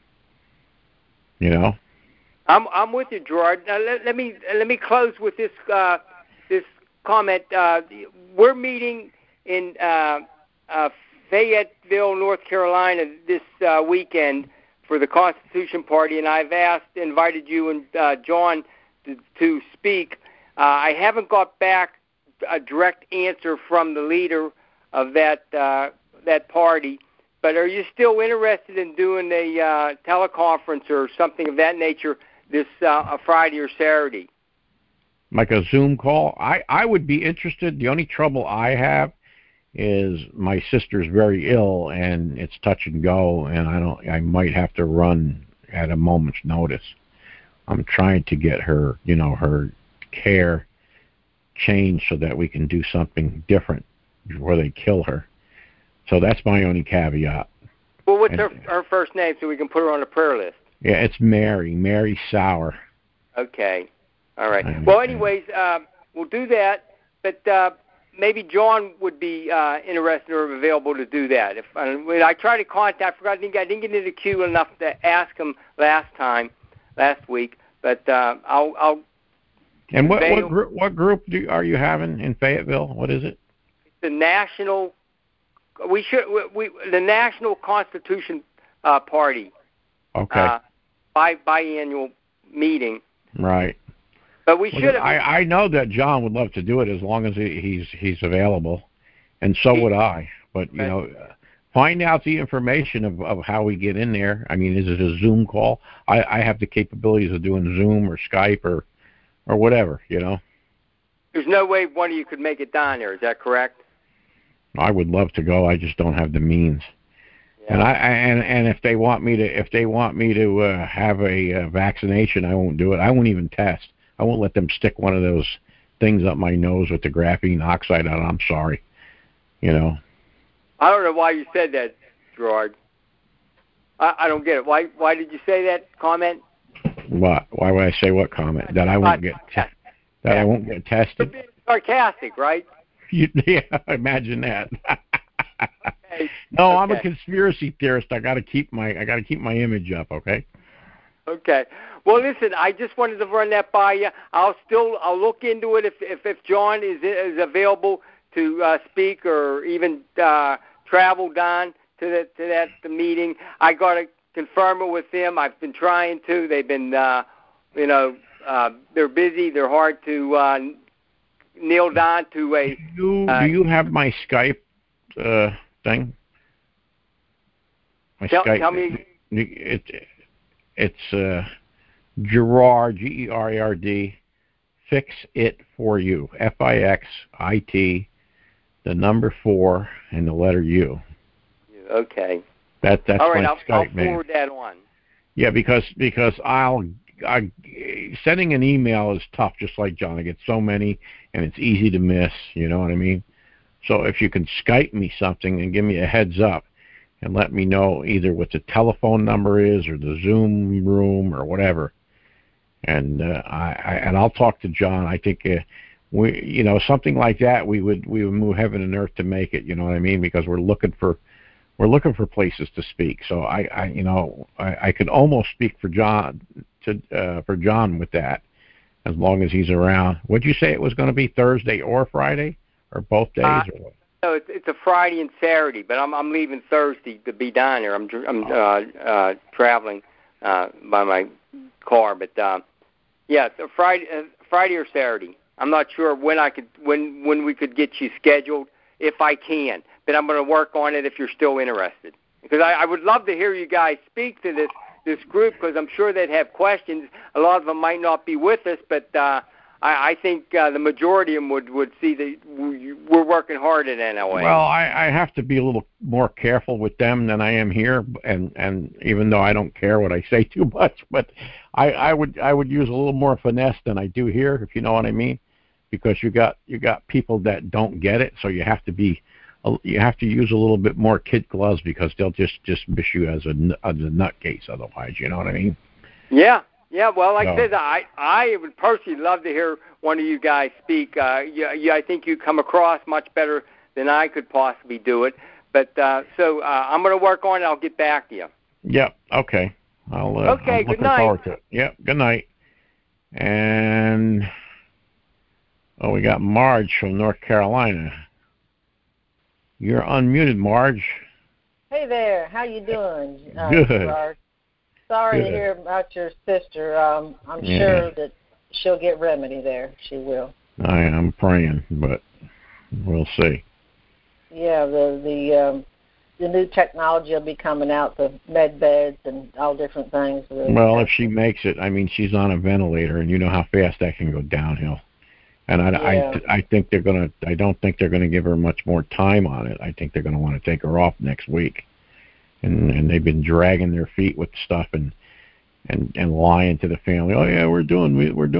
I'm with you, Gerard. Now let me close with this this comment. We're meeting in Fayetteville, North Carolina this weekend for the Constitution Party, and I've invited you and John to speak. I haven't got back a direct answer from the leader of that party, but are you still interested in doing a teleconference or something of that nature this Friday or Saturday? Like a Zoom call? I would be interested. The only trouble I have is my sister's very ill, and it's touch and go, and I might have to run at a moment's notice. I'm trying to get her, her care changed so that we can do something different before they kill her. So that's my only caveat. Well, what's her first name so we can put her on the prayer list? Yeah, it's Mary Sauer. Okay. All right. Well, anyways, we'll do that. But maybe John would be interested or available to do that. If when I tried to contact, I didn't get into the queue enough to ask him last week. But I'll. And what group are you having in Fayetteville? What is it? The National. The National Constitution Party. Okay. Biannual meeting. Right. But we should have. I know that John would love to do it as long as he's available, and so would I. But find out the information of how we get in there. I mean, is it a Zoom call? I have the capabilities of doing Zoom or Skype or whatever. There's no way one of you could make it down there. Is that correct? I would love to go. I just don't have the means. Yeah. And if they want me to have a vaccination, I won't do it. I won't even test. I won't let them stick one of those things up my nose with the graphene oxide on. I'm sorry. I don't know why you said that, Gerard. I don't get it. Why did you say that comment? What? Why would I say what comment? That I won't get I won't get tested. You're being sarcastic, right? Yeah, imagine that. Okay. No, I'm a conspiracy theorist. I got to keep my image up. Okay. Okay. Well, listen, I just wanted to run that by you. I'll look into it if John is available to speak or even travel down to the meeting. I got to confirm it with them. I've been trying to. They've been, they're busy. They're hard to nail down to a. Do you have my Skype thing? Tell me. It's Gerard, Gerard, Fix It For You, FIXIT, the number 4 and the letter U. Okay. That's all right. My I'll Skype, man. Forward that on. Yeah, because sending an email is tough, just like John. I get so many, and it's easy to miss. You know what I mean? So if you can Skype me something and give me a heads up, and let me know either what the telephone number is or the Zoom room or whatever, and I'll talk to John. I think something like that we would move heaven and earth to make it. You know what I mean? Because we're looking for places to speak. So I could almost speak for John with that, as long as he's around. Would you say it was going to be Thursday or Friday or both days? Or what? No, it's a Friday and Saturday, but I'm leaving Thursday to be down there. I'm traveling by my car, but it's a Friday or Saturday. I'm not sure when we could get you scheduled, if I can. But I'm going to work on it if you're still interested, because I would love to hear you guys speak to this group, because I'm sure they'd have questions. A lot of them might not be with us, but I think the majority of them would see that we're working hard at NOA. Well, I have to be a little more careful with them than I am here, and even though I don't care what I say too much, but I would use a little more finesse than I do here, if you know what I mean, because you got people that don't get it, so you have to use a little bit more kid gloves, because they'll just miss you as a nutcase otherwise. You know what I mean? Yeah. Yeah, well, like I said, I would personally love to hear one of you guys speak. I think you come across much better than I could possibly do it. But so I'm going to work on it. I'll get back to you. Yep. Okay. I'm good night. Forward to it. Yep. Good night. And we got Marge from North Carolina. You're unmuted, Marge. Hey there. How you doing? Good. Gerard? Sorry to hear about your sister. I'm sure that she'll get remedy there. She will. I am praying, but we'll see. Yeah, the new technology will be coming out, the med beds and all different things. Well, if she makes it, I mean, she's on a ventilator, and you know how fast that can go downhill. And I think they're gonna. I don't think they're gonna give her much more time on it. I think they're gonna want to take her off next week. And they've been dragging their feet with stuff and lying to the family. Oh yeah, we're doing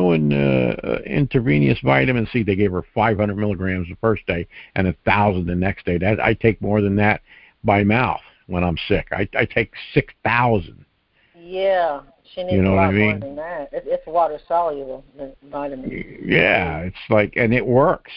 intravenous vitamin C. They gave her 500 milligrams the first day and 1,000 the next day. That I take more than that by mouth when I'm sick. I take 6,000. Yeah, She needs You know a what I lot more mean? than that. It's water soluble, the vitamin. Yeah, it's like, and it works.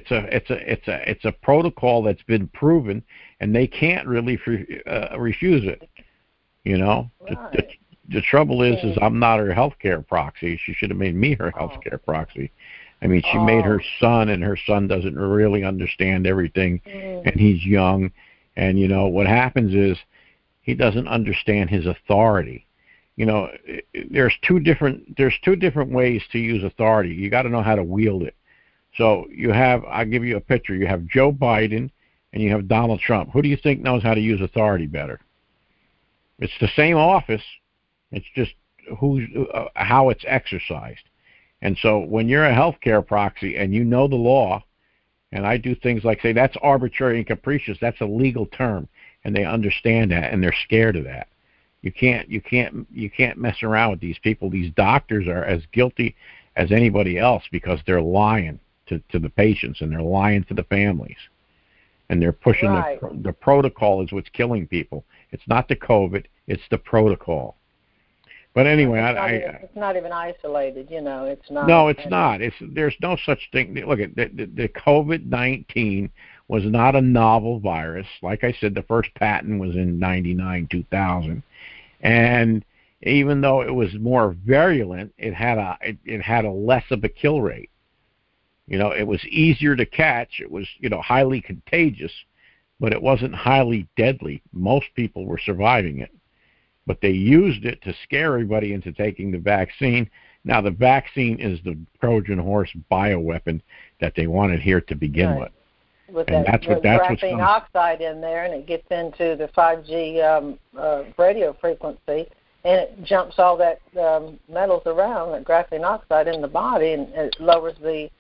It's a protocol that's been proven, and they can't really refuse it. You know, Right. the trouble is I'm not her healthcare proxy. She should have made me her healthcare proxy. I mean, she made her son, and her son doesn't really understand everything, and he's young. And you know what happens is he doesn't understand his authority. You know, there's two different ways to use authority. You got to know how to wield it. So you have, I'll give you a picture. You have Joe Biden and you have Donald Trump. Who do you think knows how to use authority better? It's the same office. It's just how it's exercised. And so when you're a healthcare proxy and you know the law, and I do things like say that's arbitrary and capricious, that's a legal term, and they understand that and they're scared of that. You can't mess around with these people. These doctors are as guilty as anybody else because they're lying to the patients and they're lying to the families. And they're pushing the protocol is what's killing people. It's not the COVID, it's the protocol. But anyway, it's not even isolated, you know. It's not. No, it's not. There's no such thing. Look at the COVID-19 was not a novel virus. Like I said, the first patent was in 99, 2000, and even though it was more virulent, it had a less of a kill rate. You know, it was easier to catch. It was, you know, highly contagious, but it wasn't highly deadly. Most people were surviving it. But they used it to scare everybody into taking the vaccine. Now, the vaccine is the Trojan horse bioweapon that they wanted here to begin with. With and that that's graphene oxide in there, and it gets into the 5G radio frequency, and it jumps all that metals around, that graphene oxide in the body, and it lowers the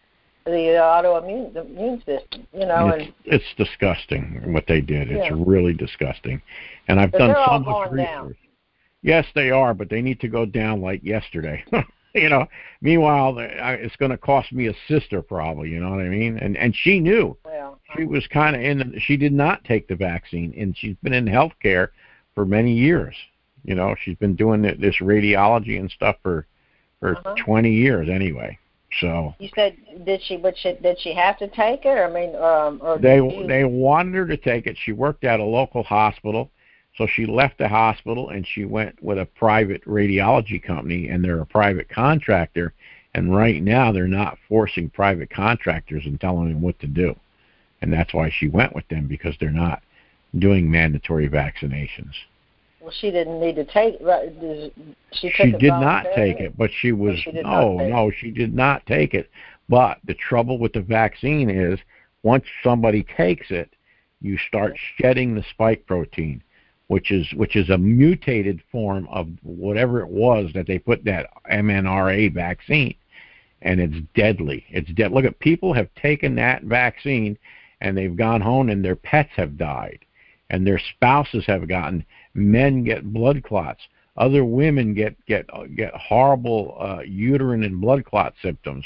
immune system, you know. It's disgusting what they did. It's really disgusting. And I've done so much research. Down. Yes, they are, but they need to go down like yesterday. You know, meanwhile, it's going to cost me a sister probably, you know what I mean? And she knew. She was kind of she did not take the vaccine, and she's been in healthcare for many years. You know, she's been doing this radiology and stuff for 20 years anyway. So you said, did she have to take it? I mean, or they wanted her to take it. She worked at a local hospital, so she left the hospital and she went with a private radiology company, and they're a private contractor. And right now, they're not forcing private contractors and telling them what to do, and that's why she went with them, because they're not doing mandatory vaccinations. Well, she didn't need to take it. She did not take it, but she was she did not take it. But the trouble with the vaccine is once somebody takes it, you start shedding the spike protein, which is a mutated form of whatever it was that they put that mRNA vaccine, and it's deadly. It's dead. Look at people have taken that vaccine and they've gone home and their pets have died, and their spouses have gotten. Men get blood clots. Other women get horrible uterine and blood clot symptoms,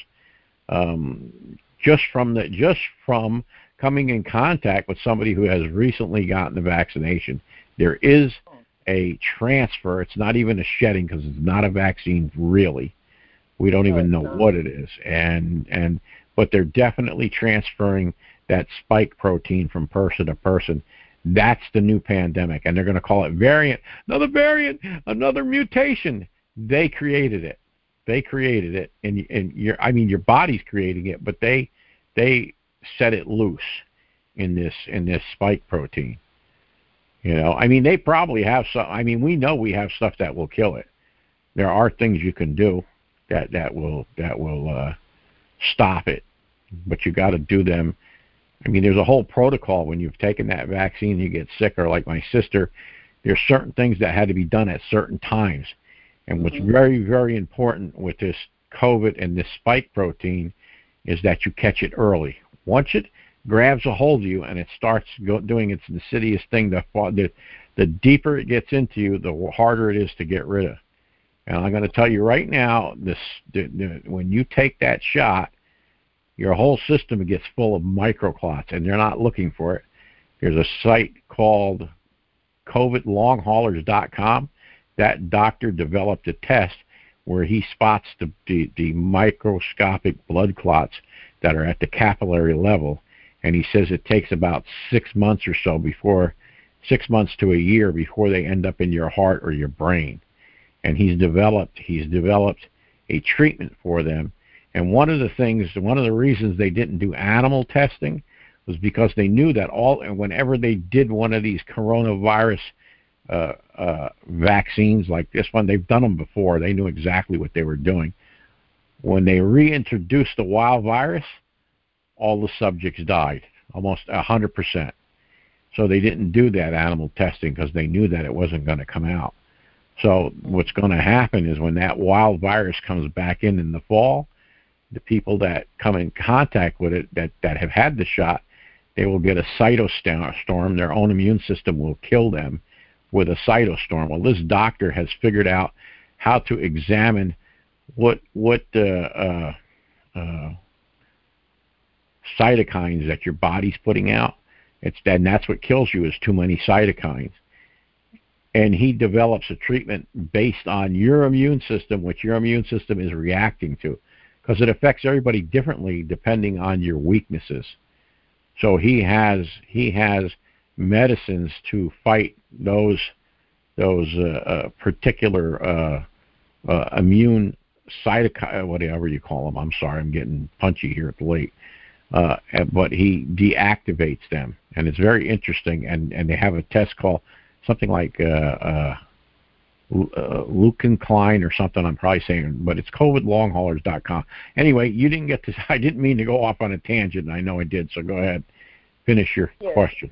just from coming in contact with somebody who has recently gotten the vaccination. There is a transfer. It's not even a shedding because it's not a vaccine really. We don't even know what it is, but they're definitely transferring that spike protein from person to person. That's the new pandemic, and they're going to call it variant, another mutation. They created it. And your body's creating it, but they set it loose in this spike protein. You know, I mean, they probably have some. I mean, we know we have stuff that will kill it. There are things you can do that will stop it, but you got to do them. I mean, there's a whole protocol when you've taken that vaccine, you get sick, or like my sister, there's certain things that had to be done at certain times. And what's very, very important with this COVID and this spike protein is that you catch it early. Once it grabs a hold of you and it starts doing its insidious thing, the deeper it gets into you, the harder it is to get rid of. And I'm going to tell you right now, when you take that shot, your whole system gets full of microclots, and they're not looking for it. There's a site called COVIDlonghaulers.com. that doctor developed a test where he spots the microscopic blood clots that are at the capillary level, and he says it takes about 6 months or so 6 months to a year before they end up in your heart or your brain. And he's developed a treatment for them. And one of the reasons they didn't do animal testing was because they knew that whenever they did one of these coronavirus vaccines like this one, they've done them before. They knew exactly what they were doing. When they reintroduced the wild virus, all the subjects died, almost 100%. So they didn't do that animal testing because they knew that it wasn't going to come out. So what's going to happen is when that wild virus comes back in the fall, the people that come in contact with it that have had the shot, they will get a cytostorm. Their own immune system will kill them with a cytostorm. Well, this doctor has figured out how to examine what cytokines that your body's putting out. And that's what kills you is too many cytokines. And he develops a treatment based on your immune system, which your immune system is reacting to, because it affects everybody differently depending on your weaknesses. So he has medicines to fight those particular immune cytokine, whatever you call them. I'm sorry, I'm getting punchy here at the late. But he deactivates them, and it's very interesting. And they have a test called something like Leukenkline or something. I'm probably saying, but it's COVIDlonghaulers.com. Anyway, you didn't get to. I didn't mean to go off on a tangent. I know I did. So go ahead, finish your question.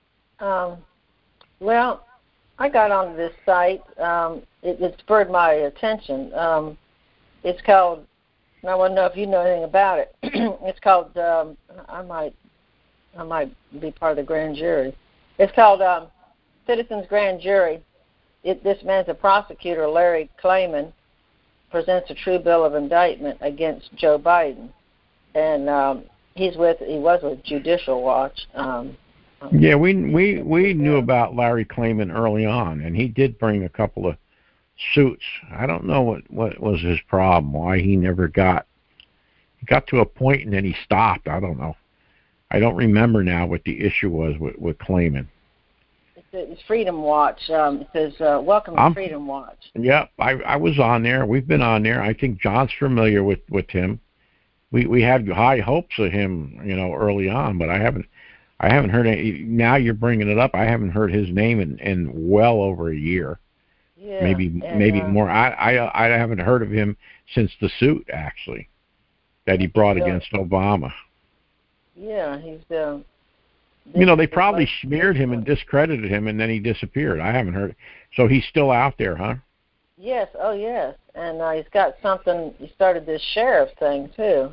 Well, I got onto this site. It spurred my attention. It's called. And I want to know if you know anything about it. It's called. I might be part of the grand jury. It's called Citizens Grand Jury. This man's a prosecutor, Larry Klayman, presents a true bill of indictment against Joe Biden, and he was with Judicial Watch. Yeah, we knew about Larry Klayman early on, and he did bring a couple of suits. I don't know what was his problem, why he never got to a point and then he stopped. I don't know. I don't remember now what the issue was with Klayman. It's Freedom Watch. It says, welcome to Freedom Watch. Yeah, I was on there. We've been on there. I think John's familiar with him. We had high hopes of him, early on, but I haven't heard any. Now you're bringing it up. I haven't heard his name in well over a year. Yeah, maybe more. I haven't heard of him since the suit actually that he brought against Obama. Yeah, he's. They probably smeared him and discredited him, and then he disappeared. I haven't heard. So he's still out there, huh? Yes. Oh, yes. And he's got something. He started this sheriff thing too.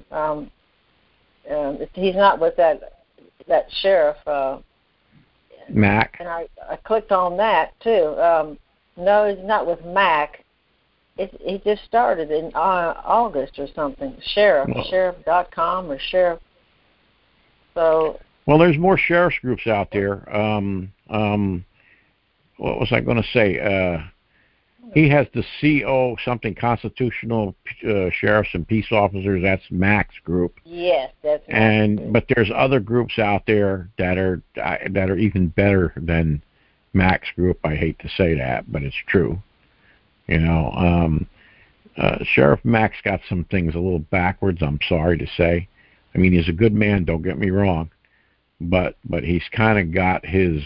He's not with that sheriff. Mac. And I clicked on that too. No, he's not with Mac. He just started in August or something. Sheriff.com or sheriff. So. Well, there's more sheriff's groups out there. What was I going to say? He has the CO something Constitutional Sheriffs and Peace Officers. That's Mac's group. Yes, that's. But there's other groups out there that are even better than Mac's group. I hate to say that, but it's true. Sheriff Mac's got some things a little backwards. I'm sorry to say. I mean, he's a good man. Don't get me wrong. But he's kind of got his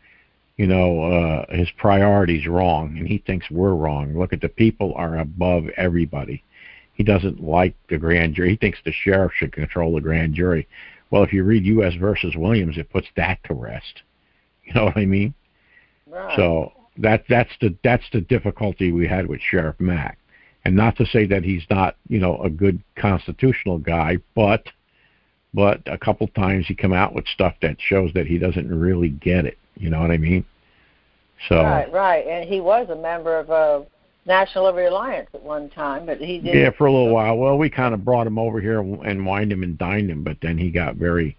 his priorities wrong, and he thinks we're wrong. Look, the people are above everybody. He doesn't like the grand jury. He thinks the sheriff should control the grand jury. Well, if you read U.S. versus Williams, it puts that to rest. You know what I mean? Right. So that's the difficulty we had with Sheriff Mack. And not to say that he's not a good constitutional guy, but a couple times he come out with stuff that shows that he doesn't really get it. You know what I mean? So right, and he was a member of National Liberty Alliance at one time, but he did. Yeah, for a little while. Well, we kind of brought him over here and wined him and dined him, but then he got very.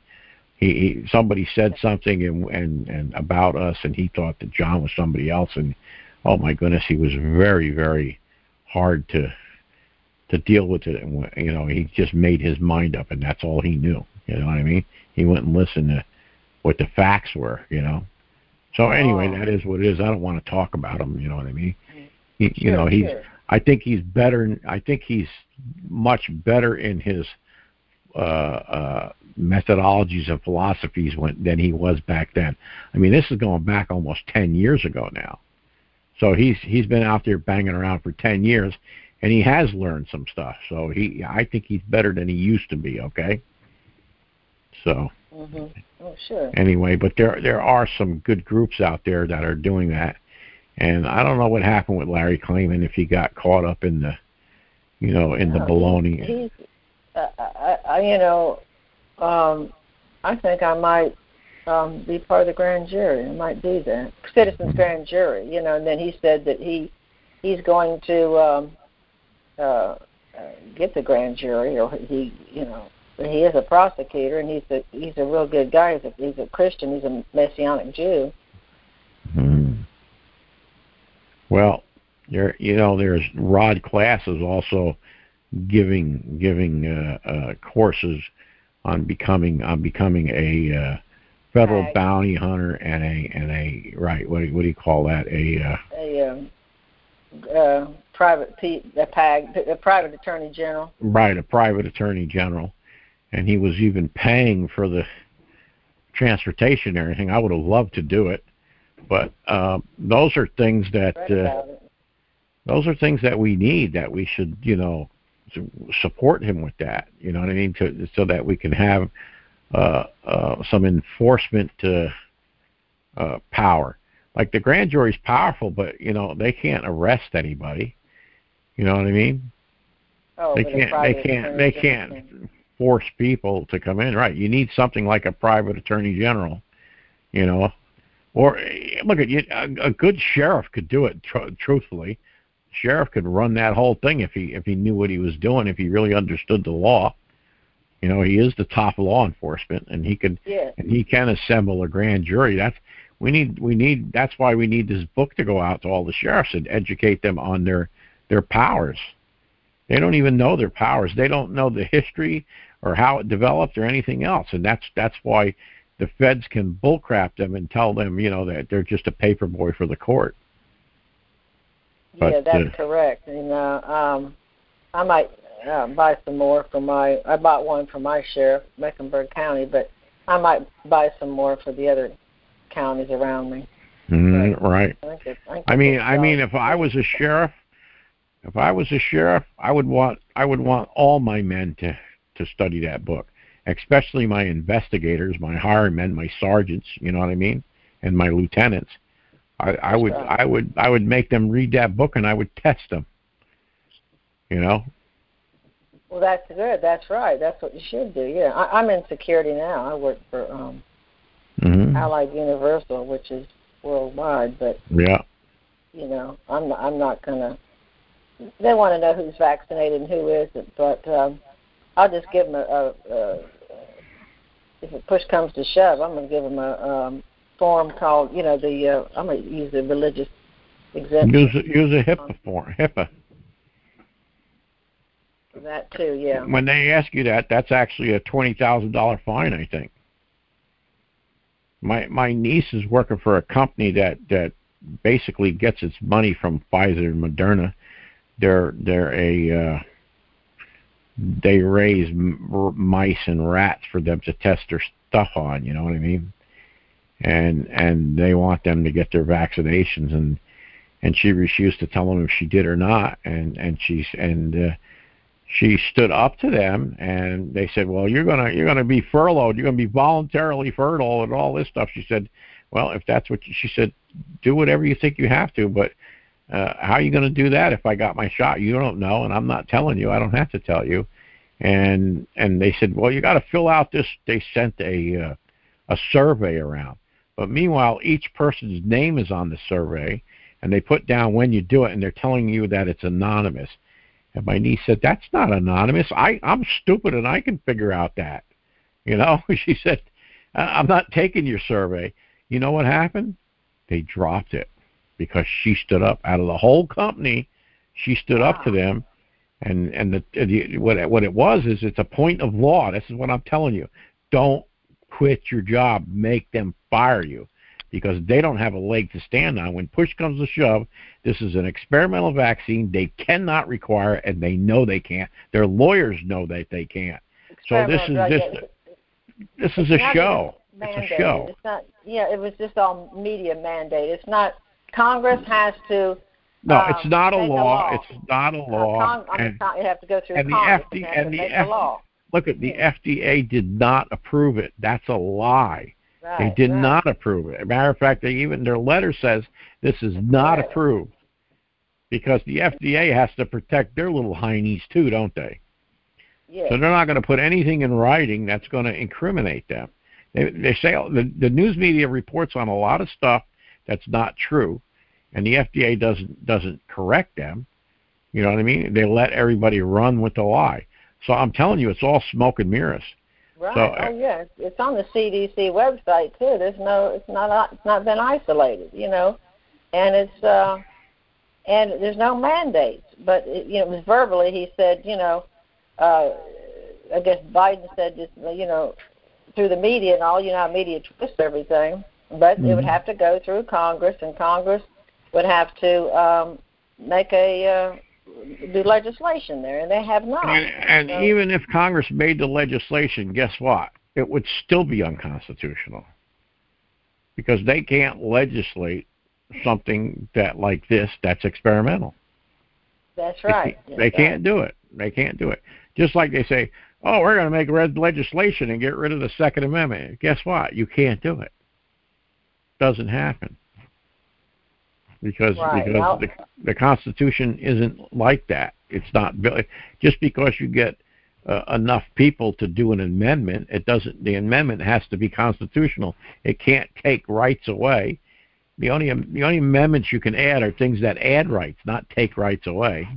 Somebody said something and about us, and he thought that John was somebody else, and oh my goodness, he was very, very hard to deal with it. And, you know, he just made his mind up, and that's all he knew. You know what I mean? He wouldn't listen to what the facts were, you know. So anyway, that is what it is. I don't want to talk about him, you know what I mean? You know, I think he's better. I think he's much better in his methodologies and philosophies than he was back then. I mean, this is going back almost 10 years ago now. So he's been out there banging around for 10 years, and he has learned some stuff. So I think he's better than he used to be. Okay. So. Mm-hmm. Oh, sure. Anyway, but there are some good groups out there that are doing that, and I don't know what happened with Larry Klayman, if he got caught up in the, you know, in the baloney. I think I might be part of the grand jury. I might do that, citizens grand jury. You know, and then he said that he's going to get the grand jury, or he, you know. He is a prosecutor, and he's a real good guy. He's a Christian. He's a Messianic Jew. Hmm. Well, there's Rod Class is also giving courses on becoming a federal bounty hunter and a right. What do you call that? A private attorney general. Right, a private attorney general. And he was even paying for the transportation and everything. I would have loved to do it, but those are things that we need. That we should, you know, support him with that. You know what I mean? So that we can have some enforcement power. Like the grand jury's powerful, but you know they can't arrest anybody. You know what I mean? Oh, they can't force people to come in, right? You need something like a private attorney general, you know, or look at you. A good sheriff could do it. Truthfully, sheriff could run that whole thing if he knew what he was doing, if he really understood the law. You know, he is the top law enforcement, and he can assemble a grand jury. That's why we need this book to go out to all the sheriffs and educate them on their powers. They don't even know their powers. They don't know the history or how it developed or anything else. And that's why the feds can bullcrap them and tell them, you know, that they're just a paper boy for the court. But, that's correct. And I might buy some more I bought one for my sheriff, Mecklenburg County, but I might buy some more for the other counties around me. Right. I mean, if I was a sheriff, I would want all my men to study that book, especially my investigators, my hiremen, my sergeants. You know what I mean, and my lieutenants. I would make them read that book, and I would test them. You know. Well, that's good. That's right. That's what you should do. Yeah, I'm in security now. I work for Allied Universal, which is worldwide. But yeah, you know, I'm not gonna. They want to know who's vaccinated and who isn't, but I'll just give them if a push comes to shove, I'm going to give them a form called, you know, I'm going to use the religious exemption. Use a HIPAA form, HIPAA. That too, yeah. When they ask you that, that's actually a $20,000 fine, I think. My niece is working for a company that basically gets its money from Pfizer and Moderna. They raise mice and rats for them to test their stuff on. You know what I mean? And they want them to get their vaccinations, and she refused to tell them if she did or not. And she stood up to them, and they said, "Well, you're gonna be furloughed. You're gonna be voluntarily furloughed and all this stuff." She said, "Well, if that's what she said, do whatever you think you have to, but." How are you going to do that if I got my shot? You don't know, and I'm not telling you. I don't have to tell you. And they said, well, you got to fill out this. They sent a survey around. But meanwhile, each person's name is on the survey, and they put down when you do it, and they're telling you that it's anonymous. And my niece said, that's not anonymous. I'm stupid, and I can figure out that. You know, she said, I'm not taking your survey. You know what happened? They dropped it. because she stood up. Out of the whole company, she stood up to them. And what it was is it's a point of law. This is what I'm telling you. Don't quit your job. Make them fire you, because they don't have a leg to stand on. When push comes to shove, this is an experimental vaccine. They cannot require it, and they know they can't. Their lawyers know that they can't. So this is a show. It's a show. It's not. Yeah, it was just all media mandate. It's not. Congress has to. No, it's not a law. It's not a law. You have to go through and Congress the FDA, and make a law. Look at the FDA did not approve it. That's a lie. Right, they did not approve it. As a matter of fact, their letter says this is not approved, because the FDA has to protect their little heinies too, don't they? Yes. So they're not going to put anything in writing that's going to incriminate them. They say the news media reports on a lot of stuff that's not true, and the FDA doesn't correct them. You know what I mean? They let everybody run with the lie. So I'm telling you, it's all smoke and mirrors. Right. So, it's on the CDC website too. It's not been isolated, and it's and there's no mandates. But it was verbally. He said, I guess Biden said just through the media and all. You know how media twists everything. But it would have to go through Congress, and Congress would have to do legislation there, and they have not. And even if Congress made the legislation, guess what? It would still be unconstitutional, because they can't legislate something like this that's experimental. That's right. They can't do it. They can't do it. Just like they say, oh, we're going to make legislation and get rid of the Second Amendment. Guess what? You can't do it. Doesn't happen. Because the Constitution isn't like that. It's not just because you get enough people to do an amendment. The amendment has to be constitutional. It can't take rights away. The only amendments you can add are things that add rights, not take rights away.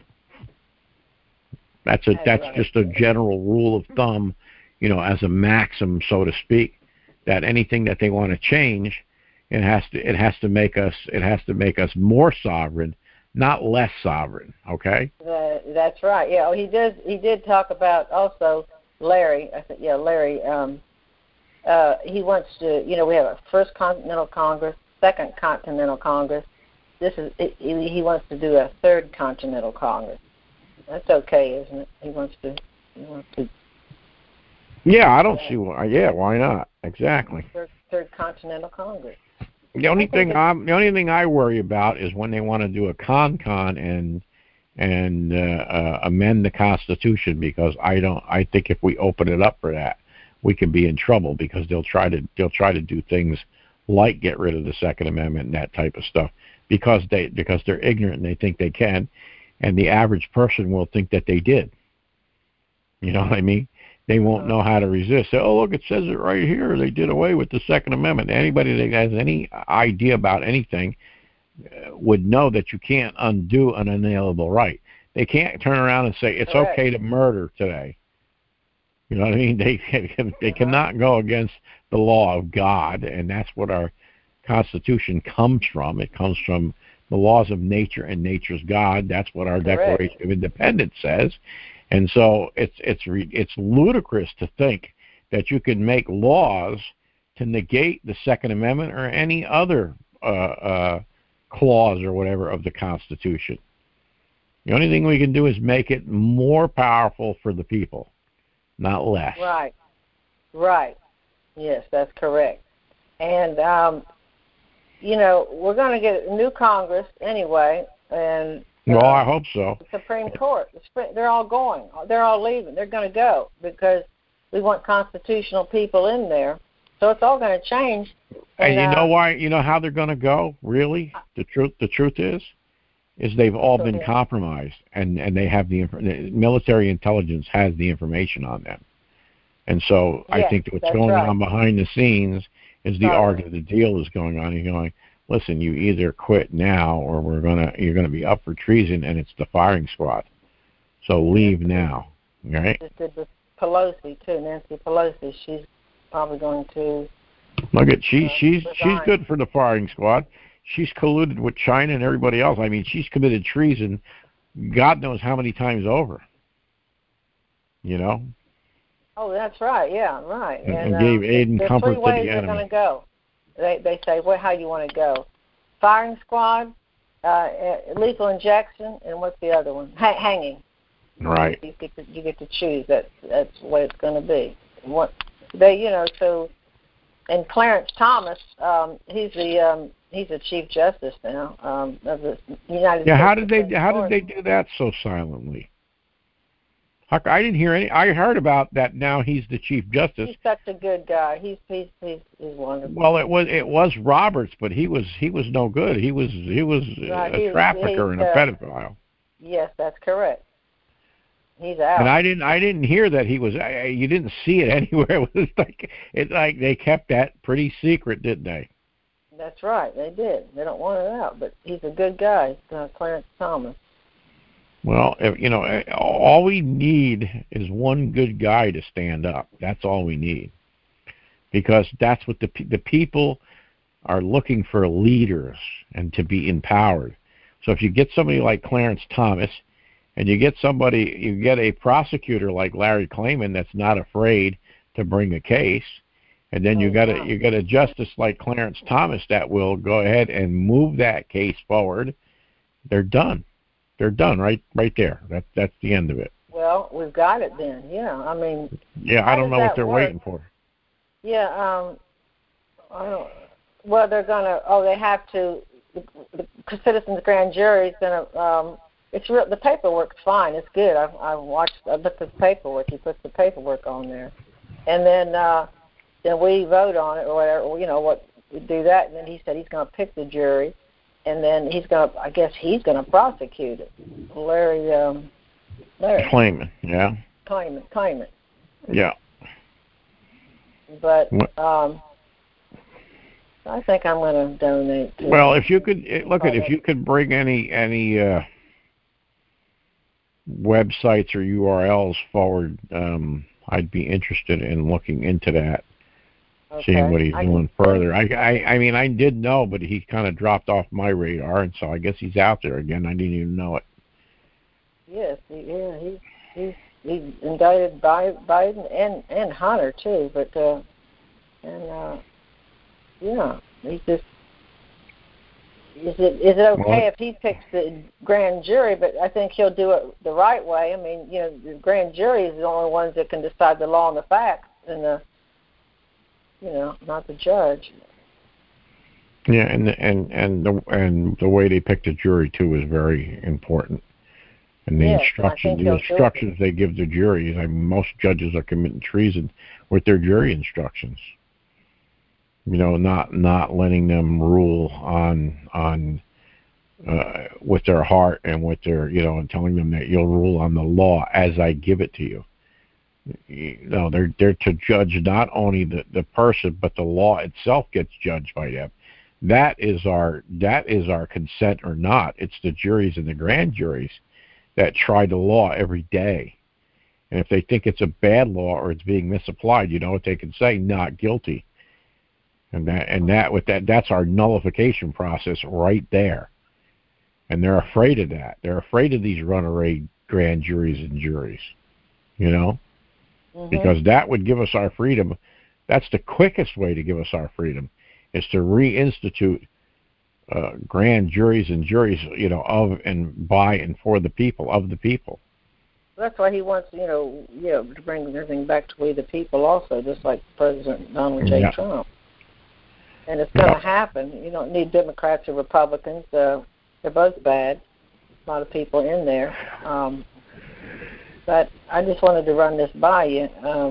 That's just a general rule of thumb, as a maxim, so to speak, that anything that they want to change, it has to make us more sovereign, not less sovereign. Okay. That's right. Yeah. He did talk about also Larry. I think Larry. He wants to. We have a First Continental Congress, Second Continental Congress. He wants to do a Third Continental Congress. That's okay, isn't it? He wants to. Yeah, I don't see why. Yeah, why not? Exactly. Third Continental Congress. The only thing I worry about is when they want to do a con and amend the Constitution, because I think if we open it up for that, we can be in trouble, because they'll try to do things like get rid of the Second Amendment and that type of stuff, because they're ignorant and they think they can, and the average person will think that they did. You know what I mean? They won't know how to resist. Say, oh, look, it says it right here. They did away with the Second Amendment. Anybody that has any idea about anything would know that you can't undo an unalienable right. They can't turn around and say it's okay to murder today. You know what I mean? They cannot go against the law of God, and that's what our Constitution comes from. It comes from the laws of nature and nature's God. That's what our Declaration of Independence says. And so it's ludicrous to think that you can make laws to negate the Second Amendment or any other clause or whatever of the Constitution. The only thing we can do is make it more powerful for the people, not less. Right. Yes, that's correct. And we're going to get a new Congress anyway, and. Well, I hope so. The Supreme Court, they're all going. They're all leaving. They're going to go because we want constitutional people in there. So it's all going to change. And you know why? You know how they're going to go? Really? The truth is they've all been compromised, and they have the military intelligence has the information on them. And so I think what's going on behind the scenes is the art of the deal is going on. You're going, listen, you either quit now or you're gonna be up for treason, and it's the firing squad. So leave now, right? Just did with Pelosi too, Nancy Pelosi. She's probably going to. Look at she's good for the firing squad. she's colluded with China and everybody else. I mean, she's committed treason God knows how many times over. You know? Oh, that's right. Yeah, right. And gave aid and comfort to the enemy. There's 3 ways they're going to go. They say, well, how you want to go? Firing squad, lethal injection, and what's the other one? Hanging. Right. You get to choose. That's what it's going to be. So, and Clarence Thomas, he's the Chief Justice now of the United States. Yeah, how did they do that so silently? I didn't hear any. I heard about that. Now he's the Chief Justice. He's such a good guy. He's wonderful. Well, it was Roberts, but he was no good. He was a trafficker and a pedophile. Yes, that's correct. He's out. And I didn't hear that he was. You didn't see it anywhere. It's like they kept that pretty secret, didn't they? That's right. They did. They don't want it out. But he's a good guy, Clarence Thomas. Well, all we need is one good guy to stand up. That's all we need, because that's what the people are looking for, leaders and to be empowered. So if you get somebody like Clarence Thomas, and you get a prosecutor like Larry Klayman that's not afraid to bring a case, and then you got a justice like Clarence Thomas that will go ahead and move that case forward, they're done. They're done right there. That's the end of it. Well, we've got it then. Yeah, I mean. Yeah, I don't know what they're waiting for. Yeah, I don't. Well, they're gonna. Oh, they have to. The citizens' grand jury is gonna. It's real. The paperwork's fine. It's good. I looked at the paperwork. He puts the paperwork on there, and then we vote on it or whatever. What we do that, and then he said he's gonna pick the jury. And then I guess he's going to prosecute it. Larry. Klayman, yeah. Klayman. Yeah. But I think I'm going to donate. Well, if you could if you could bring any websites or URLs forward, I'd be interested in looking into that. Okay. Seeing what he's doing further. I mean, I did know, but he kind of dropped off my radar, and so I guess he's out there again. I didn't even know it. Yes, he's indicted Biden and Hunter too, but he's just. Is it okay if he picks the grand jury? But I think he'll do it the right way. I mean, the grand jury is the only ones that can decide the law and the facts, and not the judge. Yeah, and the way they pick the jury too is very important. And the instructions they give the jury. I mean, most judges are committing treason with their jury instructions. Not letting them rule on with their heart and with their and telling them that you'll rule on the law as I give it to you. They're to judge not only the person, but the law itself gets judged by them. That is our consent or not. It's the juries and the grand juries that try the law every day. And if they think it's a bad law or it's being misapplied, you know what they can say? Not guilty. That's our nullification process right there. And they're afraid of that. They're afraid of these runaway grand juries and juries. Because that would give us our freedom. That's the quickest way to give us our freedom, is to reinstitute grand juries and juries, of and by and for the people, of the people. That's why he wants, to bring everything back to we the people also, just like President Donald J. Trump. And it's going to happen. You don't need Democrats or Republicans. They're both bad. A lot of people in there. But I just wanted to run this by you.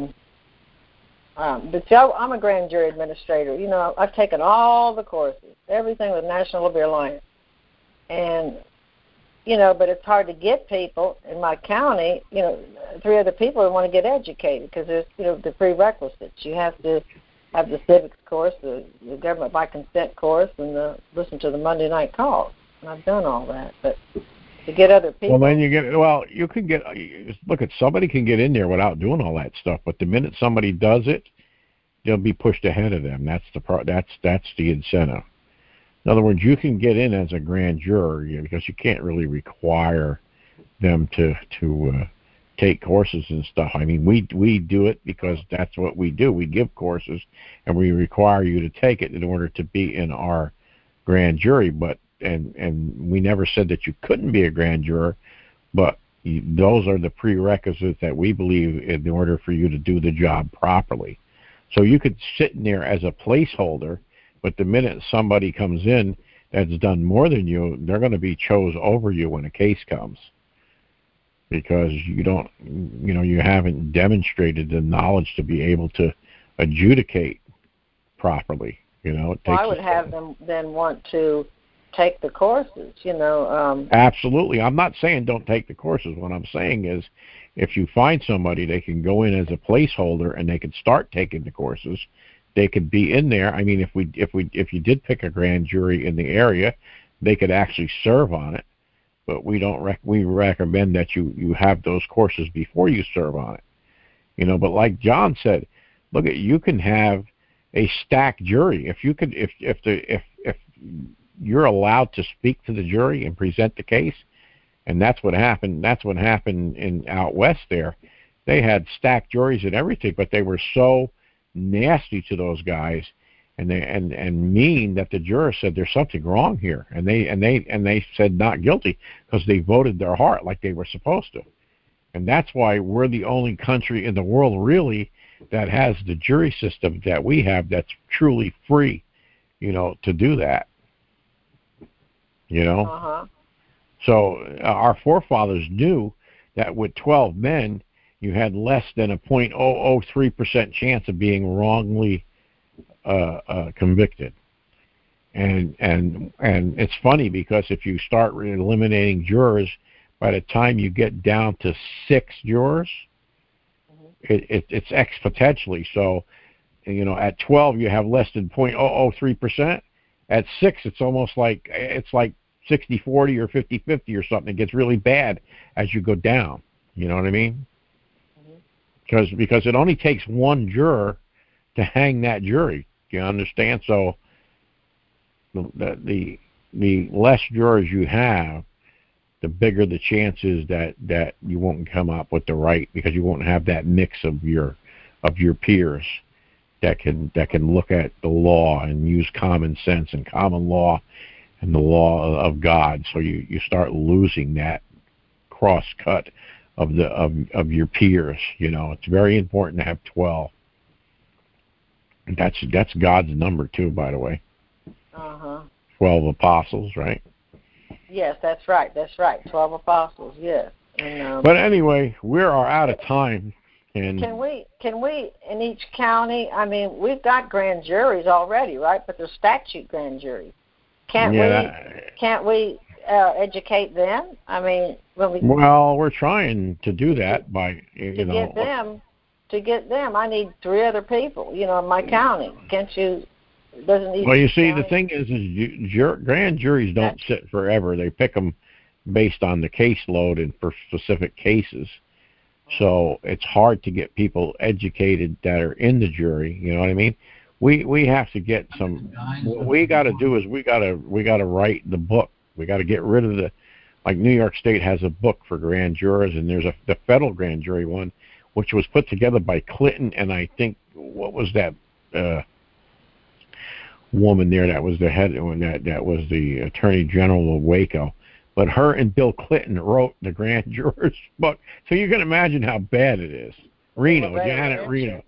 But I'm a grand jury administrator. I've taken all the courses, everything with National Liberty Alliance. And, but it's hard to get people in my county, 3 other people who want to get educated because there's, the prerequisites. You have to have the civics course, the government by consent course, and listen to the Monday night calls. And I've done all that. But to get other people. Well, then you can get. Look, somebody can get in there without doing all that stuff, but the minute somebody does it, they'll be pushed ahead of them. That's the incentive. In other words, you can get in as a grand juror because you can't really require them to take courses and stuff. I mean, we do it because that's what we do. We give courses, and we require you to take it in order to be in our grand jury. But and we never said that you couldn't be a grand juror, but those are the prerequisites that we believe in order for you to do the job properly. So you could sit in there as a placeholder, but the minute somebody comes in that's done more than you, they're going to be chose over you when a case comes, because you haven't demonstrated the knowledge to be able to adjudicate properly. Well, I would have them then want to take the courses, Absolutely. I'm not saying don't take the courses. What I'm saying is, if you find somebody, they can go in as a placeholder and they could start taking the courses. They could be in there. I mean, if you did pick a grand jury in the area, they could actually serve on it. But we recommend that you have those courses before you serve on it. But like John said, look, you can have a stacked jury if you're allowed to speak to the jury and present the case. And that's what happened. That's what happened in out west there. They had stacked juries and everything, but they were so nasty to those guys and mean that the jurors said there's something wrong here, and they said not guilty because they voted their heart like they were supposed to. And that's why we're the only country in the world really that has the jury system that we have that's truly free, to do that. So our forefathers knew that with 12 men, you had less than a 0.003% chance of being wrongly convicted. And it's funny because if you start eliminating jurors, by the time you get down to 6 jurors, it's exponentially. So, at 12 you have less than 0.003%. At 6, it's almost like 60-40 or 50-50 or something. It gets really bad as you go down. You know what I mean? Because it only takes one juror to hang that jury. Do you understand? So the less jurors you have, the bigger the chances that you won't come up with the right, because you won't have that mix of your peers that can look at the law and use common sense and common law and the law of God. So you start losing that cross cut of your peers. It's very important to have 12. And that's God's number too, by the way. 12 apostles, right? Yes, that's right. 12 apostles. Yes. And, but anyway, we are out of time. And can we in each county? I mean, we've got grand juries already, right? But they're statute grand juries. Can't we educate them? I mean, we're trying to do that by to get them. I need 3 other people, in my county. Can't you? Doesn't each Well, you see, county? the thing is grand juries don't sit forever. They pick them based on the caseload and for specific cases. So it's hard to get people educated that are in the jury. You know what I mean? We have to get some. What we got to do is we got to write the book. We got to get rid of like New York State has a book for grand jurors, and there's the federal grand jury one, which was put together by Clinton, and I think what was that woman there that was the head that was the Attorney General of Waco. But her and Bill Clinton wrote the grand jurors book. So you can imagine how bad it is. Janet Reno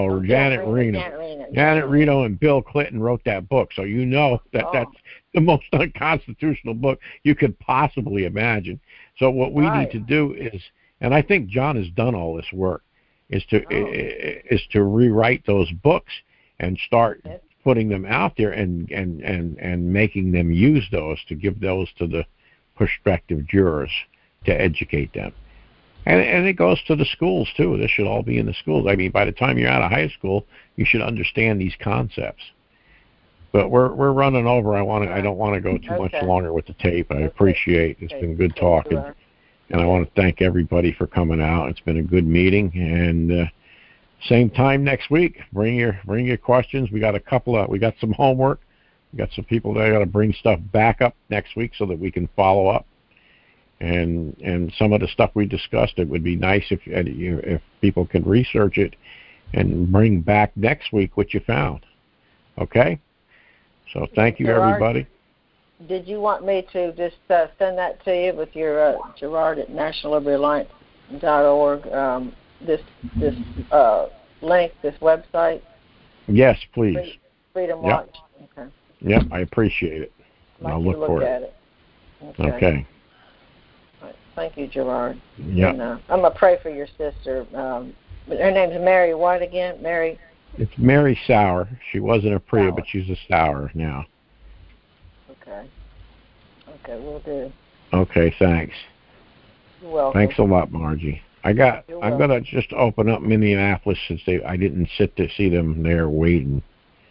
and Bill Clinton wrote that book. So that's the most unconstitutional book you could possibly imagine. So what we need to do is, and I think John has done all this work, is to rewrite those books and start putting them out there and making them use those, to give those to the prospective jurors to educate them. And it goes to the schools too. This should all be in the schools. I mean, by the time you're out of high school, you should understand these concepts. But we're running over. I don't want to go too much longer with the tape. I appreciate it's been good talking, and I want to thank everybody for coming out. It's been a good meeting, and same time next week. Bring your questions. We got some homework. We got some people that got to bring stuff back up next week so that we can follow up. And some of the stuff we discussed, it would be nice if people can research it and bring back next week what you found. Okay? So thank you, everybody. Did you want me to just send that to you with your Gerard at nationallibertyalliance.org, this link, this website? Yes, please. Freedom Watch. Okay. Yep, I appreciate it. I'll look for at it. Okay. Right. Thank you, Gerard. Yeah. And, I'm going to pray for your sister. Her name's Mary what again? Mary? It's Mary Sauer. She wasn't a Priya, Sauer. but she's a Sauer now. Okay. Okay, we'll do. Okay, thanks. You're welcome. Thanks a lot, Margie. I'm gonna just open up Minneapolis since I didn't sit to see them there waiting.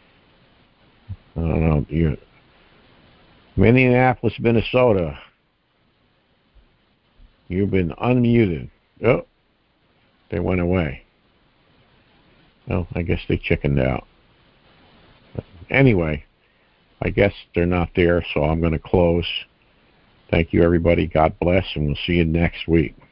I don't know. Minneapolis, Minnesota. You've been unmuted. Oh, they went away. Oh, I guess they chickened out. Anyway, I guess they're not there, so I'm going to close. Thank you, everybody. God bless, and we'll see you next week.